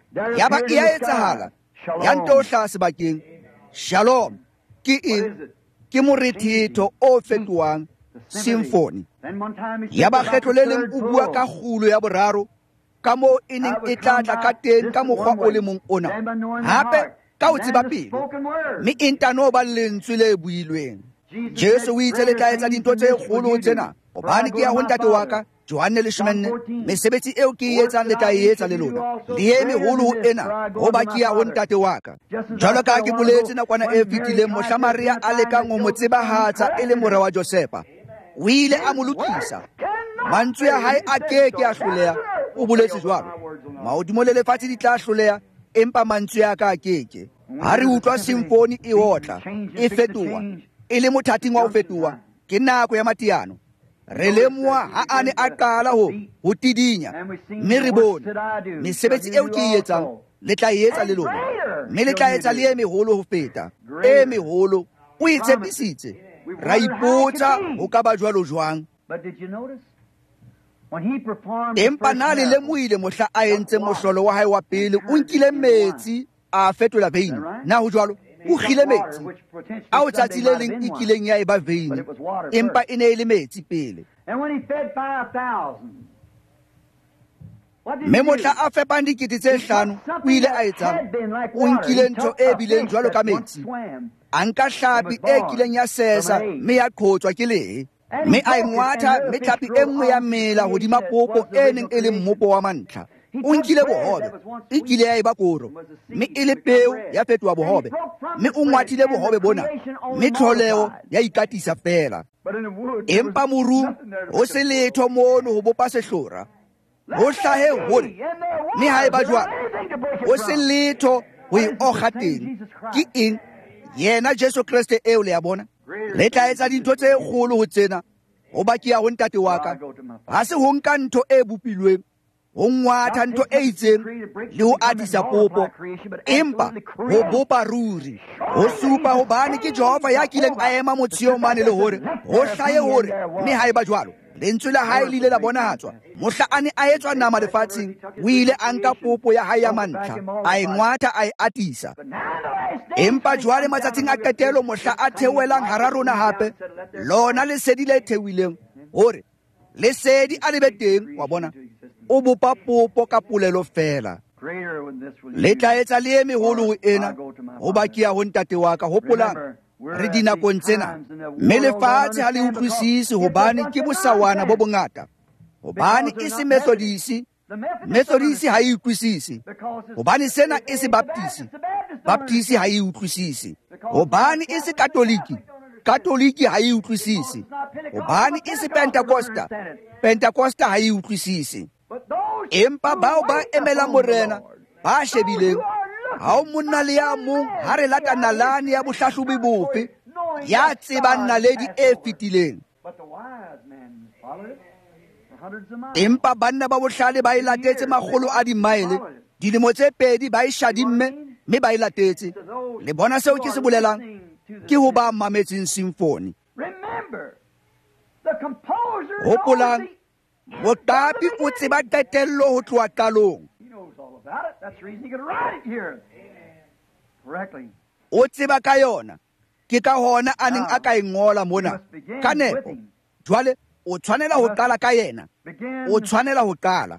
ya ba e a etsahala ya ntohla sebakeng. Shalom ke eng? Ke morethetho o fetohang symphony. Ya ba kgetlo le leng o bua ka kgulo ya boraro ka moo e neng e tla tla ka teng ka mokgwa o le mong ona, hape ka ho tseba pelo, mme e ntano ba lentswe le builweng. Jesu o itse le tla etsa dintho tse kgolo tsena, hobane ke ya ho ntate wa ka. Johanne 14, mesebetsi eo ke e etsang le tla e etsa le lona, le e meholo ho ena, hoba ke ya ho ntate wa ka. Jwalo ka ke boletse nakwana e fetileng, mohla Maria a lekang ho mo tsebahatsa e le mora wa Josepa, o ile a mo lokisa. Mantswe a hae a keke a hloleha. O boletse jwalo, mahodimo le lefatshe di tla hloleha, empa mantswe a ka a keke. Ha re utlwa symphony e otla, e fetoha, e le mothating wa ho fetoha, ke nako ya mateano. Re lemoha ha a ne a qala ho tidinya, mme re bone mesebetsi eo ke e etsang le tla e etsa le lona, mme le tla etsa le e meholo ho feta. E meholo o e tshepisitse. Ra ipotsa ho ka ba jwalo jwang. Empa na le lemohile mohla a entse mohlolo wa hae wa pele, o nkile metsi a fetola veine. Na ho jwalo o kgile metsi ao tsatsi le leng e kileng ya eba veine, empa e ne e le metsi pele. Mme mohla a fepang 5,000 o ile a etsang, o nkile ntho e bileng jwalo ka metsi, a nka hlapi e kileng ya sesa mme ya qhotswa ke lehe, mme a ngwatha mme hlapi e nngwe ya mela hodima popo e neng e le mmopo wa mantlha. O nkile bohobe, e kile ya eba koro, mme e le peo ya fetoha bohobe, mme o ngwathile bohobe bona, mme tlholeho ya ikatisa fela. Empa morung ho se letho mono ho bopa sehlora, ho hlahe hole, mme ha eba jwalo ho se letho ho e okga teng. Ke eng? Yena Jesu Kriste eo le ya bona. Le tla etsa dintho tse kgolo ho tsena, hoba ke ya ho ntate wa ka. Ha se ho nka ntho e bopilweng, ho ngwatha ntho e itseng le ho atisa popo, empa ho bopa ruri, ho supa hobane ke Jehova ya kileng a ema motshio mane le hore ho hlahe hore, mme ha eba jwalo lentswe la hae le ile la bonahatswa. Mohla a ne a etswa nama lefatsheng, o ile a nka popo ya hae ya mantlha, a e ngwatha a e atisa. Empa jwale matsatsing a qetelo, mohla a theohelang hara rona hape, lona lesedi le theohileng, hore lesedi a lebe teng, wa bona, o bopa popo ka polelo fela. Le tla etsa le e meholo ho ena, hoba ke ya ho ntate wa ka. Hopolang, re dinakong tsena, mme lefatshe ha le utlwisise hobane ke bosawana bo bongata. Hobane e se Methodisi ha e utlwisise. Hobane sena e se Baptisi ha e utlwisise. Hobane e se Katoliki ha e utlwisise. Hobane e se Pentecosta ha e utlwisise. Empa bao ba emelang morena ba shebileng, ha o monna le ya mong ha re lata nalane ya bohlahlobi bofe ya tsebang naledi e fetileng. Empa banna ba bohlale ba e latetse makgolo a dimaele, dilemo tse 2 ba e shadimme, mme ba e latetse. Le bona seo ke se bolelang, ke ho ba mametseng symphony. Hopolang, moqapi o tseba qetello ho tloha qalong. O tseba ka yona, ke ka hona a neng a ka e ngola mona ka nepo. Jwale o tshwanela ho qala ka yena, o tshwanela ho qala.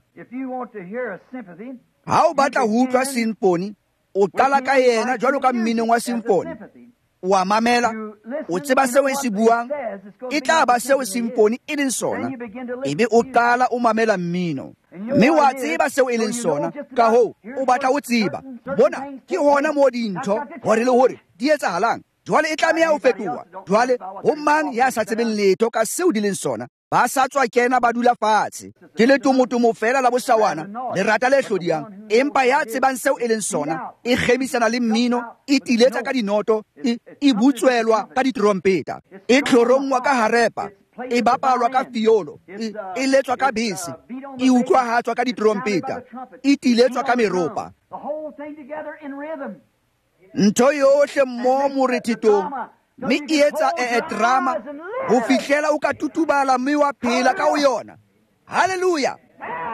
Ha o batla ho utlwa symphony, o qala ka yena jwalo ka mmineng wa symphony. O a mamela, o tseba seo e se buang, e tla ba seo symphony e leng sona, ebe o qala o mamela mmino, mme wa tseba seo e leng sona, ka hoo o batla o tseba. Bona ke hona moo dintho hore le hore di etsahalang. Jwale e tlameha ho fetoha. Jwale ho mang ya sa tsebeng letho ka seo di leng sona? Ba sa tswa kena ba dula fatshe, ke le tomotomo fela la bosawana, lerata le hlodiang. Empa ya tsebang seo e leng sona, e kgemisana le mmino, e tiletsa ka dinoto, e butswelwa ka ditrompeta, e tlhorongwa ka harepa, e bapalwa ka fiolo, e letswa ka bese, e utlwahatswa ka ditrompeta, e tiletswa ka meropa. Ntho yohle mmoho morethitong, mme e etsa drama ho fihlela o ka tutubala mme wa phela ka ho yona. Haleluya!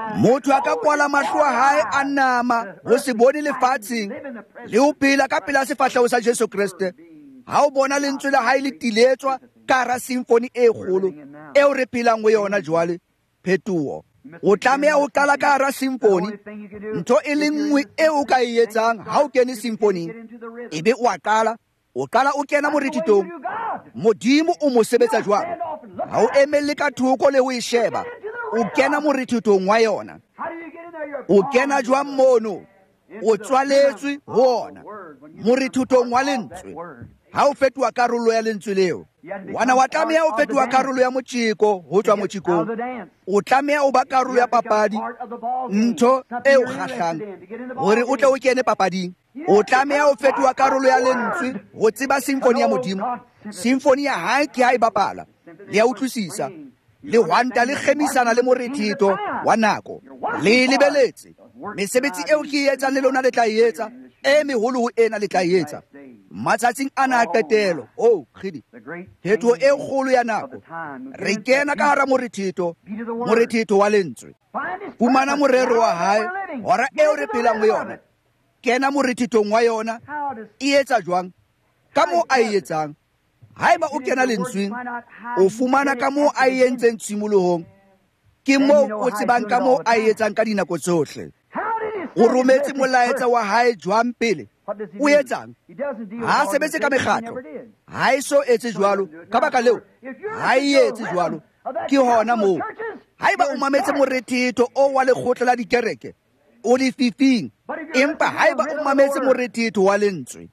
motho a ka kwala mahlo a hae a nama ho se bone lefatsheng le ho phela ka pela sefahlego sa Jesu Kriste. Ha o bona lentswe la hae le tiletswa ka hara symphony e kgolo eo re phelang ho yona jwale, phetoho o tlameha ho qala ka hara symphony. Ntho e le nngwe eo o ka e etsang ha o kene symphony, ebe o qala o kena morithitong. Modimo o mo sebetsa jwang? Ha o emelle ka thoko le ho e sheba, o kena morithitong wa yona. O kena jwang mono? O tswaletswe ho ona morithitong wa lentswe. Ha o fetoha karolo ya lentswe leo, wana wa tlameha o fetoha karolo ya motjeko ho tswa motjekong. O tlameha o ba karolo ya papadi, ntho e o kgahlang hore o tle o kene papading. O tlameha o fetoha karolo ya lentswe ho tseba symphony ya Modimo. Symphony ya hae ke ha e bapala, le ya utlwisisa, le hwanta le kgemisana le morithito wa nako. Le lebeletse mesebetsi eo ke e etsang le lona le tla e etsa, e meholo ho ena le tla e etsa matsatsing ana a qetelo. Khidi, phetoho e kgolo ya nako. Re kena ka hara morithito wa lentswe. Fumana morero wa hae, hora eo re phelang ho yona. Kena morithitong wa yona. E etsa jwang? Ka moo a e etsang. Haeba o kena lentsweng, o fumana ka moo a e entseng tshimolohong. Ke moo o tsebang ka moo a e etsang ka dinako tsohle. O rometse molaetsa wa hae jwang pele? O etsang? Ha a sebetse ka mekgatlo. Ha e so etse jwalo. Ka baka leo, ha e etse jwalo. Ke hona moo. Haeba o mametse morithito o wa lekgotla la dikereke, o le fifing. Empa haeba o mametse morithito wa lentswe,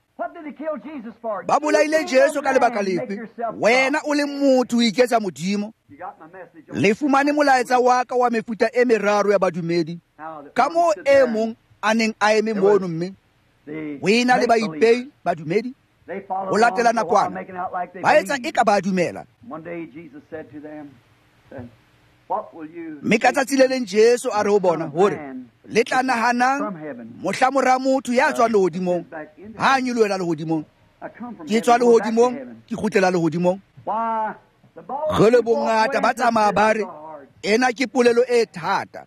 ba bolaile Jesu ka lebaka lefe? Wena o le motho o iketsa Modimo. Le fumane molaetsa wa ka wa mefuta e meraro ya badumedi. Ka moo e mong a neng a eme mono, mme o ena le baipei badumedi o latela nakwana, ba etsa e ka ba dumela. Mme ka tsatsi le leng Jesu a re ho bona hore le tla nahanang mohlamora motho ya tswa lehodimong ha a nyoloela lehodimong. Ke tswa lehodimong, ke kgutlela lehodimong. Re le bongata ba tsamaya ba re ena ke polelo e thata.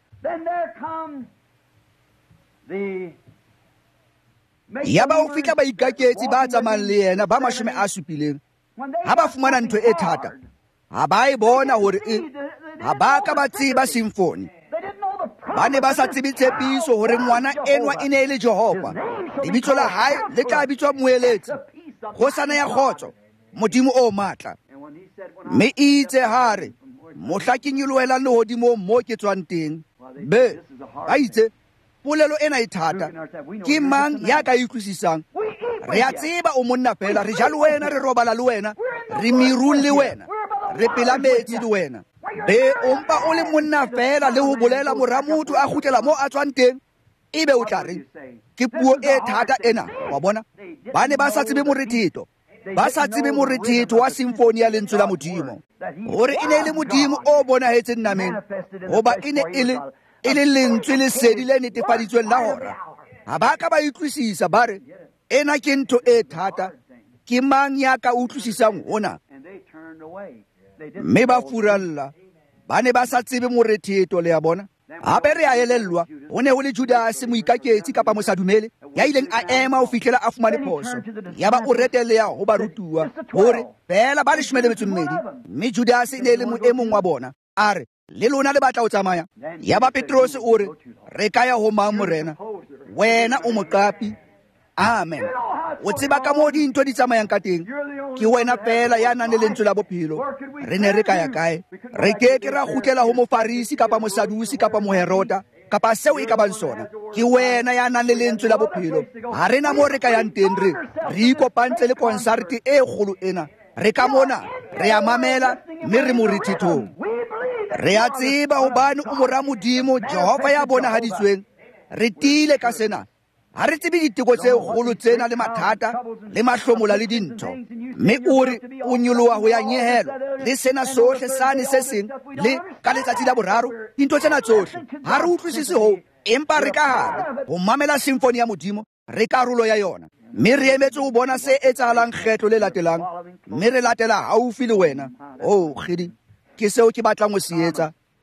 Ya ba o fihla ba ikaketsi ba tsamayang le yena ba 70. Ha ba fumana ntho e thata, ha ba e bona hore ha ba ka ba tseba symphony. Ba ne ba sa tsebe tshepiso hore ngwana enwa e ne e le Jehova. Lebitso la hae le tla bitswa Moeletsi, Hosana ya kgotso, Modimo o matla. Mme itse hare mohla ke nyolohelang lehodimong moo ke tswang teng. Be a itse polelo ena e thata. Ke mang ya ka utlwisisang? Re a tseba o monna fela, re ja le wena, re robala le wena, re mirung le wena, re pela metsi le wena. Be ompa o le monna fela le ho bolela mora motho a kgutlela moo a tswang teng. Ebe o tla reng? Ke puo e thata ena. Wa bona? Ba ne ba sa tsebe morithito. Ba sa tsebe morithito wa symphony ya lentswe la Modimo, hore e ne le Modimo o bonahetseng nameng, hoba e ne e le lentswe le sedi le netefaditsweng la hora. Ha ba ka ba utlwisisa, ba re ena ke ntho e thata. Ke mang ya ka utlwisisang hona? Mme ba furalla. Ba ne ba sa tsebe morithito, le ya bona. Hape re a elellwa ho ne ho le Judase moikaketsi kapa mosadumele ya ileng a ema ho fihlela a fumane phoso. Ya ba o retelleha ho barutuwa hore fela ba 12. Mme Judase ne le e mong wa bona. A re le lona le batla ho tsamaya? Ya ba Petrose o re re ka ya ho mang morena? Wena o moqapi. Amen. O tseba ka moo dintho di tsamayang ka teng. Ke wena fela ya nang le lentswe la bophelo. Re ne re ka ya kae? Re ke ra kgutlela ho Mofarisi kapa Mosadusi kapa Moherota kapa seo e ka bang sona. Ke wena ya nang le lentswe la bophelo. Ha rena moo re ka yang teng. Re ikopantle le konsarte e kgolo ena. Re ka mona re a mamela mme re morithithong. Re a tseba hobane o mora Modimo, Jehova ya bonahaditsweng. Re tiile ka sena. Ha re tsebe diteko tse kgolo tsena le mathata le mahlomola le dintho. Mme o re o nyoloha ho ya nyehelo le sena sohle sane se seng le ka letsatsi la boraro. Dintho tsena tsohle ha re utlwisise ho, empa re ka hare ho mamela symphony ya Modimo, re karolo ya yona. Mme re emetse ho bona se etsahalang kgetlo le latelang, mme re latela haufi le wena. Khidi, ke seo ke batlang ho se etsa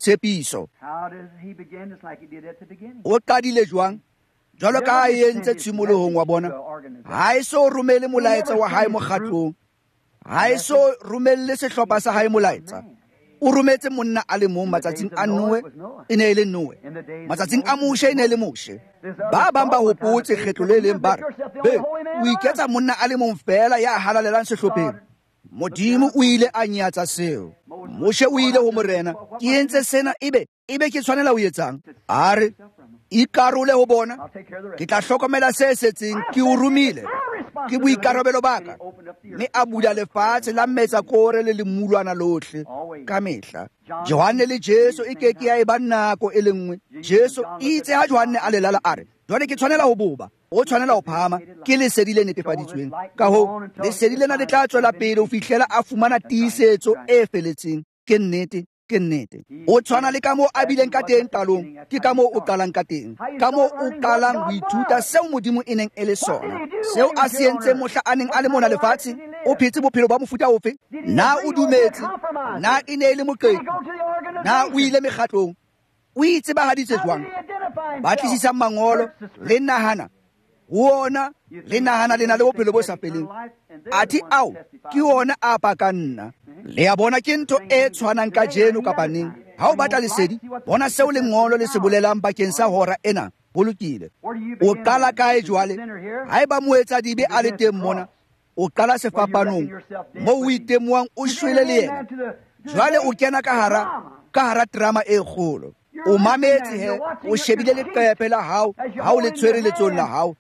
tshepiso. How does he begin? Just like he did at the beginning. O qadile jwang jwalo ka a entse tshimolohong wa bona, ha e so romele molaetsa wa hae mokgatlong, ha e so romelle sehlopha sa hae molaetsa. O rometse monna a le mong matsatsing a Noe, e ne e le Noe. Matsatsing a Moshe e ne e le Moshe. Ba bang ba hopotse kgetlo le leng ba re, o iketsa monna a le mong fela ya halalelang sehlopheng. Modimo o ile a nyatsa seo. Moshe o ile ho morena, ke entse sena ebe ke tshwanela ho etsang? A re, ikarole ho bona, ke tla hlokomela se setseng, ke o romile, ke boikarabelo baka. Mme a bula lefatshe la metsa kore le lemulwana lohle ka mehla. Johane le Jesu e keke ya eba nako e le nngwe. Jesu itse ha Johane a lelala a re, jwale ke tshwanela ho boba, o tshwanela ho phahama, ke lesedi le netefaditsweng. Ka hoo, lesedi lena le tla tswela pele ho fihlela a fumana tiisetso e feletseng. Ke nnete, ke nnete. O tshwana le ka moo a bileng ka teng qalong, ke ka moo o qalang ka teng. Ka moo o qalang ho ithuta seo Modimo e neng e le sona. Seo a se entseng mohla a neng a le mona lefatshe, o phetse bophelo ba mofuta ofe? Na o dumetse? Na e ne e le moqeqi? Na o ile mekgatlong? O itsebahaditse jwang? Ba tlisisa mangolo le nahana wona le nahana le na le bophelo bo sa feleng. Athi ao ke ona a pakang nna. Le a bona ke ntho e tshwanang ka jeno kapa neng. Ha o batla lesedi, bona seo lengolo le se bolelang bakeng sa hora ena. Bolokile. O qala kae jwale? Haeba moetsa dibe a le teng mona, o qala sefapanong moo o itemoang o shwele le yena. Jwale o kena ka hara drama e kgolo. O mametse he, o shebile leqepe la hao, ha o le tshwere letsong la hao.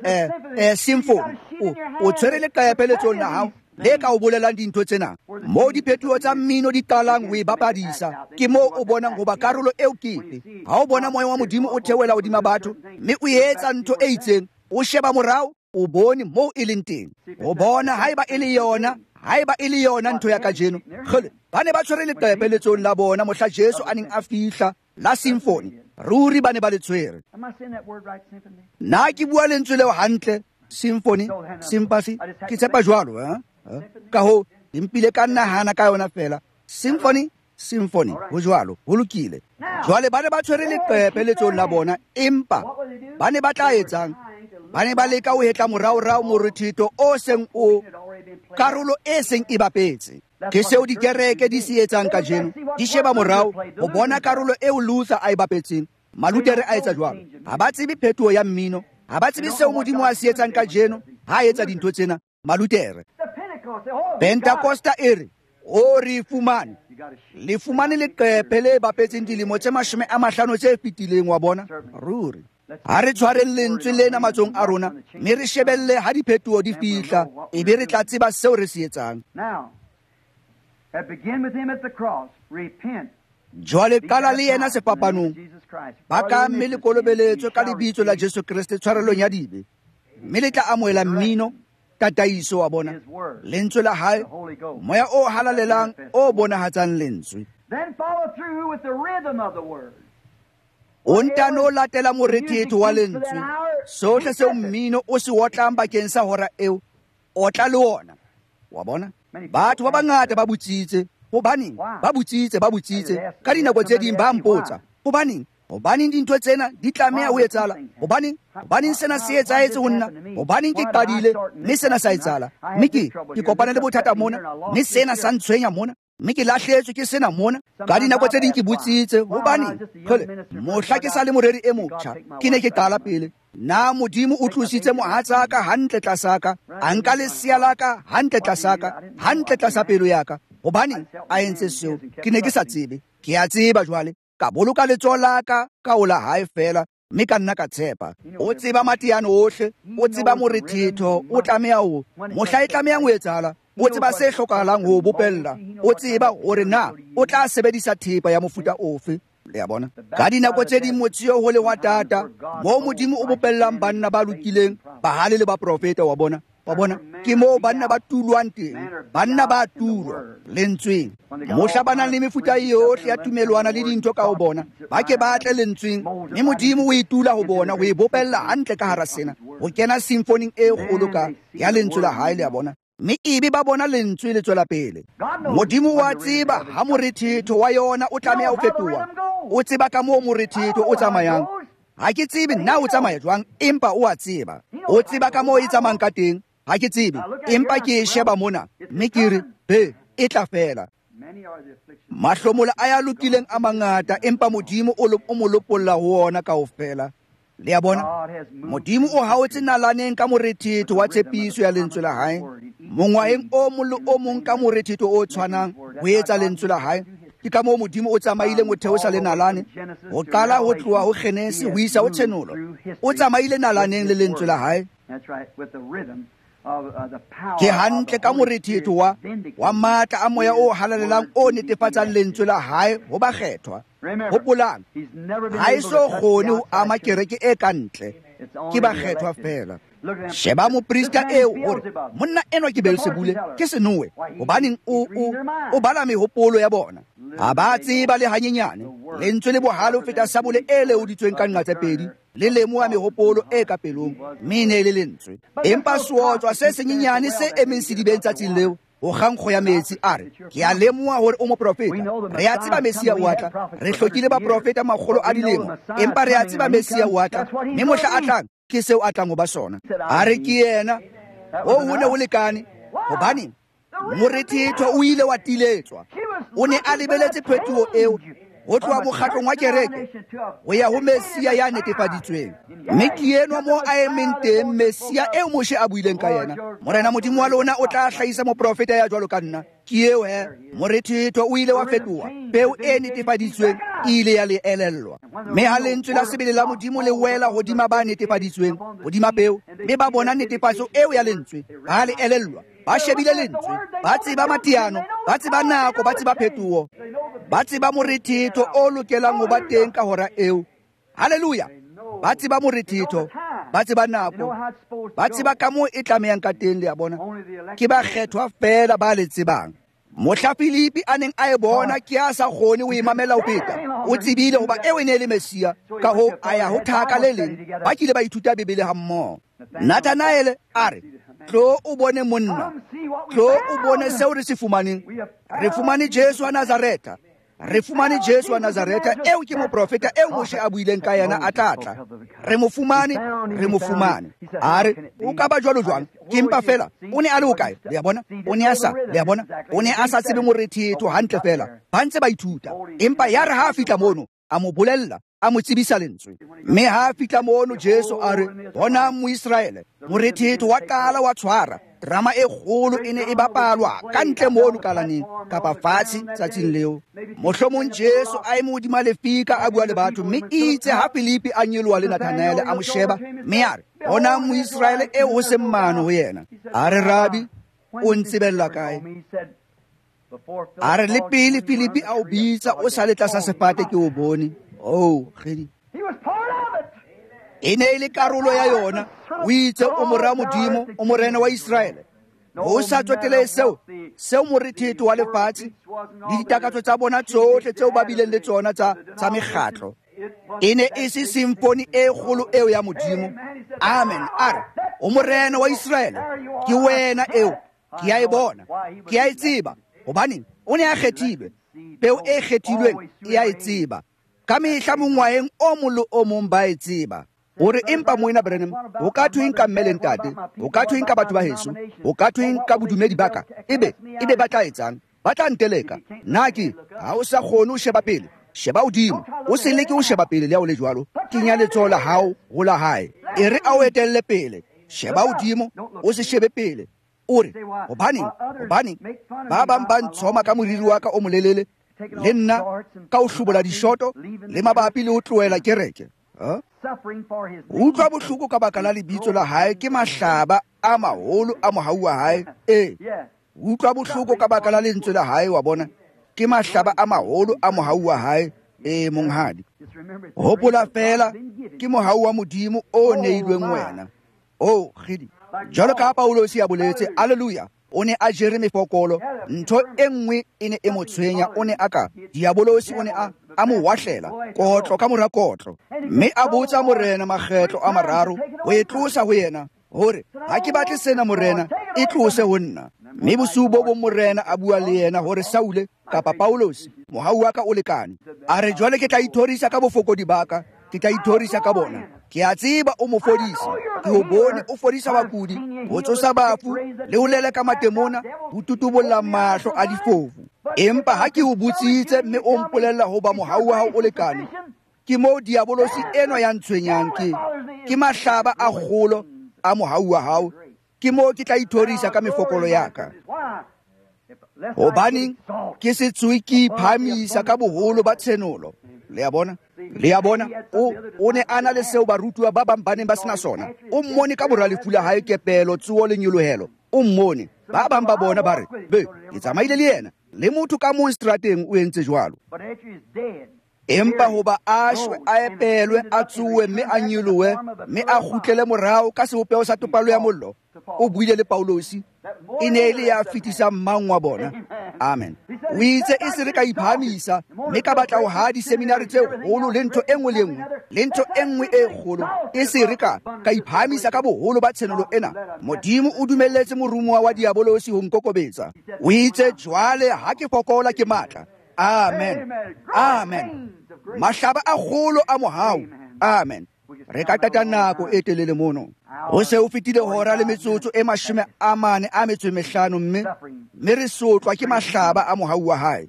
Symphony. O tshwere leqepe letsong la hao. Le ka o bolelang dintho tsena. Mo diphethoho tsa mmino di qalang ho e bapadisa, ke moo o bonang hoba karolo eo kepe. Ha o bona moya wa Modimo o theohela hodima batho, mme o etsa ntho e itseng, o sheba morao, o bone moo e leng teng. O bona haeba e le yona ntho ya kajeno. Kgele, ba ne ba tshwere leqepe letsong la bona mohla Jesu a neng a fihla la symphony. Ruri ba ne ba le tshwere. Am I saying that word right, symphony? Na ke bua lentswe leo hantle? Symphony, sympathy, ke tshepa jwalo, ha? Ka ho impile ka nahana ka yona fela. Symphony, ho jwalo, ho lokile. Jwale ba ne ba tshwere leqepe letsong la bona, empa ba ne ba tla etsang? Ba ne ba leka ho hetla morao morithito o seng o karolo e seng e bapetse. Ke seo dikereke di se etsang ka jeno, di sheba morao ho bona karolo eo Luther a e bapetseng. Malutere a etsa jwalo. Ha ba tsebe phethoho ya mmino, ha ba tsebe seo Modimo a se etsang ka jeno, ha etsa dintho tsena. Malutere. Pentecosta e re, o re fumane. Le fumane leqepe le bapetseng dilemo tse 50 tse fetileng wa bona. Ruri. Ha re tshwareng lentswe lena matsong a rona, mme re shebelle ha diphethoho di fihla, ebe re tla tseba seo re se etsang. Now, begin with him at the cross. Repent. Jwale qala le yena sefapanong. Ba ka mme le kolobeletswe ka lebitso la Jesu Kriste tshwarelong ya dibe. Mme le tla amohela mmino, tataiso wa bona, lentswe la hae, moya o halalelang o bonahatsang lentswe. Then follow through with the rhythm of the word. O ntano latela morethetho wa lentswe. Sohle seo mmino o se otlang bakeng sa hora eo, o tla le ona. Wa bona? Batho ba bangata ba butsitse. Hobaneng? Ba butsitse. Ka dinako tse ding ba mpotsa. Hobaneng dintho tsena di tlameha ho etsahala? Hobaneng sena se etsahetse ho nna? Hobaneng ke qadile, mme sena sa etsahala? Mme ke kopana le bothata mona, mme sena sa ntshwenya mona, mme ke lahletswe ke sena mona. Ka dinako tse ding ke butsitse. Hobaneng? Kgole, mohla ke sa le moreri e motjha, ke ne ke qala pele. Na Modimo o tlositse mohatsaka hantle tlasaka, a nka lesea la ka hantle tlasaka, hantle tlasa pelo ya ka. Hobaneng a entse seo? Ke ne ke sa tsebe. Ke a tseba jwale. Ka boloka letsoho la ka o la hae fela, mme ka nna ka tshepa. O tseba mateano ohle, o tseba morethetho, o tlameha ho, mohla e tlameha ho etsahala, o tseba se hlokahalang ho bopella, o tseba hore na o tla sebedisa thepa ya mofuta ofe. Le a bona? Ka dinako tse ding motsio ho le wa tata, moo Modimo o bopellang banna ba lokileng, bahale le ba profeta wa bona. Wa bona? Ke moo banna ba tulwang teng, banna ba tulwa lentsweng. Mohla ba nang le mefuta yohle ya tumelwana le dintho ka ho bona, ba ke ba tle lentsweng, mme Modimo o itula ho bona, o e bopella hantle ka hara sena, ho kena symphony e kgolo ka ya lentswe la hae le a bona. mme ebe ba bona lentswe le tswela pele. Modimo wa tseba ha morethetho wa yona o tlameha ho fetoha. O tseba ka moo morethetho o tsamayang. Ha ke tsebe na o tsamaya jwang, empa o a tseba. O tseba ka moo e tsamayang ka teng. Ha ke tsebe, empa ke sheba mona mme ke re be e tla fela. Mahlomola a ya lokileng a mangata, empa Modimo o mo lopolla ho ona kaofela. Le a bona, Modimo o haotse nalaneng ka morethetho wa tshepiso ya lentswe la hae. Mongwaeng o mong le o mong ka morethetho o tshwanang ho etsa lentswe la hae. Ke ka moo Modimo o tsamaile motheo sa le nalane, ho qala ho tloha ho Kgenesi ho isa ho Tshenolo. O tsamaile nalaneng le lentswe la hae. Ke hantle ka morethetho wa matla a moya o halalelang o netefatsang lentswe la hae ho ba kgethwa. Hopolang, ha e so kgone ho ama kereke e kantle, ke ba kgethwa fela. Sheba moprista eo hore monna enwa ke Beelzebule, ke Senowe, hobaneng o bala mehopolo ya bona. Ha ba tseba le hanyenyane, lentswe le bohale ho feta sabole e lehoditsweng ka nqa tse pedi, le lemoha mehopolo e ka pelong, mme ne le lentswe. Empa seotswa se senyenyane se emeng sedibeng tsatsing leo, ho kgankgo ya metsi a re, ke a lemoha hore o moprofeta. Re a tseba Mesia o atla, re hlokile baprofeta makgolo a dilemo, empa re a tseba Mesia o atla, mme mohla a tlang ke seo a tlang ho ba sona. A re ke yena, ho ne ho lekane, hobane morethetho o ile wa tiletswa. O ne a lebeletse phethoho eo ho tloha mokgatlong wa kereke ho ya ho Mesia ya netefaditsweng. Mme ke enwa moo a emeng teng Mesia eo Moshe a buileng ka yena. Morena Modimo wa lona o tla hlahisa moprofeta ya jwalo ka nna. Ke eo morethetho o ile wa fetoha, peo e netefaditsweng e ile ya le elellwa. Mme ha lentswe la sebele la Modimo le wela hodima ba netefaditsweng hodima peo, mme ba bona netefatso eo ya lentswe, ba le elellwa. Ba shebile lentswe, ba tseba mateano, ba tseba nako, ba tseba phethoho, ba tseba morethetho o lokelang ho ba teng ka hora eo. Haleluya! Ba tseba morethetho, ba tseba nako, ba tseba ka moo e tlamehang ka teng. Le a bona, ke ba kgethwa fela ba le tsebang. Mohla Filipi a neng a e bona ke a sa kgone ho imamela ho feta, o tsebile hoba eo e ne le Mesia, ka ho a ya ho thaka le leng, ba kile ba ithuta Bebele ha mmoho. Nathanaele a re, tlo o bone monna, tlo o bone seo re se fumaneng. Re fumane Jesu wa Nazareta, re fumane Jesu wa Nazareta eo ke moprofeta eo Moshe a buileng ka yena a tlatla. Re mo fumane, re mo fumane. A re, o ka ba jwalo jwang? Ke mpa fela, o ne a le hokae? Le a bona, o ne a sa, le a bona, o ne a sa tsebe morethetho hantle fela. Ba ntse ba ithuta, empa ya re ha a fihla mono, a mo bolella, a mo tsebisa lentswe. Mme ha a fihla mono Jesu a re, bona Moisraele, morethetho wa qala wa tshwara. Drama e kgolo e ne e bapalwa ka ntle mono kalaneng kapa fatshe tsatsing leo. Mohlomong Jesu a eme hodima lefika a bua le batho, mme itse ha Filipi a nyoloha le Nathanaele a mo sheba, mme a re, bona Moisraele eo ho seng mano ho yena. A re, Rabi, o ntsebella kae? A re, le pele Filipi a o bitsa o sa le tlasa sefate ke o bone. Oh, kgedi, e ne e le karolo ya yona. O itse o mora Modimo, o morena wa Israele. Ho sa tsotele seo morethetho wa lefatshe le ditakatso tsa bona tsohle tseo ba bileng le tsona tsa mekgatlo. E ne e se symphony e kgolo eo ya Modimo. Amen. A re, o morena wa Israele, ke wena eo, ke a e bona, ke a e tseba, hobaneng o ne a kgethilwe. Peo e kgethilweng e a e tseba. Ka mehla mongwaeng o mong le o mong ba e tseba. Hore empa moena Branham, o ka thuing ka mmele ntate, o ka thuing ka batho ba heso, o ka thuing ka bodumedi baka, ebe ba tla etsang? Ba tla nteleka. Naki, ha o sa kgone ho sheba pele, sheba hodimo. O se leke ho sheba pele le ha o le jwalo, kenya letsoho la hao ho la hae. E re a o etelle pele, sheba hodimo, o se shebe pele. O re, hobaneng, ba bang ba ntshoma ka moriri wa ka o molelele, le nna ka ho hlobola dishoto, le mabapi le ho tlohela kereke. Utlwa bohloko ka baka la lebitso la hae ke mahlaba a maholo a mohau wa hae. Utlwa bohloko ka baka la lentswe la hae, wa bona, ke mahlaba a maholo a mohau wa hae. Monghadi, hopola fela ke mohau wa Modimo o neilweng wena. Oh, kgidi, jwalo ka Paulos ya boletse, alleluia, o ne a jere mefokolo, ntho e nngwe e ne e mo tshwenya, o ne a ka diabolosi, o ne a mo wahlela kotlo ka mora kotlo, mme a botsa morena makgetlo a mararo ho e tlosa ho yena. hore ha ke batle sena morena e tlose ho nna. Mme bosiu bo bo morena a bua le yena hore Saule kapa Paulos mohau wa ka o lekane. A re jwale ke tla ithorisa ka bofokodi baka, ke tla ithorisa ka bona. Ke a tseba o mo fodisa, ke ho bone o fodisa bakudi, ho tsosa bafu le ho leleka matemona, ho tutubolla mahlo a difofu. Empa ha ke ho butsitse mme o mpolella ho ba mohau wa hao o lekane, ke mo diabolosi eno ya ntshwenyang ke mahlaba a kgolo a mohau wa hao, ke mo ke tla ithorisa ka mefokolo ya ka. Hobaneng ke se tswe ke iphamisa ka boholo ba tshenolo. Le a bona o ne ana le seo barutuwa ba bang ba neng ba sena sona. O mmone ka mora lefu la hae kepelo, tsuo le nyolohelo. O mmone ba bang ba bona ba re, be ke tsamaile le yena, le motho ka mong strateng o entse jwalo. Empa hoba a shwe, a epelwe, a tsuwe mme a nyolohe mme a kgutlele morao ka sebopeo sa topalo ya mollo, o buile le Paulosi, e ne e le ya fetisang mang wa bona. Amen. O itse e se re ka iphamisa mme ka batla ho ha diseminari tse kgolo le ntho e nngwe le nngwe le ntho e nngwe e kgolo, e se re ka iphamisa ka boholo ba tshenolo ena. Modimo o dumelletse morumowa wa diabolosi ho nkokobetsa. O itse jwale ha ke fokola ke matla. Amen. Amen. Mahlaba a kgolo a mohau. Amen. Re ka tata nako e telele mono. Ho se ho fetile hora le metsotso e 45 mme re sotlwa ke mahlaba a mohau wa hae.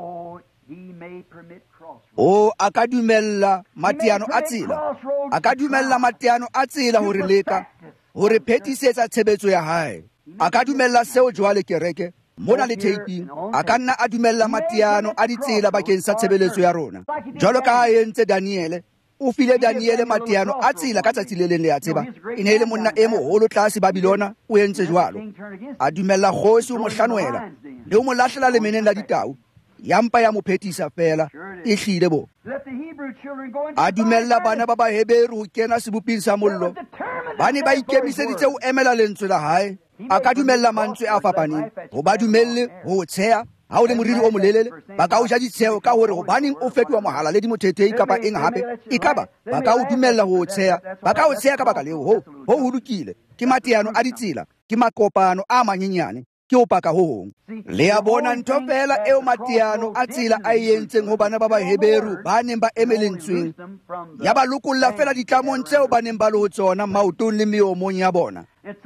O a ka dumella mateano a tsela. A ka dumella mateano a tsela hore leka hore phetisetsa tshebetso ya hae. A ka dumella seo jwale kereke mona le taping, a ka nna a dumella mateano a ditsela bakeng sa tshebeletso ya rona. Jwalo ka ha entse Daniele, o file Daniele mateano a tsela ka tsatsi le leng le a tseba. E ne le monna e moholo tlase Babilona, o entse jwalo. A dumella kgosi ho mo hlanwela le ho mo lahlela lemeneng la ditau, yampa ya mo phethisa fela, e hlile bo. A dumella bana ba Baheberu ho kena seboping sa mollo, ba ne ba ikemiseditse ho emela lentswe la hae. A ka dumella mantswe a fapaneng, ho ba dumelle ho tsheha ha o le moriri o molelele, ba ka o ja ditsheo ka hore hobaneng o fetoha mohala le dimothethei kapa eng hape. E ka ba ka o dumella ho tsheha, ba ka o tsheha ka baka leo ho lokile. Ke mateano a ditsela, ke makopano a manyenyane, ke o paka ho hong. Le a bona ntho fela eo mateano a tsela a entseng ho bana ba Baheberu ba neng ba emelentsweng, ya ba lokolla fela ditlamong tseo ba neng ba le ho tsona maotong le meomong ya bona.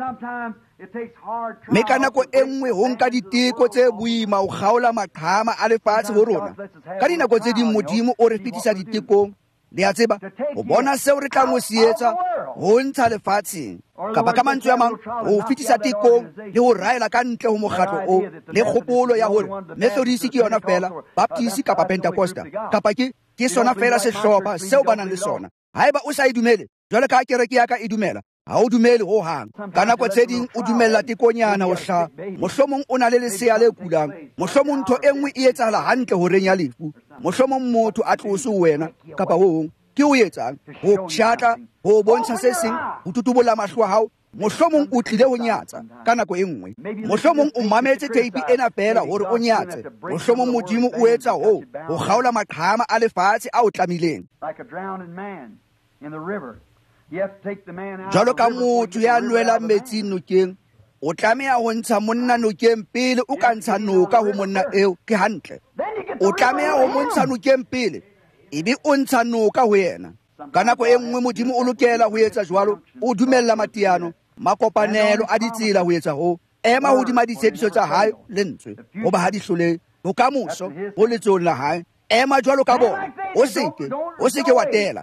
Mme ka nako e nngwe ho nka diteko tse boima ho kgaola maqhama a lefatshe ho rona. Ka dinako tse ding Modimo o re fetisa ditekong, le a tseba, ho bona seo re tlang ho se etsa, ho ntsha lefatsheng, kapa ka mantswe a mang, ho fetisa tekong le ho raela ka ntle ho mokgatlo o, le kgopolo ya hore Methodisi ke yona fela, Baptisi kapa Pentacosta, kapa ke sona fela sehlopha seo ba nang le sona. Haeba o sa e dumele, jwale ka kereke ya ka e dumela, ha o dumele ho hang. Ka nako tse ding o dumella tekonyana ho hlaha, mohlomong o na le lesea le kulang, mohlomong ntho e nngwe e etsahala hantle ho reng ya lefu, mohlomong motho a tlose ho wena kapa ho hong. Ke o etsang ho tjhatla, ho bontsha se seng, ho tutubolla mahlo a hao. Mohlomong o tlile ho nyatsa ka nako e nngwe, mohlomong o mametse teipi ena fela hore o nyatse, mohlomong Modimo o etsa ho kgaola maqhama a lefatshe a o tlamileng. Jwalo ka motho ya nwela metsi nokeng, o tlameha ho ntsha monna nokeng pele o ka ntsha noka ho monna eo, ke hantle. O tlameha ho montsha nokeng pele, ebe o ntsha noka ho yena. Ka nako e nngwe Modimo o lokela ho etsa jwalo, o dumella mateano, makopanelo a ditsela ho etsa ho, ema hodima ditshebediso tsa hae le ntswe, ho ba ha di hlolehe, bokamoso ho letsong la hae, ema jwalo ka bona, o seke wa tela.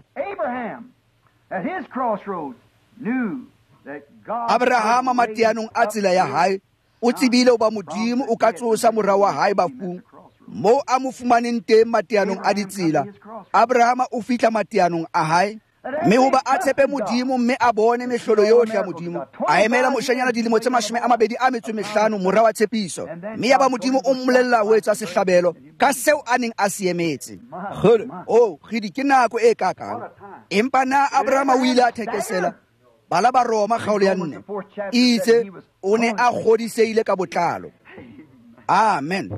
Abrahama mateanong a tsela ya hae, o tsebile ho ba Modimo o ka tsosa morao wa hae bafung, mo a mo fumaneng teng mateanong a ditsela. Abrahama o fihla mateanong a hae, mme hoba a tshepe Modimo mme a bone mehlolo yohle ya Modimo, a emela moshanyana dilemo tse 25 morao wa tshepiso, mme ya ba Modimo o mmolella ho etsa sehlabelo ka seo a neng a se emetse. Khidi ke nako e kakang. Empa na Abrahama o ile a thekesela, bala ba Roma kgaolo ya 4, itse o ne a kgodiseile ka botlalo. Amen.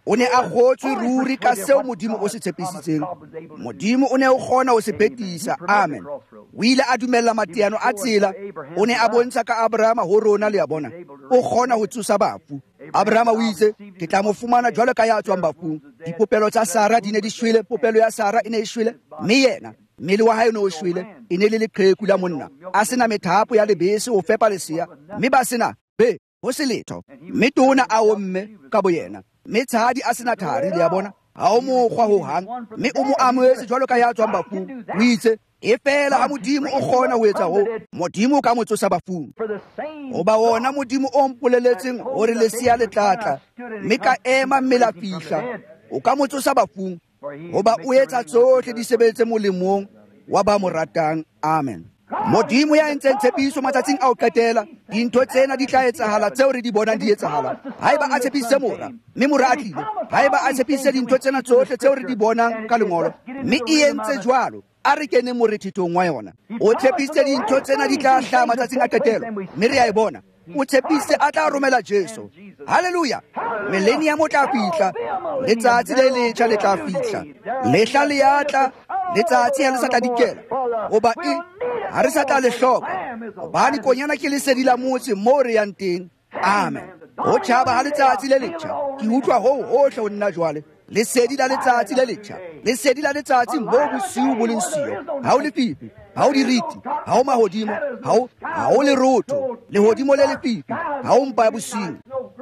o ne a gotswe ruri ka seo modimo o se tshepisitseng. Modimo o ne o kgona ho se phethisa. Amen. O ile a dumella mateano a tsela. O ne a bontsha ka Abrahama ho rona le a bona o kgona ho tsosa bafu. Abrahama o itse ke tla mo fumana jwalo ka ya tswang bafung. Dipopelo tsa Sara di ne di shwele. Popelo ya Sara e ne e shwele, mme yena mmele wa hae no o shwele. E ne le leqheku la monna a sena methapo ya lebese ho fepa lesia, mme ba sena be ho se letho. Mme tona a omme ka boyena, mme tshadi a sena thari le ya bona ha o mokgwa ho hang, mme o mo amohetse jwalo ka ya tswang bafung. O itse e fela ha modimo o kgona ho etsa ho, modimo o ka mo tsosa bafung. Hoba wona modimo o mpoleletseng hore lesia le tlatla, mme ka ema mmele a fihla, o ka mo tsosa bafung. Hoba o etsa tsohle di sebetse molemong wa ba mo ratang. Amen. Modimo ya entseng tshepiso matsatsing a ho qetela, dintho tsena di tla etsahala tseo re di bonang di etsahala. Haeba a tshepisitse mora, mme mora a tlile. Haeba a tshepisitse dintho tsena tsohle tseo re di bonang ka lengolo, mme e entse jwalo, a re kene morethithong wa yona. O tshepisitse dintho tsena di tla hlaha matsatsing a qetelo, mme re a e bona. O tshepisitse a tla romela Jesu. Haleluya. Millennium o tla fihla, letsatsi le letjha le tla fihla. Lehla le ya tla, letsatsi ha le sa tla dikela. Hoba ha re sa tla le hloka, hobane konyana ke lesedi la motse moo re yang teng. Amen. Ho tjhaba ha letsatsi le letjha, ke utlwa hoo hohle ho nna jwale. Lesedi la letsatsi le letjha, lesedi la letsatsi moo bosiu bo leng siyo. Ha o lefifi, ha o diriti, ha o mahodimo, ha o lerotho, lehodimo le lefifi, ha o mpa ya bosiu,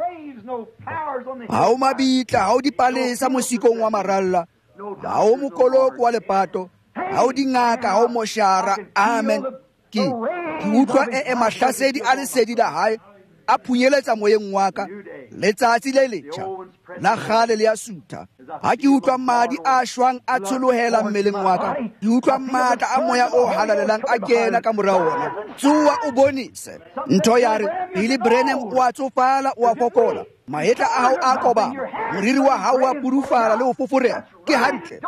ha o mabitla, ha o dipalesa mosikong wa maralla, ha o mokoloko wa lepato, ha o dingaka, ha o moshara. Amen. Ke utlwa mahlasedi a lesedi la hae a phunyeletsa moyeng wa ka. Letsatsi le letjha la kgale le ya sutha. Ha ke utlwa madi a shwang a tsholohela mmeleng wa ka, ke utlwa matla a moya o halalelang a kena ka mora ona. Tsuwa o bonise ntho ya re Billy Branham o a tsofala, o a fokola, mahetla a hao a koba, moriri wa hao wa pudufala le ho foforeha. Ke hantle,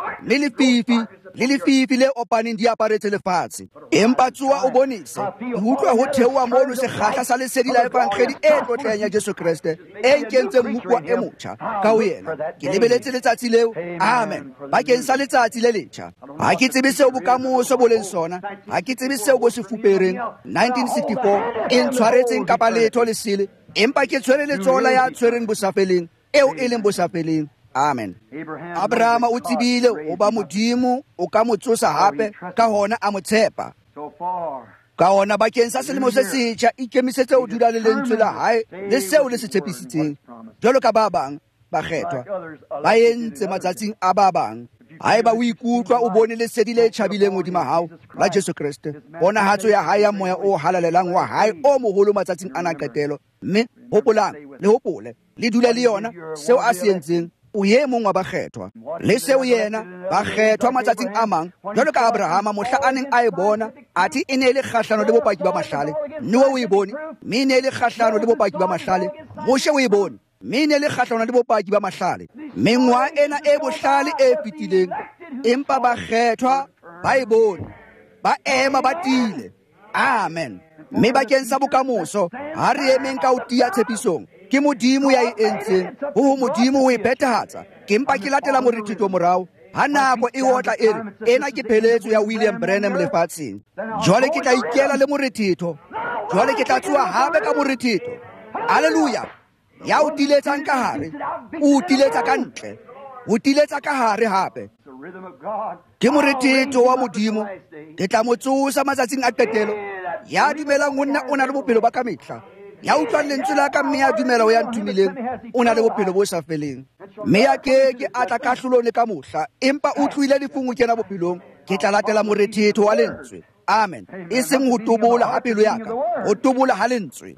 le lefifi le opaneng di aparetse lefatshe. Empa tsuwa o bonise, ke utlwa ho theoha mono sekgahla sa lesedi la evankheli e tlotlehang ya Jesu Kriste e nkentseng mokwa e motjha ka ho yena. Ke lebeletse letsatsi leo. Amen. Bakeng sa letsatsi le letjha, ha ke tsebe seo bokamoso bo leng sona, ha ke tsebe seo bo se fupereng. 1964 e ntshwaretseng kapa letho le sele, empa ke tshwere letsoho la ya tshwereng bosafeleng, eo e leng bosafeleng. Amen. Abrahama o tsebile hoba modimo o ka mo tsosa hape, ka hona a mo tshepa. Ka hona bakeng sa selemo se setjha ikemisetse ho dula le lentswe la hae le seo le se tshepisitseng. Jwalo ka ba bang ba kgethwa ba entse matsatsing a ba bang. Haeba o ikutlwa o bone lesedi le tjhabileng hodima hao la Jesu Kriste, ponahatso ya hae ya moya o halalelang wa hae o moholo matsatsing ana qetelo, mme hopolang le hopole le dula le yona seo a se entseng. O ye mong wa bakgethwa, le seo yena bakgethwa matsatsing a mang, jwalo ka Abrahama mohla a neng a e bona, athe e ne le kgahlano le bopaki ba mahlale. Noa o e bone, mme e ne le kgahlano le bopaki ba mahlale. Moshe o e bone, mme e ne le kgahlano le bopaki ba mahlale. Mengwa ena e bohlale e fetileng, empa bakgethwa ba e bone, ba ema ba tiile. Amen. Mme bakeng sa bokamoso, ha re emeng ka ho tia tshepisong, ke modimo ya e entseng, ho modimo o e phethahatsa. Ke mpa ke latela morithito morao, ha nako e otla e re ena ke pheletso ya William Branham lefatsheng. Jwale ke tla ikela le morithito, jwale ke tla tsoha hape ka morithito. Haleluya. Ya o tiletsang ka hare, o tiletsa ka ntle, o tiletsa ka hare hape. Ke morithito wa modimo, ke tla mo tsosa matsatsing a qetelo. Ya dumelang ho nna o na le bophelo ba ka mehla, ya utlwa lentswe la ka mme ya dumela ho ya nthumileng, o na le bophelo bo sa feleng. Mme ya ke a tla kahlolong le ka mohla, empa o tlohile lefungu kena bophelong. Ke tla latela morethito wa lentswe. Amen. E seng ho tobola ha pelo ya ka, ho tobola ha lentswe.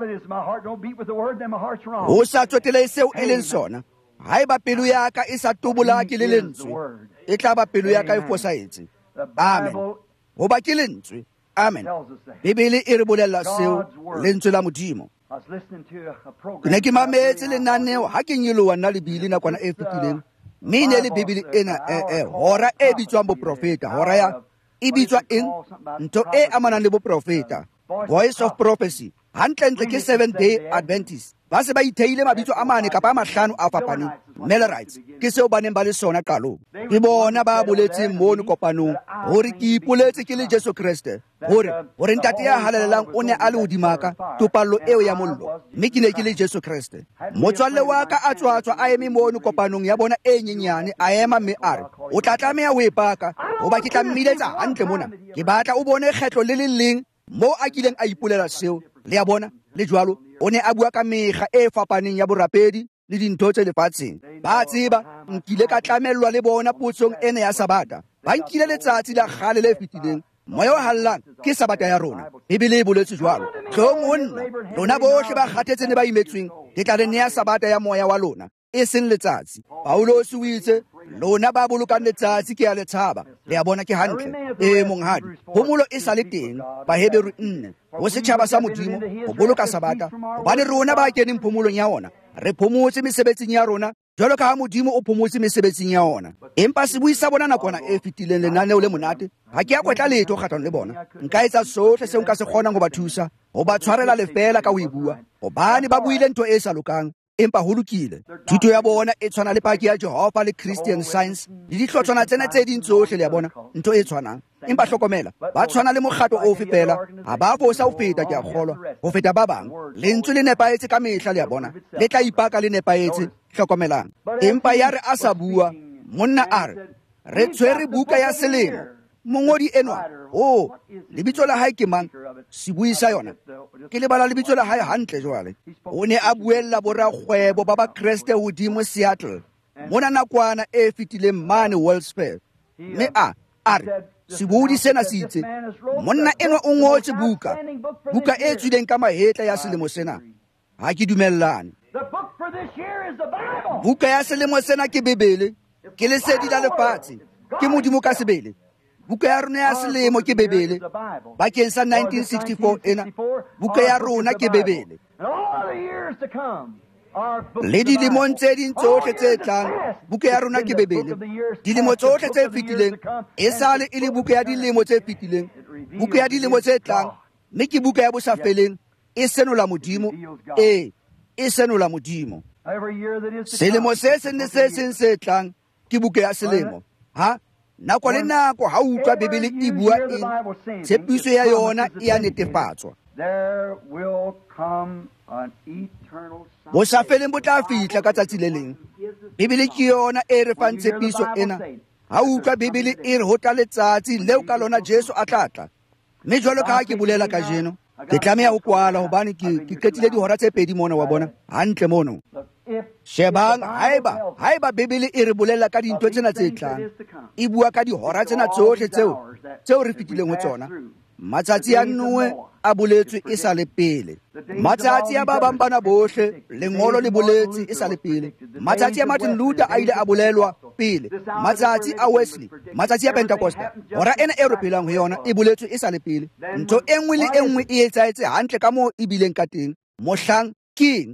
Ho sa tsotele seo e leng sona. Haeba pelo ya ka e sa tobola ke le lentswe, e tla ba pelo ya ka e fosahetse. Amen. Hoba ke lentswe. Amen. Bibele e re bolella seo, lentswe la modimo. Ke ne ke mametse lenaneo ha ke nyoloha nna le Bili nakwana e fetileng, mme ne le Bibele ena hora e bitswang boprofeta. Hora ya e bitswa eng? Ntho e amanang le boprofeta, Voice of Prophecy. Hantlentle ke Seventh Day Adventist. ba se ba itheile mabitso a mane kapa a mahlano a fapaneng. Millerites ke seo ba neng ba le sona qalong. Ke bona ba boletseng mono kopanong hore ke ipoletse ke le Jesu Kriste, hore ntate ya halalelang o ne a le hodimaka topallo eo ya mollo, mme ke ne ke le Jesu Kriste. Motswalle wa ka a tswatswa a eme mono kopanong ya bona e nyenyane, a ema mme a re, o tla tlameha o e paka hoba ke tla mmiletsa hantle mona. Ke batla o bone kgetlo le leng mo a kileng a ipolela seo. Le ya bona le jwalo o ne a bua ka mekga e fapaneng ya borapedi le dintho tse lefatsheng. Ba tseba nkile ka tlamellwa le bona potsong ene ya Sabata. Ba nkile letsatsi la kgale le fetileng. Moya o hallang ke Sabata ya rona. Bibele e boletse jwalo. Hlong ho nna lona bohle ba kgathetse ne ba imetsweng, ke tla le neha Sabata ya moya wa lona, e seng letsatsi. Paulos o itse lona ba bolokang letsatsi ke ya le tshaba. Le ya bona ke hantle. Monghadi, phomolo e sa le teng, Baheberi 4, ho setjhaba sa Modimo ho boloka Sabata, hobane rona ba keneng phomolong ya ona. Re phomotse mesebetsing ya rona jwalo ka ha Modimo o phomotse mesebetsing ya ona. Empa sebui sa bona nakwana e fetileng lenaneo le monate, ha ke a kwetla letho kgatlhanong le bona. Nka etsa sohle seo nka se kgonang ho ba thusa, ho ba tshwarela lefela ka ho e bua, hobane ba buile ntho e sa lokang. Empa ho lokile. Thuto ya bona e tshwana le paki ya Jehova le Christian Science le dihlotshwana tsena tse ding tsohle. Le ya bona ntho e tshwanang. Empa hlokomela, ba tshwana le mokgatlo ofe fela, ha ba fosa ho feta, ke a kgolwa, ho feta ba bang. Lentswe le nepahetse ka mehla, le ya bona, le tla ipaka le nepahetse. Hlokomelang. Empa ya re a sa bua, monna a re tshwere buka ya selemo. Mongodi enwa, lebitso la hae ke mang? Sebui sa yona ke lebala lebitso la hae hantle jwale. O ne a buella borakgwebo ba ba Kreste hodimo Seattle mona nakwana e fetileng mane Wolfsburg. Mme a re sebudi sena se itse monna enwa o ngotse buka e tswileng ka mahetla ya selemo sena. Ha ke dumellane. Buka ya selemo sena ke Bebele, ke lesedi la lefatshe, ke Modimo ka sebele. Buka ya rona ya selemo ke Bebele. Bakeng sa 1964 ena, buka ya rona ke Bebele. Le dilemong tse ding tsohle tse tlang, buka ya rona ke Bebele. Dilemo tsohle tse fetileng e sale e le buka ya dilemo tse fetileng, buka ya dilemo tse tlang, mme ke buka ya bosafeleng, e senola Modimo. E senola Modimo. Selemo se seng le se seng se tlang ke buka ya selemo. Nako le nako ha utlwa Bibele e bua eng, tshepiso ya yona e a netefatswa. Bosafeleng bo tla fihla ka tsatsi le leng. Bibele ke yona e re fang tshepiso ena. Ha utlwa Bibele e re ho tla letsatsi leo ka lona Jesu a tlatla. Mme jwalo ka ha ke bolela kajeno, ke tlameha ho kwala hobane ke qetile dihora tse 2 mona, wa bona hantle mono. Shebang haeba Bibele e re bolella ka dintho tsena tse tlang, e bua ka dihora tsena tsohle tseo re fitileng ho tsona. Matsatsi a Noe a boletswe e sa le pele. Matsatsi a ba bang bana bohle lengolo le boletse e sa le pele. Matsatsi a Martin Luther a ile a bolelwa pele. Matsatsi a Wesley, matsatsi a Pentecost, hora ena e re phelang ho yona e boletswe e sa le pele. Ntho e nngwe le e nngwe e etsahetse hantle ka moo e bileng ka teng. Mohlang ke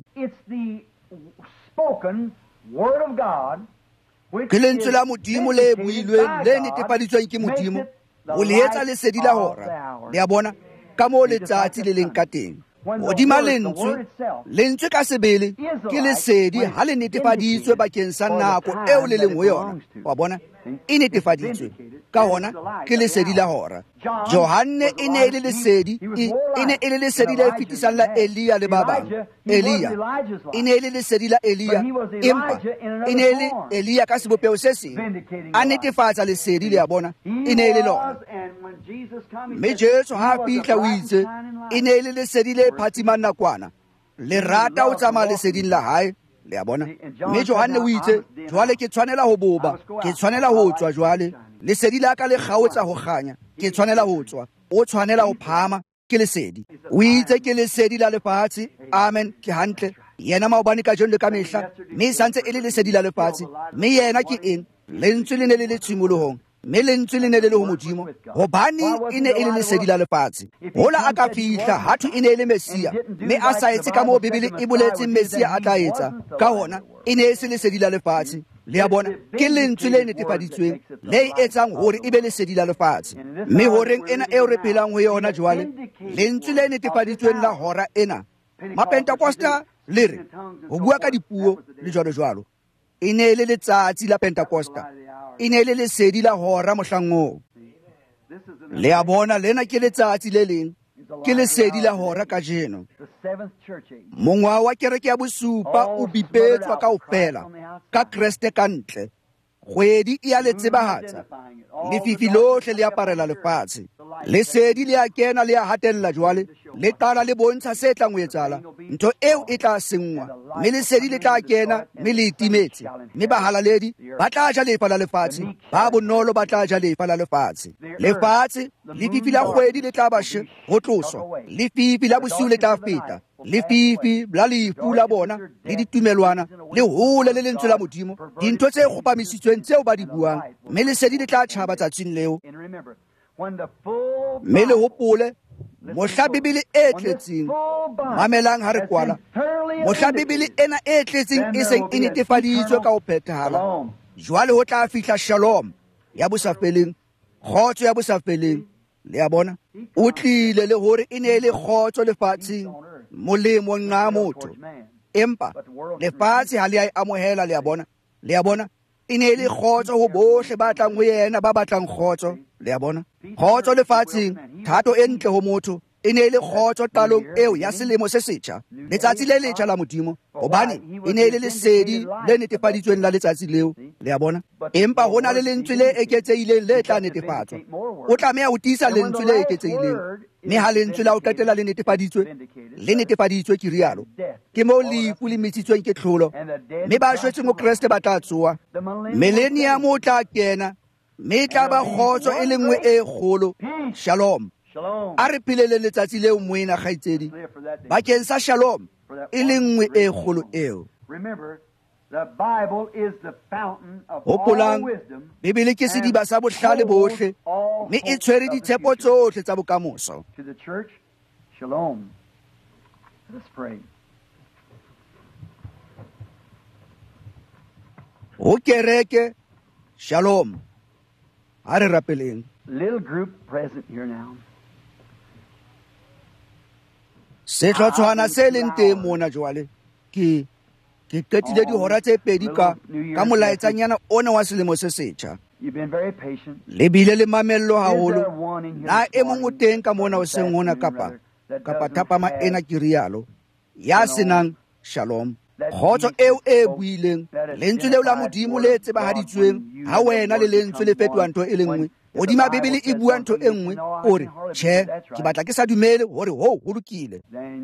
ke lentswe la Modimo le builweng, le netefaditsweng ke Modimo ho le etsa lesedi la hora. Le ya bona ka moo letsatsi le leng ka teng. Hodima lentswe ka sebele ke lesedi ha le netefaditswe bakeng sa nako eo le leng ho yona. Wa bona e netefaditswe ka hona ke lesedi la hora. Johanne e ne e le lesedi, e ne e le lesedi le fetisang la Elia le ba bang. Elia e ne e le lesedi la Elia, empa e ne e le Elia ka sebopeo se seng. A netefatsa lesedi, le ya bona e ne e le lona. Mme Jesu ha fihla o itse e ne e le lesedi le phatsimang nakwana, le rata ho tsamaya leseding la hae. Le ya bona. Mme Johanne o itse jwale ke tshwanela ho boba, ke tshwanela ho tswa jwale. Lesedi la ka le kgaotsa ho kganya, ke tshwanela ho tswa. O tshwanela ho phama ke lesedi. O itse ke lesedi la lefatshe. Amen, ke hantle. Yena maobane ka jeno le ka mehla, mme santse e le lesedi la lefatshe. Mme yena ke eng? Lentswe le ne le le tshimolohong, mme lentswe le ne le le ho Modimo, hobane e ne e le lesedi la lefatshe. Hola a ka fihla hatho e ne e le Mesia, mme a sa etse ka moo Bibele e boletseng Mesia a tla etsa ka hona. E ne e se lesedi la lefatshe. Le ya bona ke lentswe le netefaditsweng, le etsang hore e be lesedi la lefatshe. Mme horeng ena eo re phelang ho yona jwale, lentswe le netefaditsweng la hora ena. Mapentekosta le re go bua ka dipuo le jalo e ne le letsatsi la Pentecosta e ne le lesedi la hora mohlang oo le a bona lena ke letsatsi le leng ke lesedi la hora ka jeno mongwa wa kereke ya bosupa o bipetswa kaofela ka Kriste ka ntle kgwedi e a le tsebahatsa lefifi lohle le aparela lefatshe lesedi le a kena le a hatella jwale le tala le bontsha se tlang ho etsahala ntho eo e tla sengwa mme lesedi le tla kena mme le itimetse mme bahalaledi ba tla ja lefa la lefatshe ba bonolo ba tla ja lefa la lefatshe lefatshe lefifi la kgwedi le tla ba ho tloswa lefifi la bosiu le tla feta lefifi la lefu la bona le ditumelwana le hole le lentswe la modimo dintho tse kgopamisitsweng tseo ba di buang mme lesedi le tla tjhaba tsatsing leo mme le hopole mohla Bibele e tletseng mamelang ha re kwala mohla Bibele ena e tletseng e seng e netefaditswe ka ho phethahala jwale ho tla fihla shalom ya bosafeleng kgotso ya bosafeleng le a bona o tlile le hore e ne le kgotso lefatsheng molemo nqa motho empa lefatshe ha le a amohela le a bona e ne le kgotso ho bohle ba tlang ho yena ba batlang kgotso le a bona kgotso lefatsheng thato e ntle ho motho e ne le kgotso qalong eo ya selemo se setjha letsatsi le letjha la modimo hobane e ne le lesedi le netefaditsweng la letsatsi leo le a bona empa hona le lentswe le eketsehileng le tla netefatswa o tlameha ho tiisa lentswe le eketsehileng mme ha lentswe la ho qetela le netefaditswe ke rialo ke moo lefu le metsitsweng ke tlholo mme ba shwetseng ho Kriste ba tla tsoa millennium o tla kena mme e tla ba kgotso e le nngwe e kgolo shalom a re phelele letsatsi leo moena kgaitsedi bakeng sa shalom e le nngwe e kgolo eo hopolang Bibele ke sediba sa bohlale bohle mme e tshwere ditshepo tsohle tsa bokamoso ho kereke shalom a re rapeleng little group present here now. sehlotshwana se leng teng mona jwale ke qetile dihora tse pedi ka molaetsanyana ona wa selemo se setjha le bile le mamello haholo na e mong o teng ka mona o seng hona kapa thapama ena ke rialo ya senang shalom kgotso eo e buileng lentswe leo la modimo le tsebahaditsweng ha wena le lentswe le fetoha ntho e le nngwe hodima Bibele e bua ntho e nngwe ore tjhe ke batla ke sa dumele hore ho lokile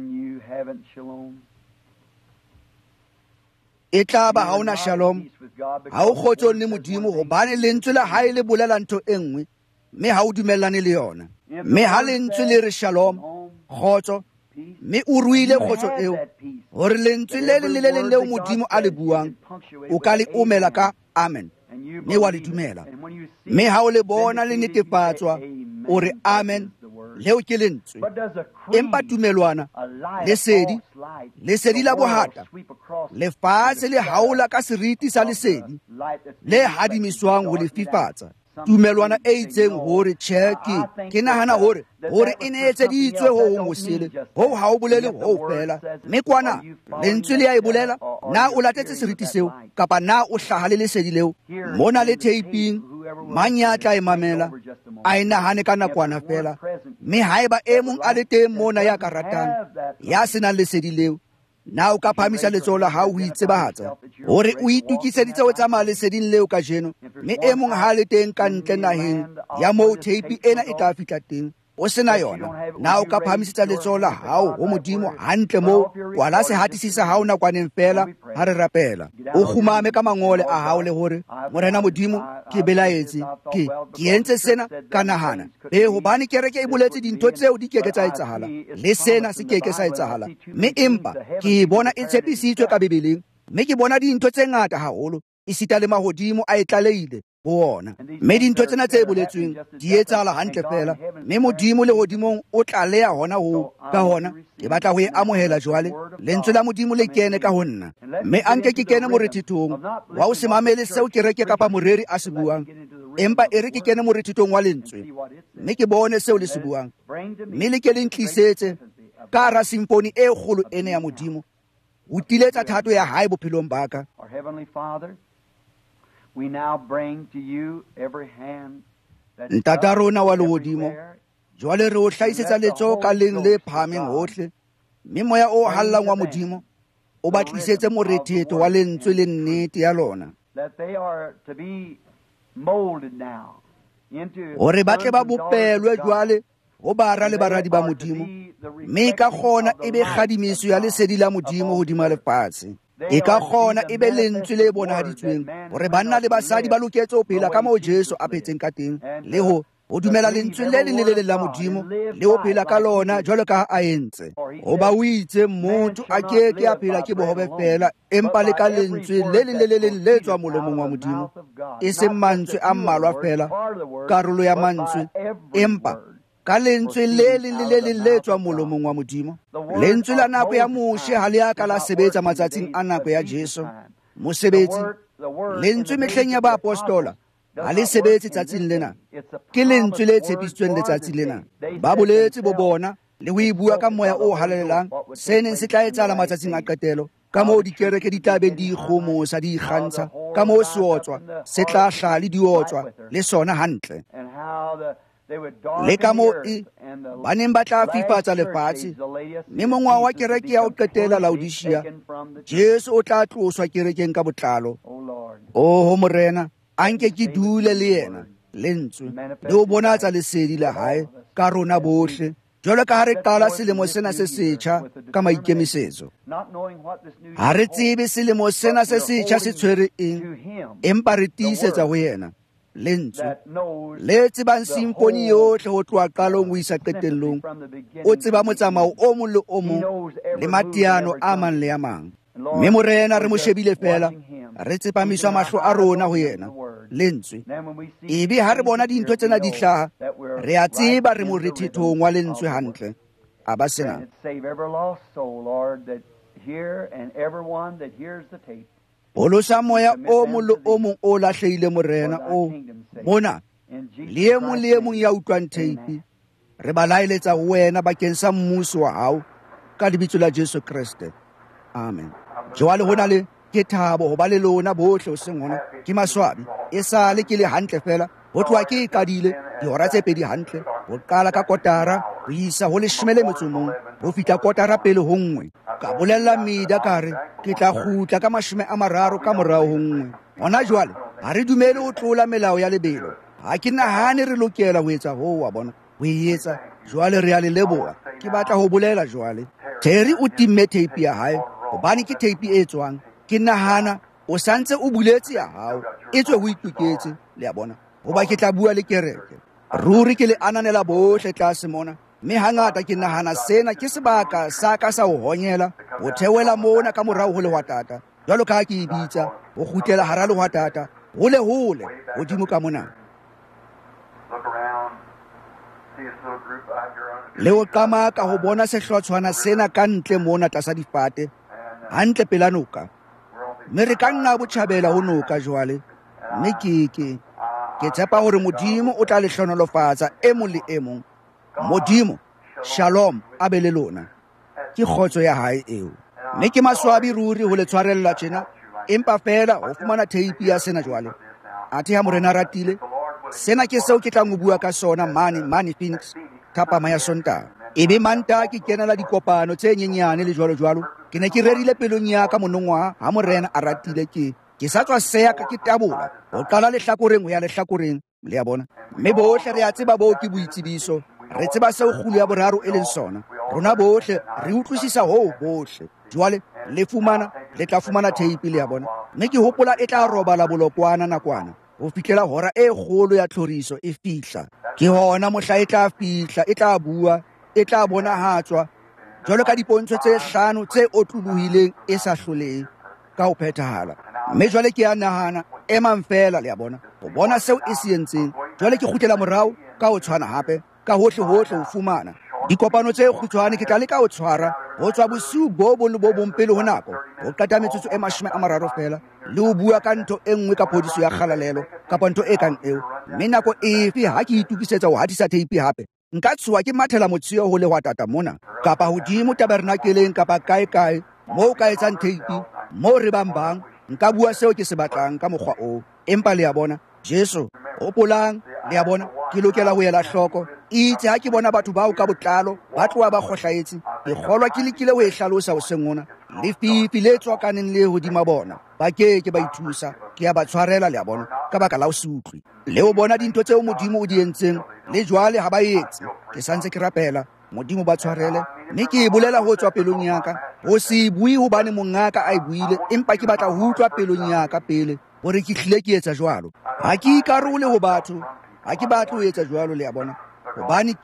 e tla ba ha ona shalom ha o kgotsong le modimo hobane lentswe la hae le bolela ntho e nngwe mme ha o dumellane le yona mme ha lentswe le re shalom kgotso mme o ruile kgotso eo hore lentswe le leng leo modimo a le buang o ka le omela ka amen mme wa le dumela mme ha o le bona le netefatswa o re amen leo ke lentswe empa tumelwana lesedi la bohata lefatshe le haola ka seriti sa lesedi le hadimiswang ho le fifatsa tumelwana e itseng hore tjhe ke nahana hore e ne etseditswe ho mosele ho ha o bolele ho fela mme kwana lentswe le a e bolela na o latetse seriti seo kapa na o hlaha le lesedi leo mona le taping manyatla e mamela a e nahane ka nakwana fela mme haeba e mong a le teng mona ya karatang ya senang lesedi leo na o ka phamisa letsoho la hao ho itsebahatsa hore o itukiseditse ho tsamaya leseding leo ka jeno mme e mong ha le teng ka ntle naheng ya moo teipi ena e tla fihla teng o sena yona na o ka phamisetsa letsoho la hao ho modimo hantle moo kwala se hatisisa hao nakwaneng fela ha re rapela o khumame ka mangole a hao le hore morena modimo ke belaetse ke entse sena ka nahana hobane kereke e boletse dintho tseo di keke tsa etsahala le sena se keke sa etsahala mme empa ke bona e tshepisitswe ka Bibeleng mme ke bona dintho tse ngata haholo e sita le mahodimo a e tlaleile ho ona mme dintho tsena tse boletsweng di etsahala hantle fela mme modimo le hodimong o tlaleha hona ho ka hona ke batla ho e amohela jwale lentswe la modimo le kene ka ho nna mme anke ke kene morethithong wa o se mamele seo kereke kapa moreri a se buang empa e re ke kene morethithong wa lentswe mme ke bone seo le se buang mme le ke le ntlisetse ka hara simfoni e kgolo ene ya modimo o tiletsa thato ya hae bophelong ba ka. Our Heavenly Father, we now bring to you every hand that Ntata rona wa lehodimo, jwale re o hlahisetsa letsoho ka leng le phahameng hohle, mme moya o hallang wa Modimo o ba tlisetse morethetho wa lentswe le nnete ya lona, that they are to be molded now into hore ba tle ba bopelwe jwale ho bara le baradi ba Modimo, mme ka kgona e be kgadimiso ya lesedi la Modimo hodima lefatshe. E ka kgona e be lentswe le bonahaditsweng hore banna le basadi ba loketse ho phela ka moo Jesu a phetseng ka teng, le ho dumela lentswe le leng le le leng la Modimo le ho phela ka lona jwalo ka a entse. Hoba o itse motho a ke a phela ke bohobe fela, empa le ka lentswe le leng le leng le tswa molomong wa Modimo, e seng mantswe a mmalwa fela, karolo ya mantswe, empa ka lentswe le leng le leng le tswa molomong wa Modimo. Lentswe la nako ya Moshe ha le a ka la sebetsa matsatsing a nako ya Jesu mosebetsi. Lentswe mehleng ya ba apostola ha le sebetse tsatsing lena, ke lentswe le tshepisitsweng letsatsing lena. Ba boletse bo bona le ho bua ka moya o halalelang se neng se tla etsahala matsatsing a qetelo, ka moo dikereke di tla be di ikgomosa di ikgantsha, ka moo seotswa se tla hlaha le diotswa le sona hantle, le ka moo ba neng ba tla fifatsa lefatshe. Mme mongwa wa kereke ya ho qetela Laodicea, Jesu o tla tloswa kerekeng ka botlalo. O Morena, anke ke dule le yena lentswe le ho bonatsa lesedi la hae ka rona bohle, jwalo ka ha re qala selemo sena se setjha ka maikemisetso. Ha re tsebe selemo sena se setjha se tshwere eng, empa re tiisetsa ho yena lentswe le tsebang simfoni yohle ho tloha qalong ho isa qetellong, o tseba motsamao o mong le o mong le mateano a mang le a mang. Mme Morena, re mo shebile fela, re tsepamiswa mahlo a rona ho yena lentswe. Ebe ha re bona dintho tsena di hlaha, re a tseba re morethethong wa lentswe hantle. A ba sena bolosa moya o mong le o mong o lahlehile Morena o mona, le e mong le e mong ya utlwang teipi, re ba laeletsa ho wena bakeng sa mmuso wa hao ka lebitso la Jesu Kriste. Amen. Jwale hona le ke thabo ho ba le lona bohle o seng hona ke maswabi, e sale ke le hantle fela ho tloha ke kadile dihora tse pedi hantle, ho qala ka kotara ho isa ho 11 ho fihla kotara pele ho 1, ka bolella Mida ka re ke tla kgutla ka 30 ka morao ho 1. Hona jwale ha re dumele ho tlola melao ya lebelo, ha ke nahane re lokela ho etsa ho wa bona ho etsa jwale. Re a le leboha. Ke batla ho bolela jwale Terry o timme teipi ya hae, hobane ke teipi e tswang. Ke nahana o santse o buletse ya hao e tswe ho itoketse, le ya bona, hoba ke tla bua le kereke ruri ke le ananela bohle tlase mona. Mme hangata ke nahana sena ke sebaka sa ka sa ho honyela ho thewela mona ka morao ho lehwatata, jwalo ka ha ke bitsa ho kgutlela hara lehwatata hole hodimo ka mona, le ho qamaka ho bona sehlotshwana sena ka ntle mona tlasa difate hantle pela noka. Mme re ka nna botjhabela ho noka jwale, mme ke tshepa hore Modimo o tla le hlonolofatsa e mong le e mong. Modimo shalom a be le lona, ke kgotso ya hae eo. Mme ke maswabi ruri ho le tshwarella tjena, empa fela ho fumana teipi ya sena jwale. Athe ha Morena ratile, sena ke seo ke tlang ho bua ka sona mane Phoenix thapama ya Sontaha. Ebe Mantaha ke kenela dikopano tse nyenyane le jwalo. Ke ne ke rerile pelong ya ka monongwaha ha Morena a ratile, ke sa tswa seya ka ke tabola ho qala lehlakoreng ho ya lehlakoreng, le ya bona. Mme bohle re a tseba bo ke boitsebiso, re tseba seo kgulu ya boraro e leng sona. Rona bohle re utlwisisa ho bohle. Jwale le tla fumana teipi, le ya bona. Mme ke hopola e tla robala bolokwana nakwana ho fihlela hora e kgolo ya tlhoriso e fihla. Ke hona mohla e tla fihla, e tla bua, e tla bonahatswa jwalo ka dipontsho tse 5 tse otlolohileng e sa hlolehe ka ho phethahala. Mme jwale ke a nahana emang fela, le ya bona, ho bona seo e se entseng. Jwale ke kgutlela morao ka ho tshwana hape ka hohle ho fumana dikopano tse kgutshwane. Ke tla leka ho tshwara ho tswa bosiu bo bong le bo bong pele ho nako, ho qeta metsotso e 30 fela, le ho bua ka ntho e nngwe ka phodiso ya kgalalelo kapa ntho e kang eo. Mme nako efe ha ke itukisetsa ho hatisa teipi hape, nka tshoha ke mathela motshio ho lehwatata mona kapa hodimo tabernakeleng kapa kae mo o ka etsang tape mo re bang nka bua seo ke se batlang ka mokgwa o. Empa le a bona Jesu hopolang, le a bona ke lokela ho ela hloko itse ha ke bona batho bao ka botlalo ba tloa ba kgohlaetse ke kgolwa ke lekile ho e hlalosa hoseng ona le fifi le tswakaneng le hodima bona ba ke ba ithusa ke ya ba tshwarela le a bona ka baka la ho se utlwe le ho bona dintho tseo Modimo o di entseng le jwale ha ba etse ke santse ke rapela Modimo ba tshwarele mme ke bolela ho tswa pelong ya ka ho se bui hobane mongaka a buile empa ke batla ho utlwa pelong ya ka pele hore ke hlile ke etsa jwalo ha ke ikarole ho batho ha ke batle ho etsa jwalo le a bona hobane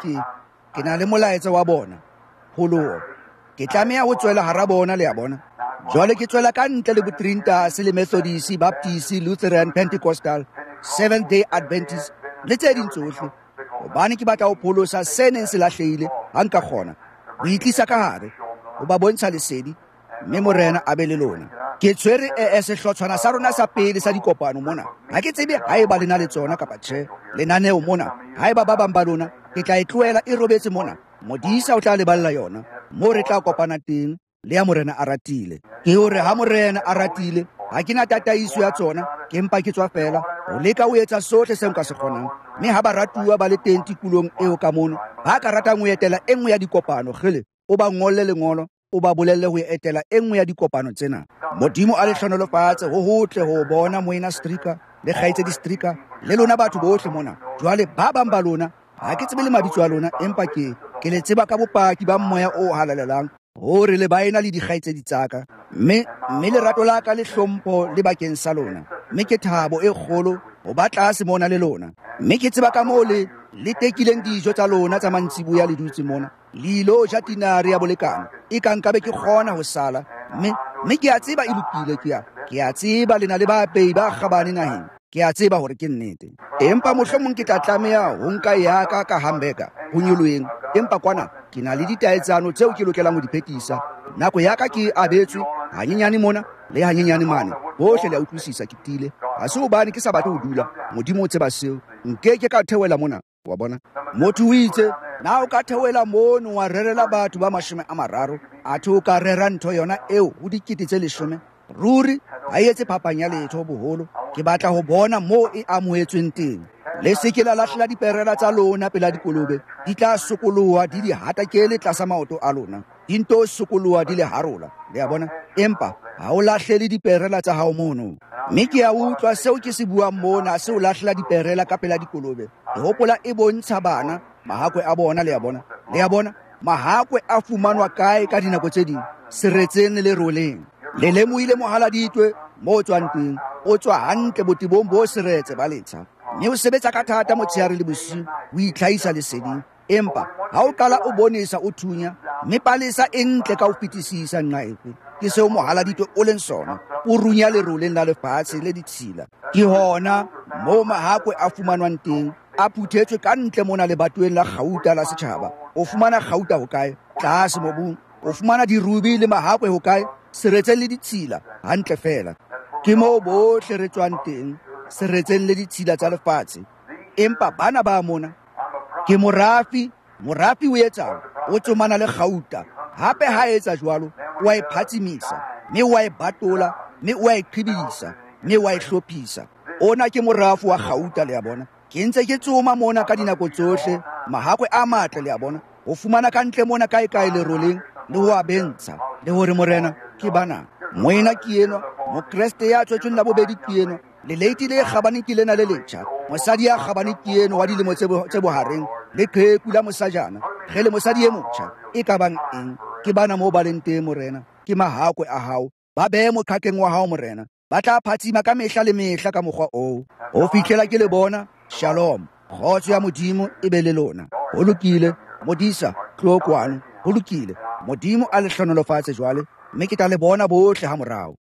ke na le molaetsa wa bona holo ke tlameha ho tswela hara bona le a bona jwale ke tswela ka ntle le Botrintas le Methodist Baptist Lutheran Pentecostal Seventh Day Adventist le tse ding tsohle hobane ke batla ho pholosa se neng se lahlehile ha nka kgona ho itlisa ka hare ho ba bontsha lesedi mme Morena a be le lona ke tshwere sehlotshwana sa rona sa pele sa dikopano mona ha ke tsebe haeba le na le tsona kapa tjhe lenaneo mona haeba ba bang ba lona ke tla e tlohela e robetse mona modisa o tla le balla yona mo re tla kopana teng le ya Morena a ratile ke hore ha Morena a ratile ha ke na tataiso ya tsona ke mpa ke tswa fela ho leka ho etsa sohle se nka se kgonang mme ha ba ratuwa ba le teng tikulong eo ka mono ba ka ratang ho etela e nngwe ya dikopano gele o ba ngolle lengolo o ba bolelle ho etela e nngwe ya dikopano tsena Modimo a le hlonolofatse ho hotle ho bona moena Strika le kgaitse di Strika le lona batho bohle mona jwale ba bang ba lona ha ke tsebe le mabitso a lona empa ke le tseba ka bopaki ba moya o halalelang hore le baena le dikgaitse di tsaka mme lerato la ka le hlompho le bakeng sa lona mme ke thabo e kgolo ho ba tlase mona le lona mme ke tseba ka moo le tekileng dijo tsa lona tsa mantsibuya le dutse mona le ilo ja tinare ya bolekana e ka nkabe ke kgona ho sala mme ke a tseba e lokile ke a tseba le na le bapei ba kgabane naheng ke a tseba hore ke nnete empa mohlomong ke tla tlameha ho nka ya ka hamburger ho nyoloeng empa kwana ke na le ditaetsano tseo ke lokelang ho di phethisa nako ya ka ke abetswe hanyenyane mona le hanyenyane mane bohle le a utlwisisa ke tile ha se hobane ke sa batle ho dula Modimo o tseba seo nkeke ka theoela mona wa bona motho o itse na o ka theoela mono wa rerela batho ba 30 atho o ka rera ntho yona eo ho dikete tse 10 ruri ha etse phapanya letho boholo ke batla ho bona mo e amohetsweng teng le se ke la lahlela diperela tsa lona pela dikolobe di tla sokoloha di di hatakele tlasa maoto a lona dinto sokoloha di le harola le a bona empa ha o lahlele diperela tsa hao mono mme ke a utlwa seo ke se buang mona se o lahlela diperela ka pela dikolobe e hopola e bontsha bana mahakwe a bona le a bona mahakwe a fumanwa kae ka dinako tse ding seretseng le roleng le lemohile mohaladitwe mo tswang teng o tswa hantle botebong bo seretse ba letsha mme o sebetsa ka thata motshehare le bosiu o itlhaisa leseding empa ha o qala o bonesa o thunya mme palesa e ntle ka ho fetisisa nqa efe ke seo mohaladitwe o leng sona o runya leroleng la lefatshe le ditshila ke hona mo mahakwe a fumanwang teng a phuthetswe ka ntle mona lebatoweng la kgauta la setjhaba o fumana kgauta ho kae tlase mobung o fumana dirubi le mahakwe ho kae seretseng le ditshila hantle fela ke moo bohle re tswang teng seretseng le ditshila tsa lefatshe empa bana ba mona ke morafi o etsang o tsomana le kgauta hape ha etsa jwalo wa e phatsimisa mme wa e batola mme wa e qhibisa mme wa e hlophisa ona ke morafi wa kgauta le a bona ke ntse ke tsoma mona ka dinako tsohle mahakwe a matle le a bona o fumana ka ntle mona kae le roleng le ho a bentsha le hore Morena ke bana moena ke enwa mokreste ya tswetsweng la bobedi ke enwa le leiti le kgabane ke lena le letjha mosadi ya kgabane ke enwa wa dilemo tse bohareng le qheku la mosajana ge le mosadi e motjha e ka bang eng ke bana mo ba leng teng Morena ke mahakwe a hao ba behe moqhaqeng wa hao Morena ba tla phatsima ka mehla le mehla ka mokgwa oo ho fihlela ke le bona shalom kgotso ya Modimo e be le lona ho lokile modisa tlokwano ho lokile Modimo a le hlonolofatse jwale mme ke tla le bona bohle ha morao